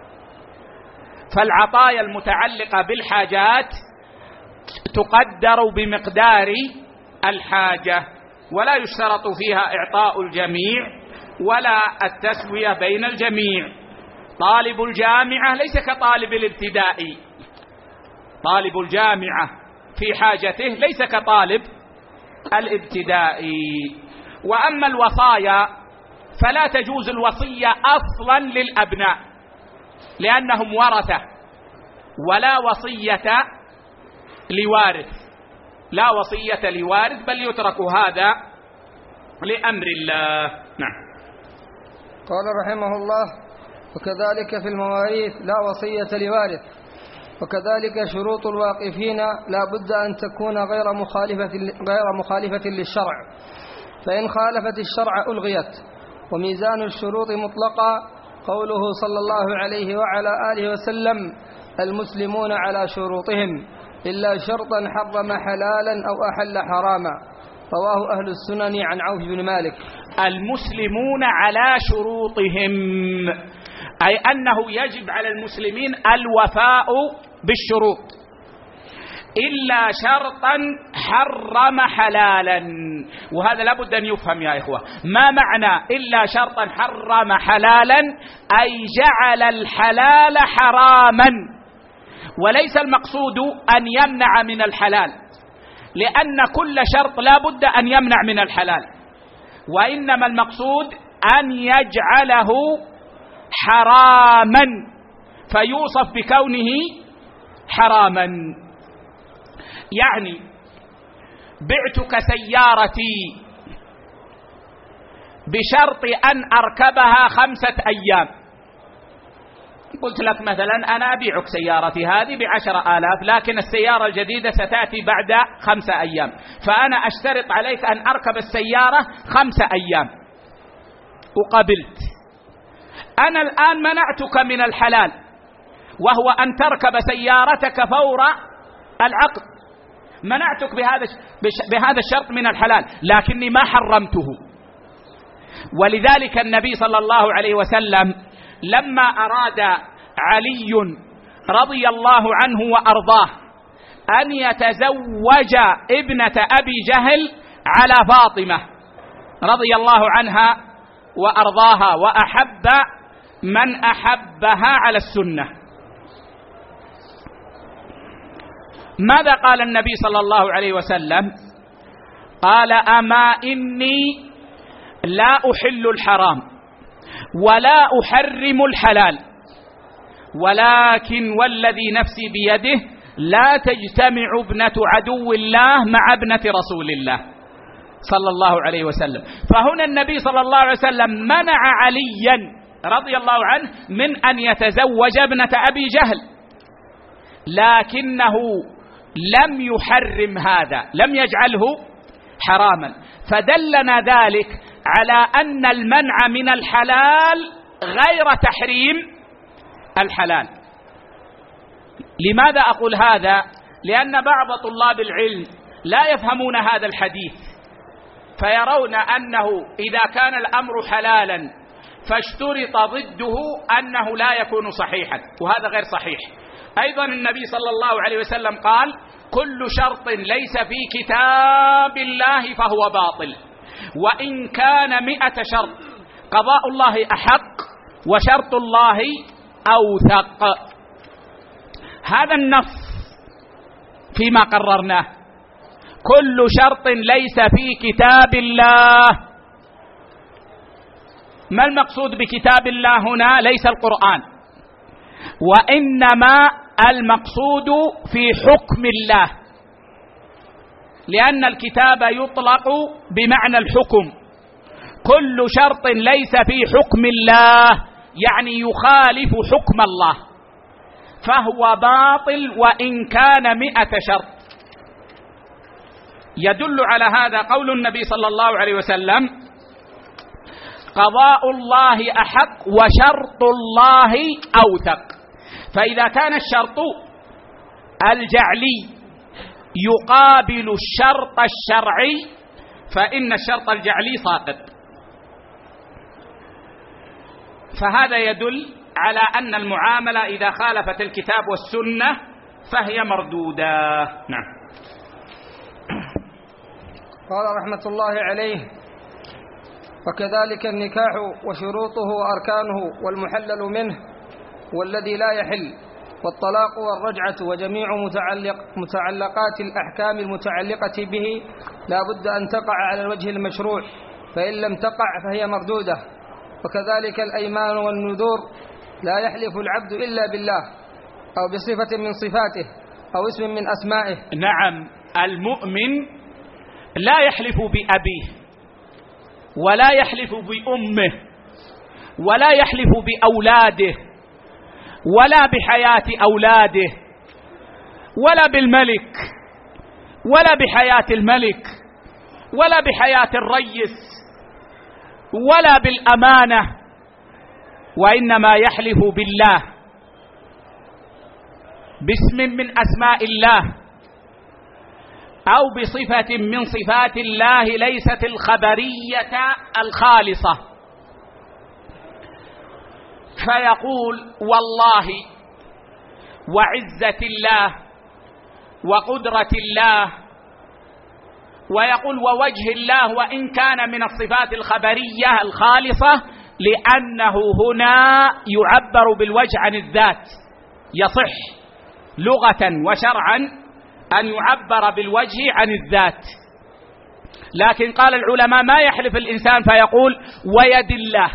فالعطايا المتعلقة بالحاجات تقدر بمقدار الحاجة، ولا يشترط فيها إعطاء الجميع ولا التسوية بين الجميع. طالب الجامعة ليس كطالب الابتدائي، طالب الجامعة في حاجته ليس كطالب الابتدائي. وأما الوصايا فلا تجوز الوصية أصلا للأبناء لأنهم ورثة، ولا وصية لوارث، لا وصية لوارث، بل يترك هذا لأمر الله. نعم. قال رحمه الله: وكذلك في المواريث لا وصية لوارث، وكذلك شروط الواقفين لا بد أن تكون غير مخالفة غير مخالفة للشرع، فإن خالفت الشرع ألغيت. وميزان الشروط مطلقا قوله صلى الله عليه وعلى آله وسلم: المسلمون على شروطهم إلا شرطا حرم حلالا أو أحل حراما، رواه أهل السنن عن عوف بن مالك. المسلمون على شروطهم، أي أنه يجب على المسلمين الوفاء بالشروط إلا شرطا حرم حلالا. وهذا لابد أن يفهم يا إخوة. ما معنى إلا شرطا حرم حلالا؟ أي جعل الحلال حراما، وليس المقصود أن يمنع من الحلال، لأن كل شرط لابد أن يمنع من الحلال، وإنما المقصود أن يجعله حراما فيوصف بكونه حراما. يعني بعتك سيارتي بشرط أن أركبها خمسة أيام. قلت لك مثلا أنا أبيعك سيارتي هذه بعشر آلاف، لكن السيارة الجديدة ستأتي بعد خمسة أيام، فأنا أشترط عليك أن أركب السيارة خمسة أيام. وقبلت. أنا الآن منعتك من الحلال، وهو أن تركب سيارتك فور العقد، منعتك بهذا بهذا الشرط من الحلال، لكني ما حرمته. ولذلك النبي صلى الله عليه وسلم لما أراد علي رضي الله عنه وأرضاه أن يتزوج ابنة أبي جهل على فاطمة رضي الله عنها وأرضاها، وأحب من أحبها على السنة، ماذا قال النبي صلى الله عليه وسلم؟ قال: أما إني لا أحل الحرام ولا أحرم الحلال، ولكن والذي نفسي بيده لا تجتمع ابنة عدو الله مع ابنة رسول الله صلى الله عليه وسلم. فهنا النبي صلى الله عليه وسلم منع عليا رضي الله عنه من أن يتزوج ابنة أبي جهل، لكنه لم يحرم هذا، لم يجعله حراما. فدلنا ذلك على أن المنع من الحلال غير تحريم الحلال. لماذا أقول هذا؟ لأن بعض طلاب العلم لا يفهمون هذا الحديث، فيرون أنه إذا كان الأمر حلالا فاشترط ضده أنه لا يكون صحيحا، وهذا غير صحيح. أيضا النبي صلى الله عليه وسلم قال: كل شرط ليس في كتاب الله فهو باطل، وإن كان مئة شرط قضاء الله أحق وشرط الله أوثق. هذا النص فيما قررناه، كل شرط ليس في كتاب الله. ما المقصود بكتاب الله هنا؟ ليس القرآن، وإنما المقصود في حكم الله، لأن الكتاب يطلق بمعنى الحكم. كل شرط ليس في حكم الله يعني يخالف حكم الله فهو باطل وإن كان مئة شرط. يدل على هذا قول النبي صلى الله عليه وسلم: قضاء الله أحق وشرط الله أوثق. فإذا كان الشرط الجعلي يقابل الشرط الشرعي فإن الشرط الجعلي ساقط. فهذا يدل على أن المعاملة إذا خالفت الكتاب والسنة فهي مردودة. نعم. قال رحمة الله عليه: وكذلك النكاح وشروطه وأركانه والمحلل منه والذي لا يحل، والطلاق والرجعة وجميع متعلق متعلقات الأحكام المتعلقة به لا بد أن تقع على الوجه المشروع، فإن لم تقع فهي مردودة. وكذلك الأيمان والنذور لا يحلف العبد إلا بالله أو بصفة من صفاته أو اسم من أسمائه. نعم، المؤمن لا يحلف بأبيه ولا يحلف بأمه ولا يحلف بأولاده ولا بحياة أولاده ولا بالملك ولا بحياة الملك ولا بحياة الرئيس ولا بالأمانة، وإنما يحلف بالله باسم من أسماء الله أو بصفة من صفات الله ليست الخبرية الخالصة، فيقول: والله وعزة الله وقدرة الله، ويقول ووجه الله، وإن كان من الصفات الخبرية الخالصة، لأنه هنا يعبر بالوجه عن الذات. يصح لغة وشرعا أن يعبر بالوجه عن الذات، لكن قال العلماء ما يحلف الإنسان فيقول ويد الله،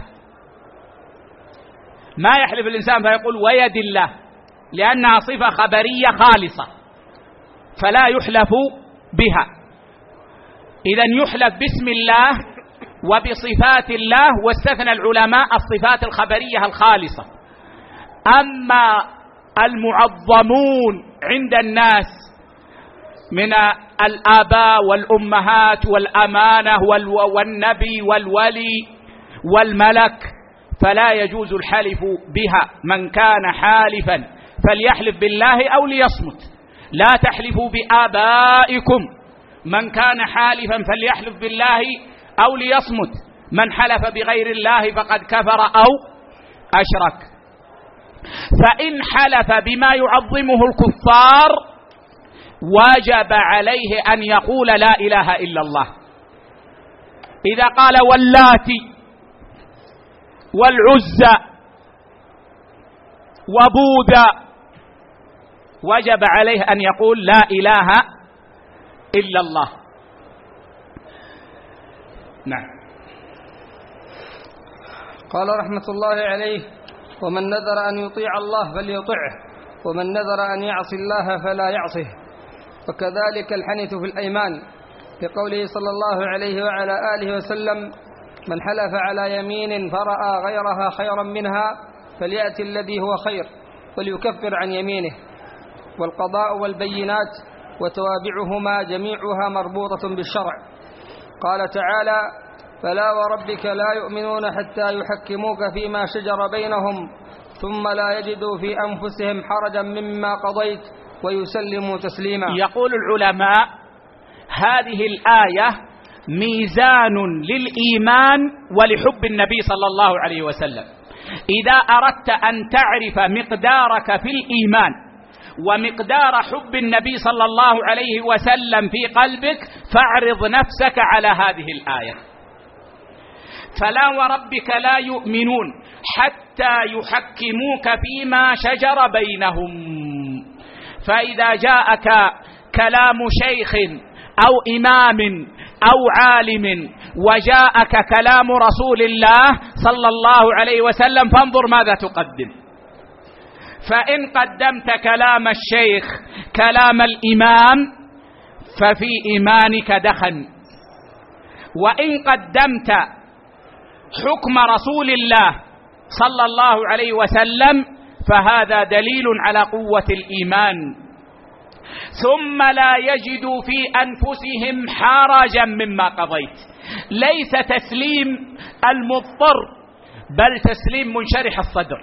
ما يحلف الإنسان فيقول ويد الله، لأنها صفة خبرية خالصة فلا يحلف بها. إذن يحلف باسم الله وبصفات الله، واستثنى العلماء الصفات الخبرية الخالصة. أما المعظمون عند الناس من الآباء والأمهات والأمانة والنبي والولي والملك فلا يجوز الحلف بها. من كان حالفا فليحلف بالله أو ليصمت. لا تحلفوا بآبائكم. من كان حالفا فليحلف بالله أو ليصمت. من حلف بغير الله فقد كفر أو أشرك. فإن حلف بما يعظمه الكفار وجب عليه أن يقول لا إله إلا الله. إذا قال واللات والعزى وبوذا وجب عليه أن يقول لا إله إلا الله. نعم. قال رحمة الله عليه: ومن نذر أن يطيع الله فليطعه، ومن نذر أن يعصي الله فلا يعصه. وكذلك الحنث في الأيمان، لقوله صلى الله عليه وعلى آله وسلم: من حلف على يمين فرأى غيرها خيرا منها فليأتي الذي هو خير وليكفر عن يمينه. والقضاء والبينات وتوابعهما جميعها مربوطة بالشرع. قال تعالى: فلا وربك لا يؤمنون حتى يحكموك فيما شجر بينهم ثم لا يجدوا في أنفسهم حرجا مما قضيت ويسلموا تسليما. يقول العلماء: هذه الآية ميزان للإيمان ولحب النبي صلى الله عليه وسلم. إذا أردت أن تعرف مقدارك في الإيمان ومقدار حب النبي صلى الله عليه وسلم في قلبك فاعرض نفسك على هذه الآية. فلا وربك لا يؤمنون حتى يحكموك فيما شجر بينهم. فإذا جاءك كلام شيخ أو إمام أو عالم وجاءك كلام رسول الله صلى الله عليه وسلم فانظر ماذا تقدم. فإن قدمت كلام الشيخ كلام الإمام ففي إيمانك دخن، وإن قدمت حكم رسول الله صلى الله عليه وسلم فهذا دليل على قوة الإيمان. ثم لا يجدوا في أنفسهم حرجا مما قضيت. ليس تسليم المضطر بل تسليم منشرح الصدر،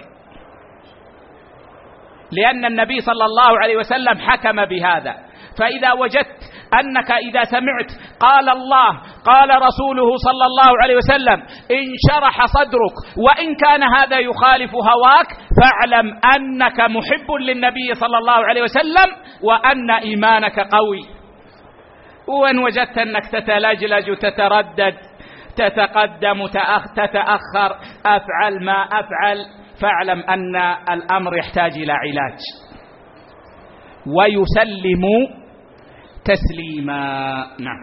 لأن النبي صلى الله عليه وسلم حكم بهذا. فإذا وجدت أنك إذا سمعت قال الله قال رسوله صلى الله عليه وسلم انشرح صدرك، وإن كان هذا يخالف هواك فاعلم أنك محب للنبي صلى الله عليه وسلم وأن إيمانك قوي. وإن وجدت أنك تتلجلج وتتردد تتقدم تتأخر أفعل ما أفعل فاعلم أن الأمر يحتاج إلى علاج. ويسلم تسليما. نعم.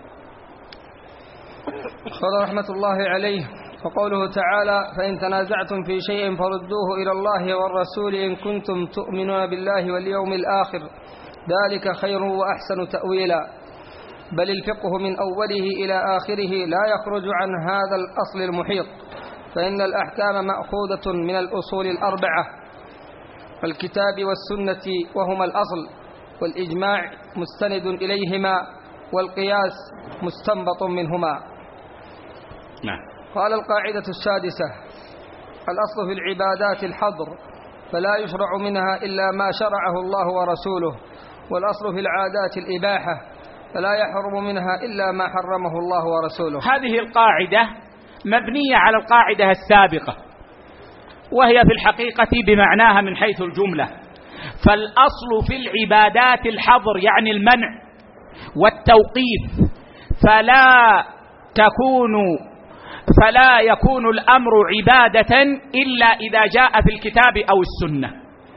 قال رحمة الله عليه: وقوله تعالى: فإن تنازعتم في شيء فردوه إلى الله والرسول إن كنتم تؤمنون بالله واليوم الآخر ذلك خير وأحسن تأويلا. بل الفقه من أوله إلى آخره لا يخرج عن هذا الأصل المحيط، فإن الأحكام مأخوذة من الأصول الأربعة: الكتاب والسنة وهما الأصل، والإجماع مستند إليهما، والقياس مستنبط منهما. نعم. قال: القاعدة السادسة: الأصل في العبادات الحظر، فلا يشرع منها إلا ما شرعه الله ورسوله. والأصل في العادات الإباحة، فلا يحرم منها إلا ما حرمه الله ورسوله. هذه القاعدة مبنية على القاعدة السابقة، وهي في الحقيقة بمعناها من حيث الجملة. فالأصل في العبادات الحظر يعني المنع والتوقيف، فلا تكون فلا يكون الأمر عبادة إلا إذا جاء في الكتاب أو السنة،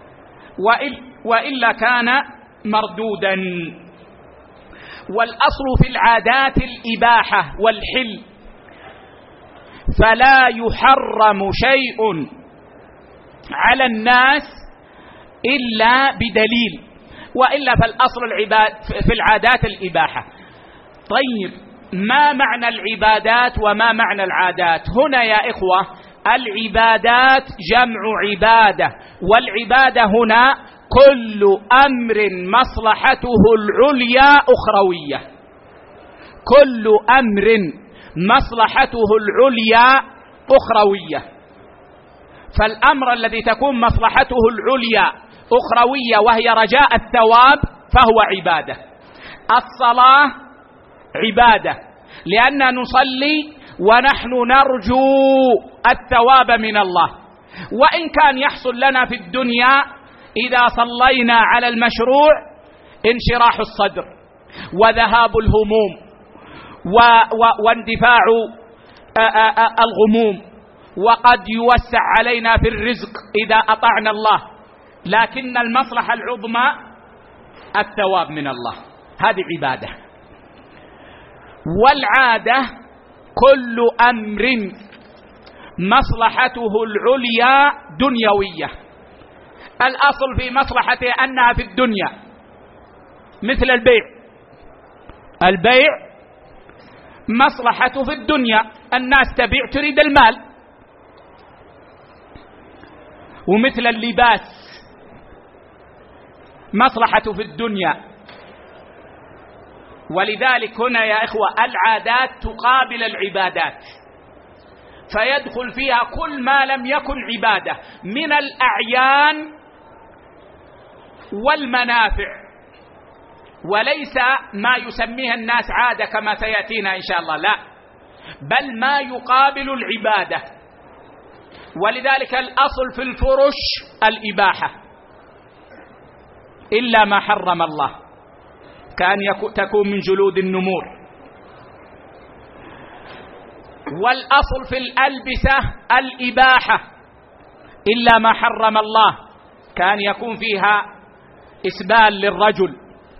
وإلا كان مردودا. والأصل في العادات الإباحة والحل، فلا يحرم شيء على الناس إلا بدليل، وإلا فالأصل العباد في العادات الإباحة. طيب، ما معنى العبادات وما معنى العادات؟ هنا يا إخوة العبادات جمع عبادة، والعبادة هنا كل أمر مصلحته العليا أخروية، كل أمر مصلحته العليا أخروية، فالأمر الذي تكون مصلحته العليا أخروية وهي رجاء الثواب فهو عبادة. الصلاة عبادة لأننا نصلي ونحن نرجو الثواب من الله، وإن كان يحصل لنا في الدنيا إذا صلينا على المشروع انشراح الصدر وذهاب الهموم و و واندفاع الغموم، وقد يوسع علينا في الرزق إذا أطعنا الله، لكن المصلحة العظمى الثواب من الله، هذه عبادة. والعادة كل أمر مصلحته العليا دنيوية، الأصل في مصلحته أنها في الدنيا، مثل البيع، البيع مصلحته في الدنيا، الناس تبيع تريد المال. ومثل اللباس مصلحته في الدنيا. ولذلك هنا يا إخوة العادات تقابل العبادات، فيدخل فيها كل ما لم يكن عبادة من الأعيان والمنافع، وليس ما يسميه الناس عادة كما سيأتينا إن شاء الله، لا، بل ما يقابل العبادة. ولذلك الأصل في الفرش الإباحة إلا ما حرم الله، كأن تكون من جلود النمور. والأصل في الألبسة الإباحة إلا ما حرم الله، كأن يكون فيها إسبال للرجل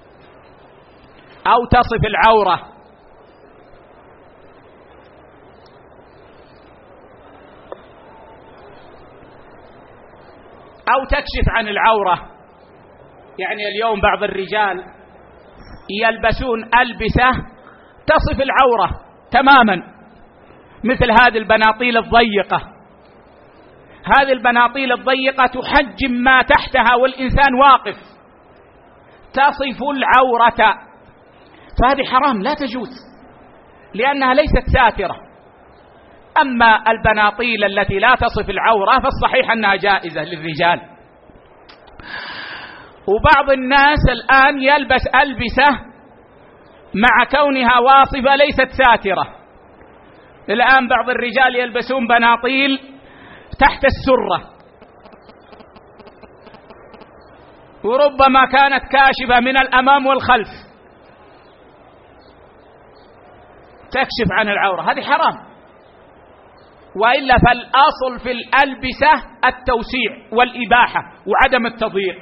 أو تصف العورة. أو تكشف عن العورة، يعني اليوم بعض الرجال يلبسون ألبسة تصف العورة تماما، مثل هذه البناطيل الضيقة. هذه البناطيل الضيقة تحجم ما تحتها والإنسان واقف، تصف العورة، فهذه حرام لا تجوز لأنها ليست ساترة. أما البناطيل التي لا تصف العورة فالصحيح أنها جائزة للرجال. وبعض الناس الآن يلبس ألبسة مع كونها واصفة ليست ساترة. الآن بعض الرجال يلبسون بناطيل تحت السرة، وربما كانت كاشفة من الأمام والخلف تكشف عن العورة، هذه حرام. وإلا فالأصل في الألبسة التوسيع والإباحة وعدم التضييق.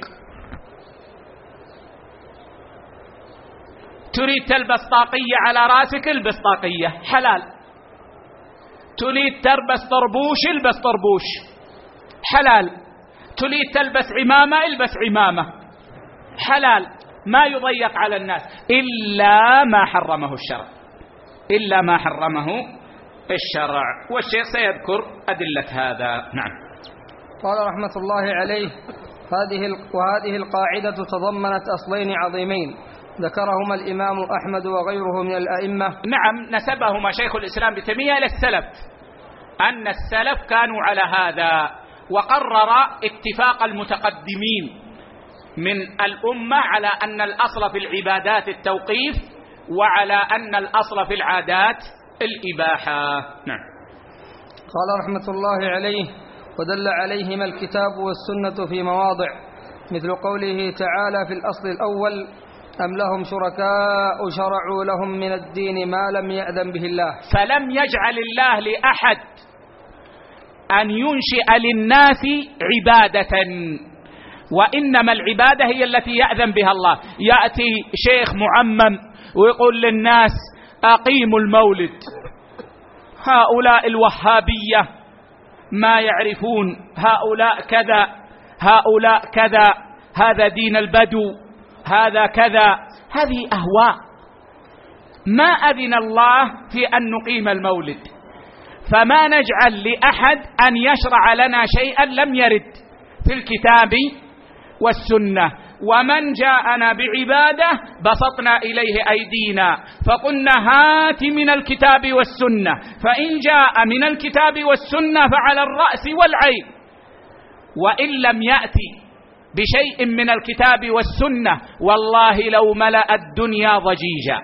تريد تلبس طاقية على راسك البس طاقية حلال، تريد تلبس طربوش البس طربوش حلال، تريد تلبس عمامة البس عمامة حلال، ما يضيق على الناس إلا ما حرمه الشرع، إلا ما حرمه الشرع. والشيخ سيذكر أدلة هذا. نعم. قال رحمة الله عليه: هذه وهذه القاعدة تضمنت أصلين عظيمين ذكرهما الإمام أحمد وغيره من الأئمة. نعم، نسبهما شيخ الإسلام ابن تيمية إلى السلف، أن السلف كانوا على هذا، وقرر اتفاق المتقدمين من الأمة على أن الأصل في العبادات التوقيف، وعلى أن الأصل في العادات الإباحة. نعم. قال رحمة الله عليه: ودل عليهما الكتاب والسنة في مواضع، مثل قوله تعالى في الأصل الأول: أم لهم شركاء شرعوا لهم من الدين ما لم يأذن به الله. فلم يجعل الله لأحد أن ينشئ للناس عبادة، وإنما العبادة هي التي يأذن بها الله. يأتي شيخ معمم ويقول للناس: أقيموا المولد. هؤلاء الوهابية ما يعرفون، هؤلاء كذا، هؤلاء كذا، هذا دين البدو، هذا كذا، هذه أهواء. ما أذن الله في أن نقيم المولد، فما نجعل لأحد أن يشرع لنا شيئا لم يرد في الكتاب والسنة، ومن جاءنا بعبادة بسطنا إليه أيدينا فقلنا هات من الكتاب والسنة، فإن جاء من الكتاب والسنة فعلى الرأس والعين، وإن لم يأتي بشيء من الكتاب والسنة والله لو ملأ الدنيا ضجيجا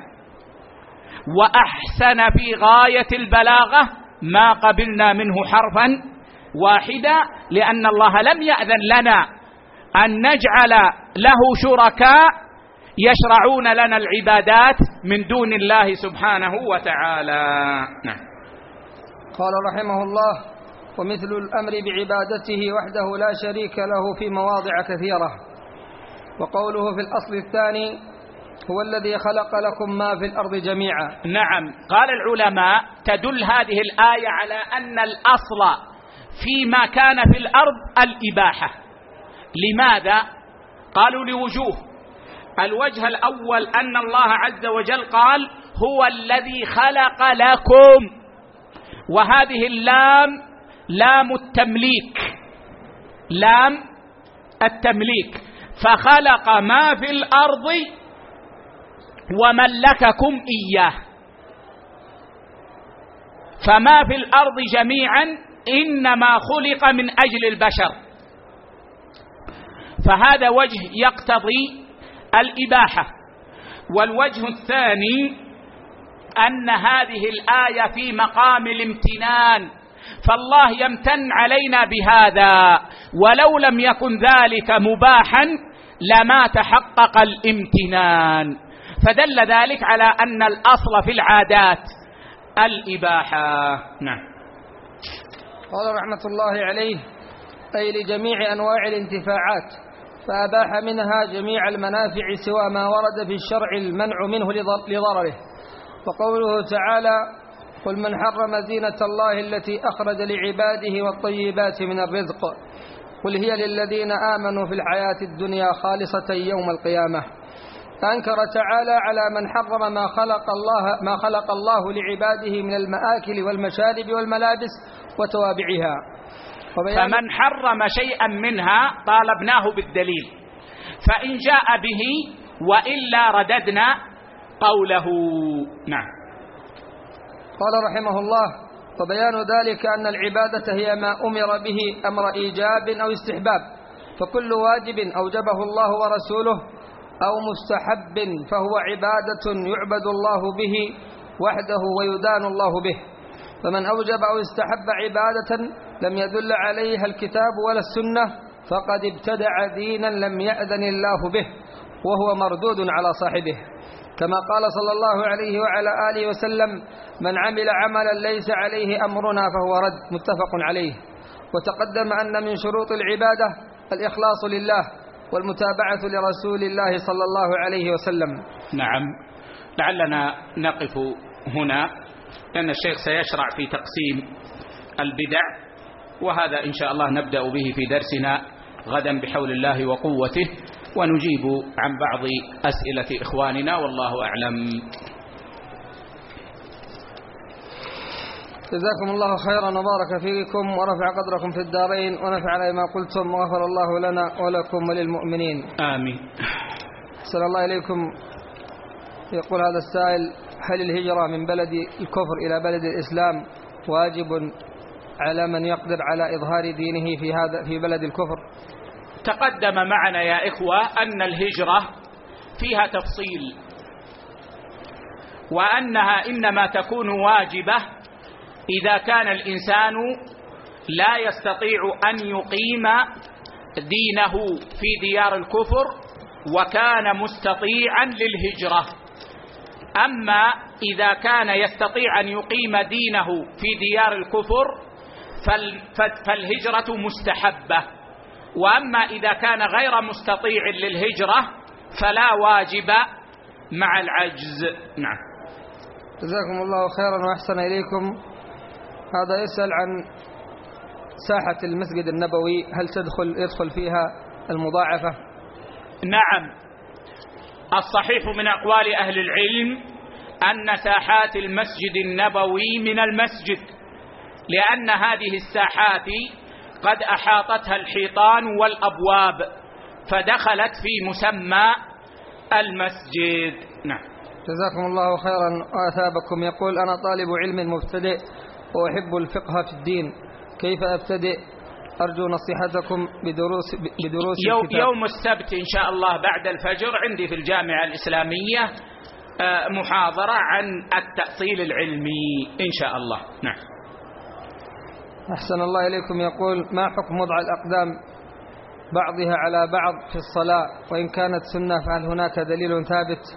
وأحسن في غاية البلاغة ما قبلنا منه حرفا واحدا، لأن الله لم يأذن لنا أن نجعل له شركاء يشرعون لنا العبادات من دون الله سبحانه وتعالى. نعم. قال رحمه الله: ومثل الأمر بعبادته وحده لا شريك له في مواضع كثيرة. وقوله في الأصل الثاني: هو الذي خلق لكم ما في الأرض جميعا. نعم. قال العلماء: تدل هذه الآية على أن الأصل فيما كان في الأرض الإباحة. لماذا؟ قالوا لوجوه. الوجه الأول أن الله عز وجل قال: هو الذي خلق لكم، وهذه اللام لام التمليك، لام التمليك، فخلق ما في الأرض وملككم إياه، فما في الأرض جميعا إنما خلق من أجل البشر، فهذا وجه يقتضي الإباحة. والوجه الثاني أن هذه الآية في مقام الامتنان، فالله يمتن علينا بهذا، ولو لم يكن ذلك مباحا لما تحقق الامتنان، فدل ذلك على أن الأصل في العادات الإباحة. نعم. قال رحمة الله عليه: أي لجميع أنواع الانتفاعات، فأباح منها جميع المنافع سوى ما ورد في الشرع المنع منه لضرره. وقوله تعالى: قل من حرم زينة الله التي أخرج لعباده والطيبات من الرزق قل هي للذين آمنوا في الحياة الدنيا خالصة يوم القيامة. أنكر تعالى على من حرم ما خلق الله ما خلق الله لعباده من المآكل والمشارب والملابس وتوابعها. فمن حرم شيئا منها طالبناه بالدليل، فإن جاء به وإلا رددنا قوله. نعم. قال رحمه الله: وبيان ذلك أن العبادة هي ما أمر به أمر إيجاب أو استحباب، فكل واجب أوجبه الله ورسوله أو مستحب فهو عبادة يعبد الله به وحده ويدان الله به. فمن أوجب أو استحب عبادة لم يدل عليها الكتاب ولا السنة فقد ابتدع دينا لم يأذن الله به، وهو مردود على صاحبه، كما قال صلى الله عليه وعلى آله وسلم: من عمل عملا ليس عليه أمرنا فهو رد، متفق عليه. وتقدم أن من شروط العبادة الإخلاص لله والمتابعة لرسول الله صلى الله عليه وسلم. نعم. لعلنا نقف هنا لأن الشيخ سيشرع في تقسيم البدع، وهذا إن شاء الله نبدأ به في درسنا غدا بحول الله وقوته، ونجيب عن بعض أسئلة إخواننا والله أعلم. جزاكم الله خيرا وبارك فيكم ورفع قدركم في الدارين ونفعنا بما قلتم وغفر الله لنا ولكم وللمؤمنين. آمين. أحسن الله إليكم. يقول هذا السائل: هل الهجرة من بلد الكفر إلى بلد الإسلام واجب على من يقدر على إظهار دينه في هذا في بلد الكفر؟ تقدم معنا يا إخوة أن الهجرة فيها تفصيل، وأنها إنما تكون واجبة إذا كان الإنسان لا يستطيع أن يقيم دينه في ديار الكفر وكان مستطيعا للهجرة. أما إذا كان يستطيع أن يقيم دينه في ديار الكفر فالهجرة مستحبة، وأما إذا كان غير مستطيع للهجرة فلا واجب مع العجز. نعم. جزاكم الله خيرا وأحسن إليكم. هذا يسأل عن ساحة المسجد النبوي، هل تدخل يدخل فيها المضاعفة؟ نعم. الصحيح من أقوال أهل العلم أن ساحات المسجد النبوي من المسجد، لأن هذه الساحات قد أحاطتها الحيطان والأبواب، فدخلت في مسمى المسجد. نعم. جزاكم الله خيرا وأثابكم. يقول: أنا طالب علم مبتدئ وأحب الفقه في الدين، كيف أبتدئ؟ أرجو نصيحتكم بدروس بدروس يوم, الكتاب. يوم السبت إن شاء الله بعد الفجر عندي في الجامعة الإسلامية محاضرة عن التأصيل العلمي إن شاء الله. نعم. أحسن الله إليكم. يقول: ما حكم وضع الأقدام بعضها على بعض في الصلاة، وإن كانت سنة فهل هناك دليل ثابت؟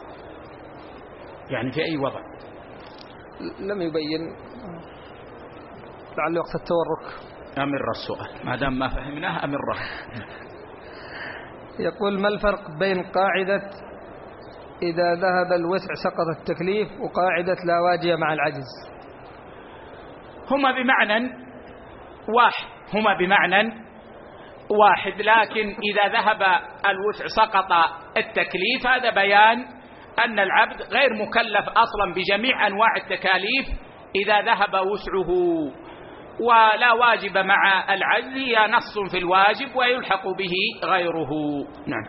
يعني في أي وضع؟ لم يبين، لعل وقت التورك. أمر السؤال ما دام ما فهمناه أمره. يقول: ما الفرق بين قاعدة إذا ذهب الوسع سقط التكليف وقاعدة لا واجب مع العجز؟ هما بمعنى واحد هما بمعنى واحد لكن إذا ذهب الوسع سقط التكليف هذا بيان أن العبد غير مكلف أصلا بجميع أنواع التكاليف إذا ذهب وسعه، ولا واجب مع العجز هي نص في الواجب ويلحق به غيره. نعم.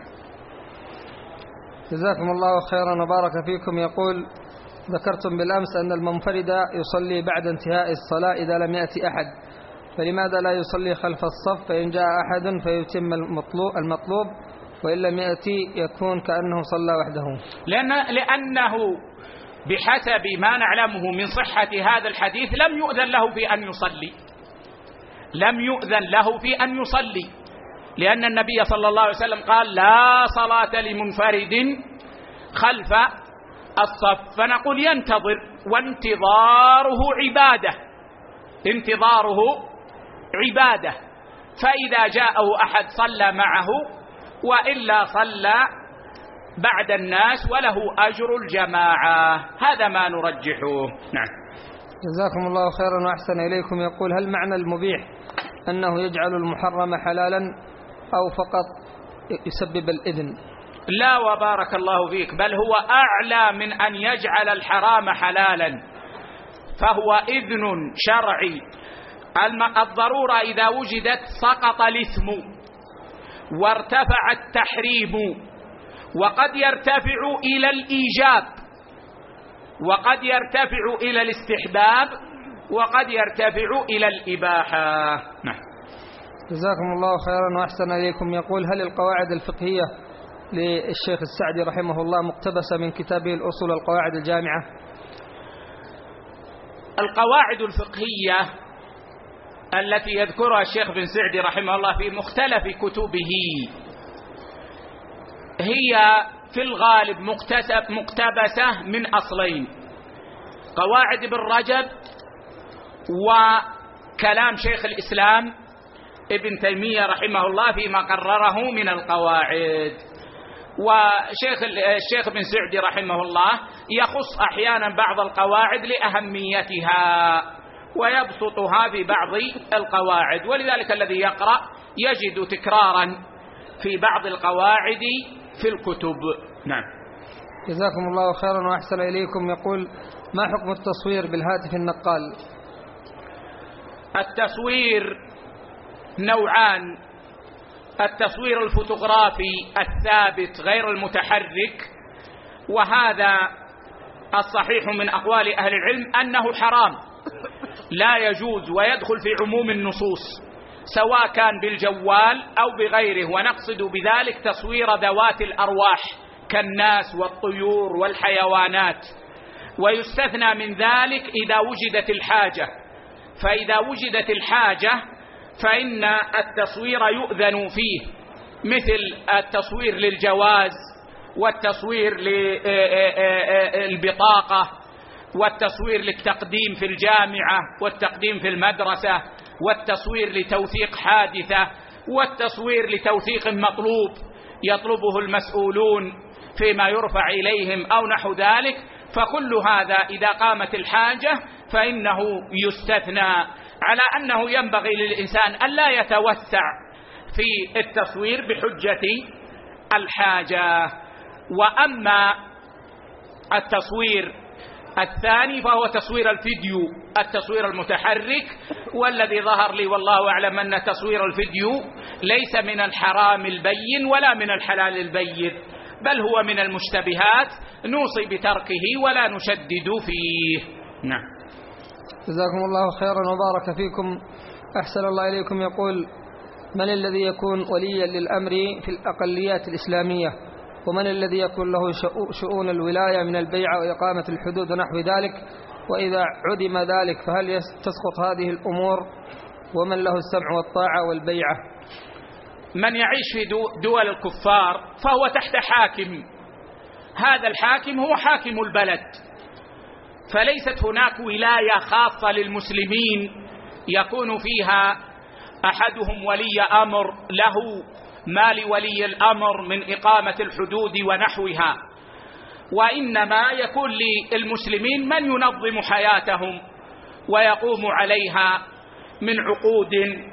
جزاكم الله خيرا وبارك فيكم. يقول: ذكرتم بالأمس أن المنفرد يصلي بعد انتهاء الصلاة إذا لم يأتي أحد، فلماذا لا يصلي خلف الصف فإن جاء أحد فيتم المطلوب, المطلوب وإن لم يأتي يكون كأنه صلى وحده؟ لأن لأنه بحسب ما نعلمه من صحة هذا الحديث لم يؤذن له في أن يصلي لم يؤذن له في أن يصلي لأن النبي صلى الله عليه وسلم قال: لا صلاة لمنفرد خلف الصف. فنقول ينتظر، وانتظاره عبادة انتظاره عبادة فإذا جاءه أحد صلى معه، وإلا صلى بعد الناس وله أجر الجماعة. هذا ما نرجحه. نعم. جزاكم الله خيرا وأحسن إليكم. يقول: هل معنى المبيح أنه يجعل المحرم حلالا أو فقط يسبب الإذن؟ لا وبارك الله فيك، بل هو أعلى من أن يجعل الحرام حلالا، فهو إذن شرعي. الضرورة إذا وجدت سقط الإثم وارتفع التحريم، وقد يرتفع إلى الإيجاب وقد يرتفع إلى الاستحباب وقد يرتفع إلى الإباحة. نعم. جزاكم الله خيرا وأحسن إليكم. يقول: هل القواعد الفقهية للشيخ السعدي رحمه الله مقتبسة من كتابه الأصول القواعد الجامعة؟ القواعد الفقهية التي يذكرها الشيخ بن سعدي رحمه الله في مختلف كتبه هي في الغالب مقتبسة من أصلين: قواعد ابن رجب وكلام شيخ الإسلام ابن تيمية رحمه الله فيما قرره من القواعد. وشيخ الشيخ بن سعدي رحمه الله يخص أحيانا بعض القواعد لأهميتها ويبسطها في بعض القواعد، ولذلك الذي يقرأ يجد تكرارا في بعض القواعد في الكتب. نعم. جزاكم الله خيرا وأحسن إليكم. يقول: ما حكم التصوير بالهاتف النقال؟ التصوير نوعان: التصوير الفوتوغرافي الثابت غير المتحرك، وهذا الصحيح من أقوال أهل العلم أنه حرام لا يجوز ويدخل في عموم النصوص سواء كان بالجوال أو بغيره، ونقصد بذلك تصوير ذوات الأرواح كالناس والطيور والحيوانات، ويستثنى من ذلك إذا وجدت الحاجة. فإذا وجدت الحاجة فإن التصوير يؤذن فيه، مثل التصوير للجواز والتصوير للبطاقة والتصوير للتقديم في الجامعة والتقديم في المدرسة والتصوير لتوثيق حادثة والتصوير لتوثيق مطلوب يطلبه المسؤولون فيما يرفع إليهم أو نحو ذلك. فكل هذا إذا قامت الحاجة فإنه يستثنى، على أنه ينبغي للإنسان ألا يتوسع في التصوير بحجة الحاجة. وأما التصوير الثاني فهو تصوير الفيديو التصوير المتحرك، والذي ظهر لي والله أعلم أن تصوير الفيديو ليس من الحرام البين ولا من الحلال البين، بل هو من المشتبهات نوصي بتركه ولا نشدد فيه. نعم. جزاكم الله خيرا وبارك فيكم. أحسن الله إليكم. يقول: من الذي يكون وليا للأمر في الأقليات الإسلامية؟ ومن الذي يكون له شؤون الولاية من البيع وإقامة الحدود ونحو ذلك؟ وإذا عدم ذلك فهل تسقط هذه الأمور؟ ومن له السمع والطاعة والبيعة؟ من يعيش في دول الكفار فهو تحت حاكم، هذا الحاكم هو حاكم البلد، فليست هناك ولاية خاصة للمسلمين يكون فيها أحدهم ولي أمر له ما لولي الأمر من إقامة الحدود ونحوها، وإنما يكون للمسلمين من ينظم حياتهم ويقوم عليها من عقود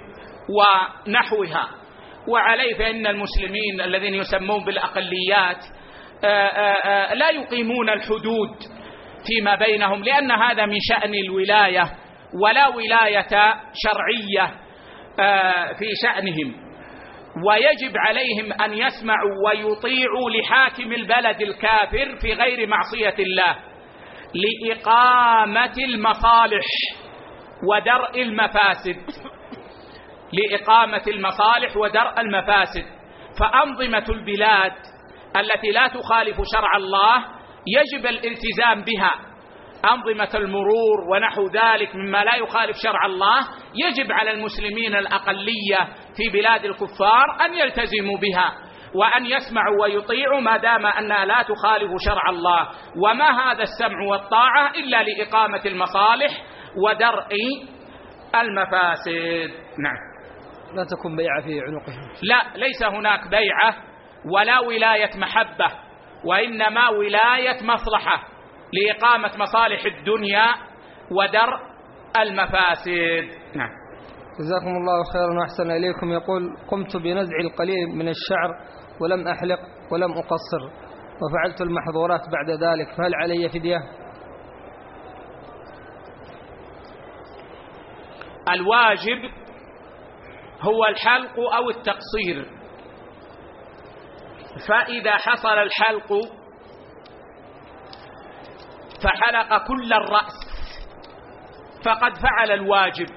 ونحوها. وعليه فإن المسلمين الذين يسمون بالأقليات لا يقيمون الحدود فيما بينهم، لأن هذا من شأن الولاية، ولا ولاية شرعية في شأنهم، ويجب عليهم أن يسمعوا ويطيعوا لحاكم البلد الكافر في غير معصية الله لإقامة المصالح ودرء المفاسد، لإقامة المصالح ودرء المفاسد. فأنظمة البلاد التي لا تخالف شرع الله يجب الالتزام بها، أنظمة المرور ونحو ذلك مما لا يخالف شرع الله يجب على المسلمين الأقلية في بلاد الكفار أن يلتزموا بها وأن يسمعوا ويطيعوا ما دام أنها لا تخالف شرع الله. وما هذا السمع والطاعة إلا لإقامة المصالح ودرء المفاسد. نعم. لا تكون بيعة في عنقهم. لا، ليس هناك بيعة ولا ولاية محبة، وإنما ولاية مصلحة لإقامة مصالح الدنيا ودرء المفاسد. نعم. جزاكم الله خيرا وأحسن إليكم. يقول: قمت بنزع القليل من الشعر ولم أحلق ولم أقصر وفعلت المحظورات بعد ذلك، فهل علي فدية؟ الواجب هو الحلق أو التقصير، فإذا حصل الحلق فحلق كل الرأس فقد فعل الواجب،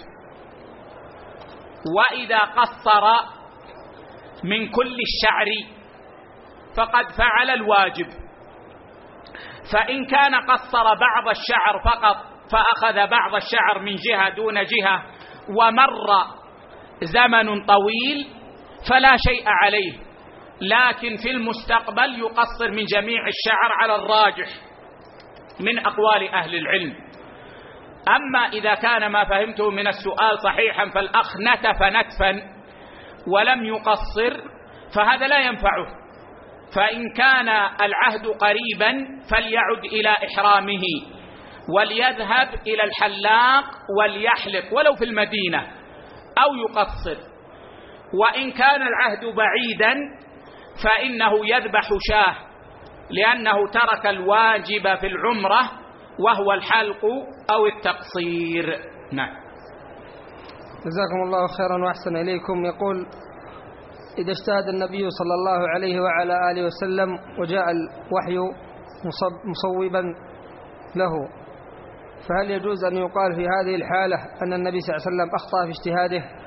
وإذا قصر من كل الشعر فقد فعل الواجب. فإن كان قصر بعض الشعر فقط فأخذ بعض الشعر من جهة دون جهة ومر زمن طويل فلا شيء عليه، لكن في المستقبل يقصر من جميع الشعر على الراجح من أقوال أهل العلم. أما إذا كان ما فهمته من السؤال صحيحا فالأخ نتف نتفا ولم يقصر فهذا لا ينفعه، فإن كان العهد قريبا فليعد إلى إحرامه وليذهب إلى الحلاق وليحلق ولو في المدينة أو يقصر. وإن كان العهد بعيدا فإنه يذبح شاه، لأنه ترك الواجب في العمرة وهو الحلق أو التقصير. نعم. جزاكم الله خيرا وأحسن إليكم. يقول: إذا اجتهد النبي صلى الله عليه وعلى آله وسلم وجاء الوحي مصوبا له، فهل يجوز أن يقال في هذه الحالة أن النبي صلى الله عليه وسلم أخطأ في اجتهاده؟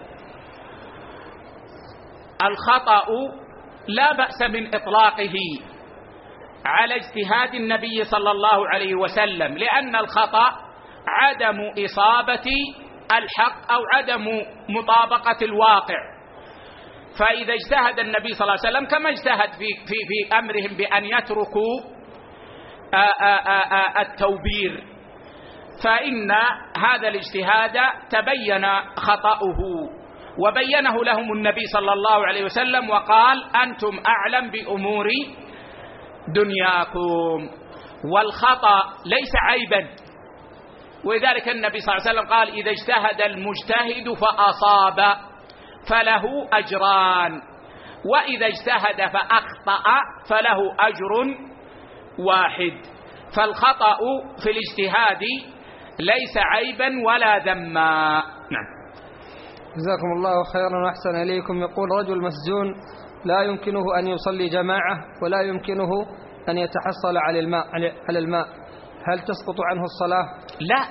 الخطأ لا بأس من إطلاقه على اجتهاد النبي صلى الله عليه وسلم، لأن الخطأ عدم إصابة الحق أو عدم مطابقة الواقع. فإذا اجتهد النبي صلى الله عليه وسلم كما اجتهد في, في, في أمرهم بأن يتركوا التوبير، فإن هذا الاجتهاد تبين خطأه وبينه لهم النبي صلى الله عليه وسلم وقال: أنتم أعلم بأمور دنياكم. والخطأ ليس عيبا، ولذلك النبي صلى الله عليه وسلم قال: إذا اجتهد المجتهد فأصاب فله أجران، وإذا اجتهد فأخطأ فله أجر واحد. فالخطأ في الاجتهاد ليس عيبا ولا ذما. نعم. جزاكم الله خيرا وأحسن إليكم. يقول رجل مسجون لا يمكنه أن يصلي جماعة ولا يمكنه أن يتحصل على الماء على الماء هل تسقط عنه الصلاة؟ لا،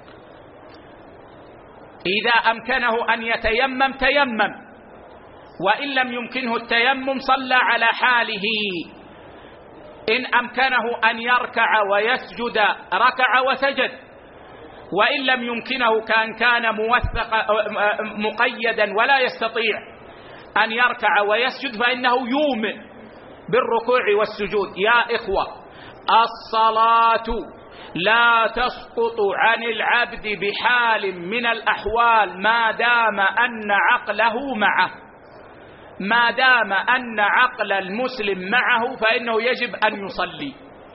إذا أمكنه أن يتيمم تيمم، وإن لم يمكنه التيمم صلى على حاله. إن أمكنه أن يركع ويسجد ركع وسجد، وإن لم يمكنه كان كان موثق مقيدا ولا يستطيع أن يركع ويسجد فإنه يومئ بالركوع والسجود. يا إخوة، الصلاة لا تسقط عن العبد بحال من الأحوال ما دام أن عقله معه. ما دام أن عقل المسلم معه فإنه يجب أن يصلي.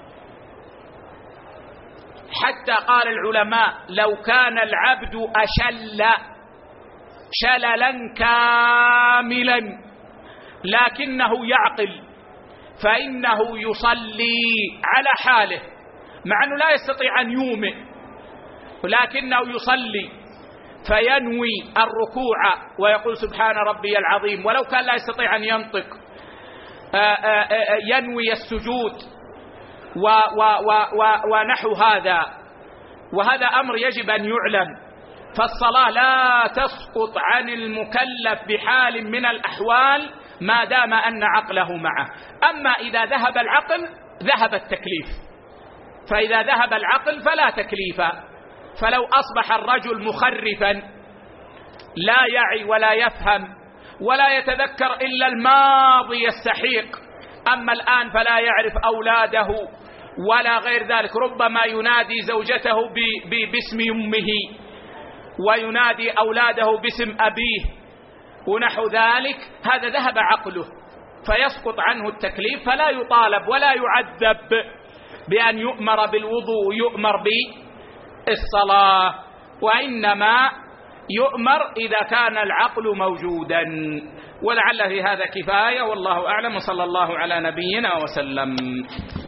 حتى قال العلماء لو كان العبد أشل شللا كاملا لكنه يعقل فإنه يصلي على حاله، مع أنه لا يستطيع أن يومئ، ولكنه يصلي فينوي الركوع ويقول سبحان ربي العظيم، ولو كان لا يستطيع أن ينطق ينوي السجود و و و و ونحو هذا. وهذا أمر يجب أن يعلم. فالصلاة لا تسقط عن المكلف بحال من الأحوال ما دام أن عقله معه. أما إذا ذهب العقل ذهب التكليف، فإذا ذهب العقل فلا تكليف. فلو أصبح الرجل مخرفا لا يعي ولا يفهم ولا يتذكر إلا الماضي السحيق، أما الآن فلا يعرف أولاده ولا غير ذلك، ربما ينادي زوجته باسم أمه وينادي أولاده باسم أبيه ونحو ذلك، هذا ذهب عقله فيسقط عنه التكليف، فلا يطالب ولا يعذب بأن يؤمر بالوضوء ويؤمر بالصلاة، وإنما يؤمر إذا كان العقل موجودا. ولعل في هذا كفاية، والله أعلم، وصلى الله على نبينا وسلم.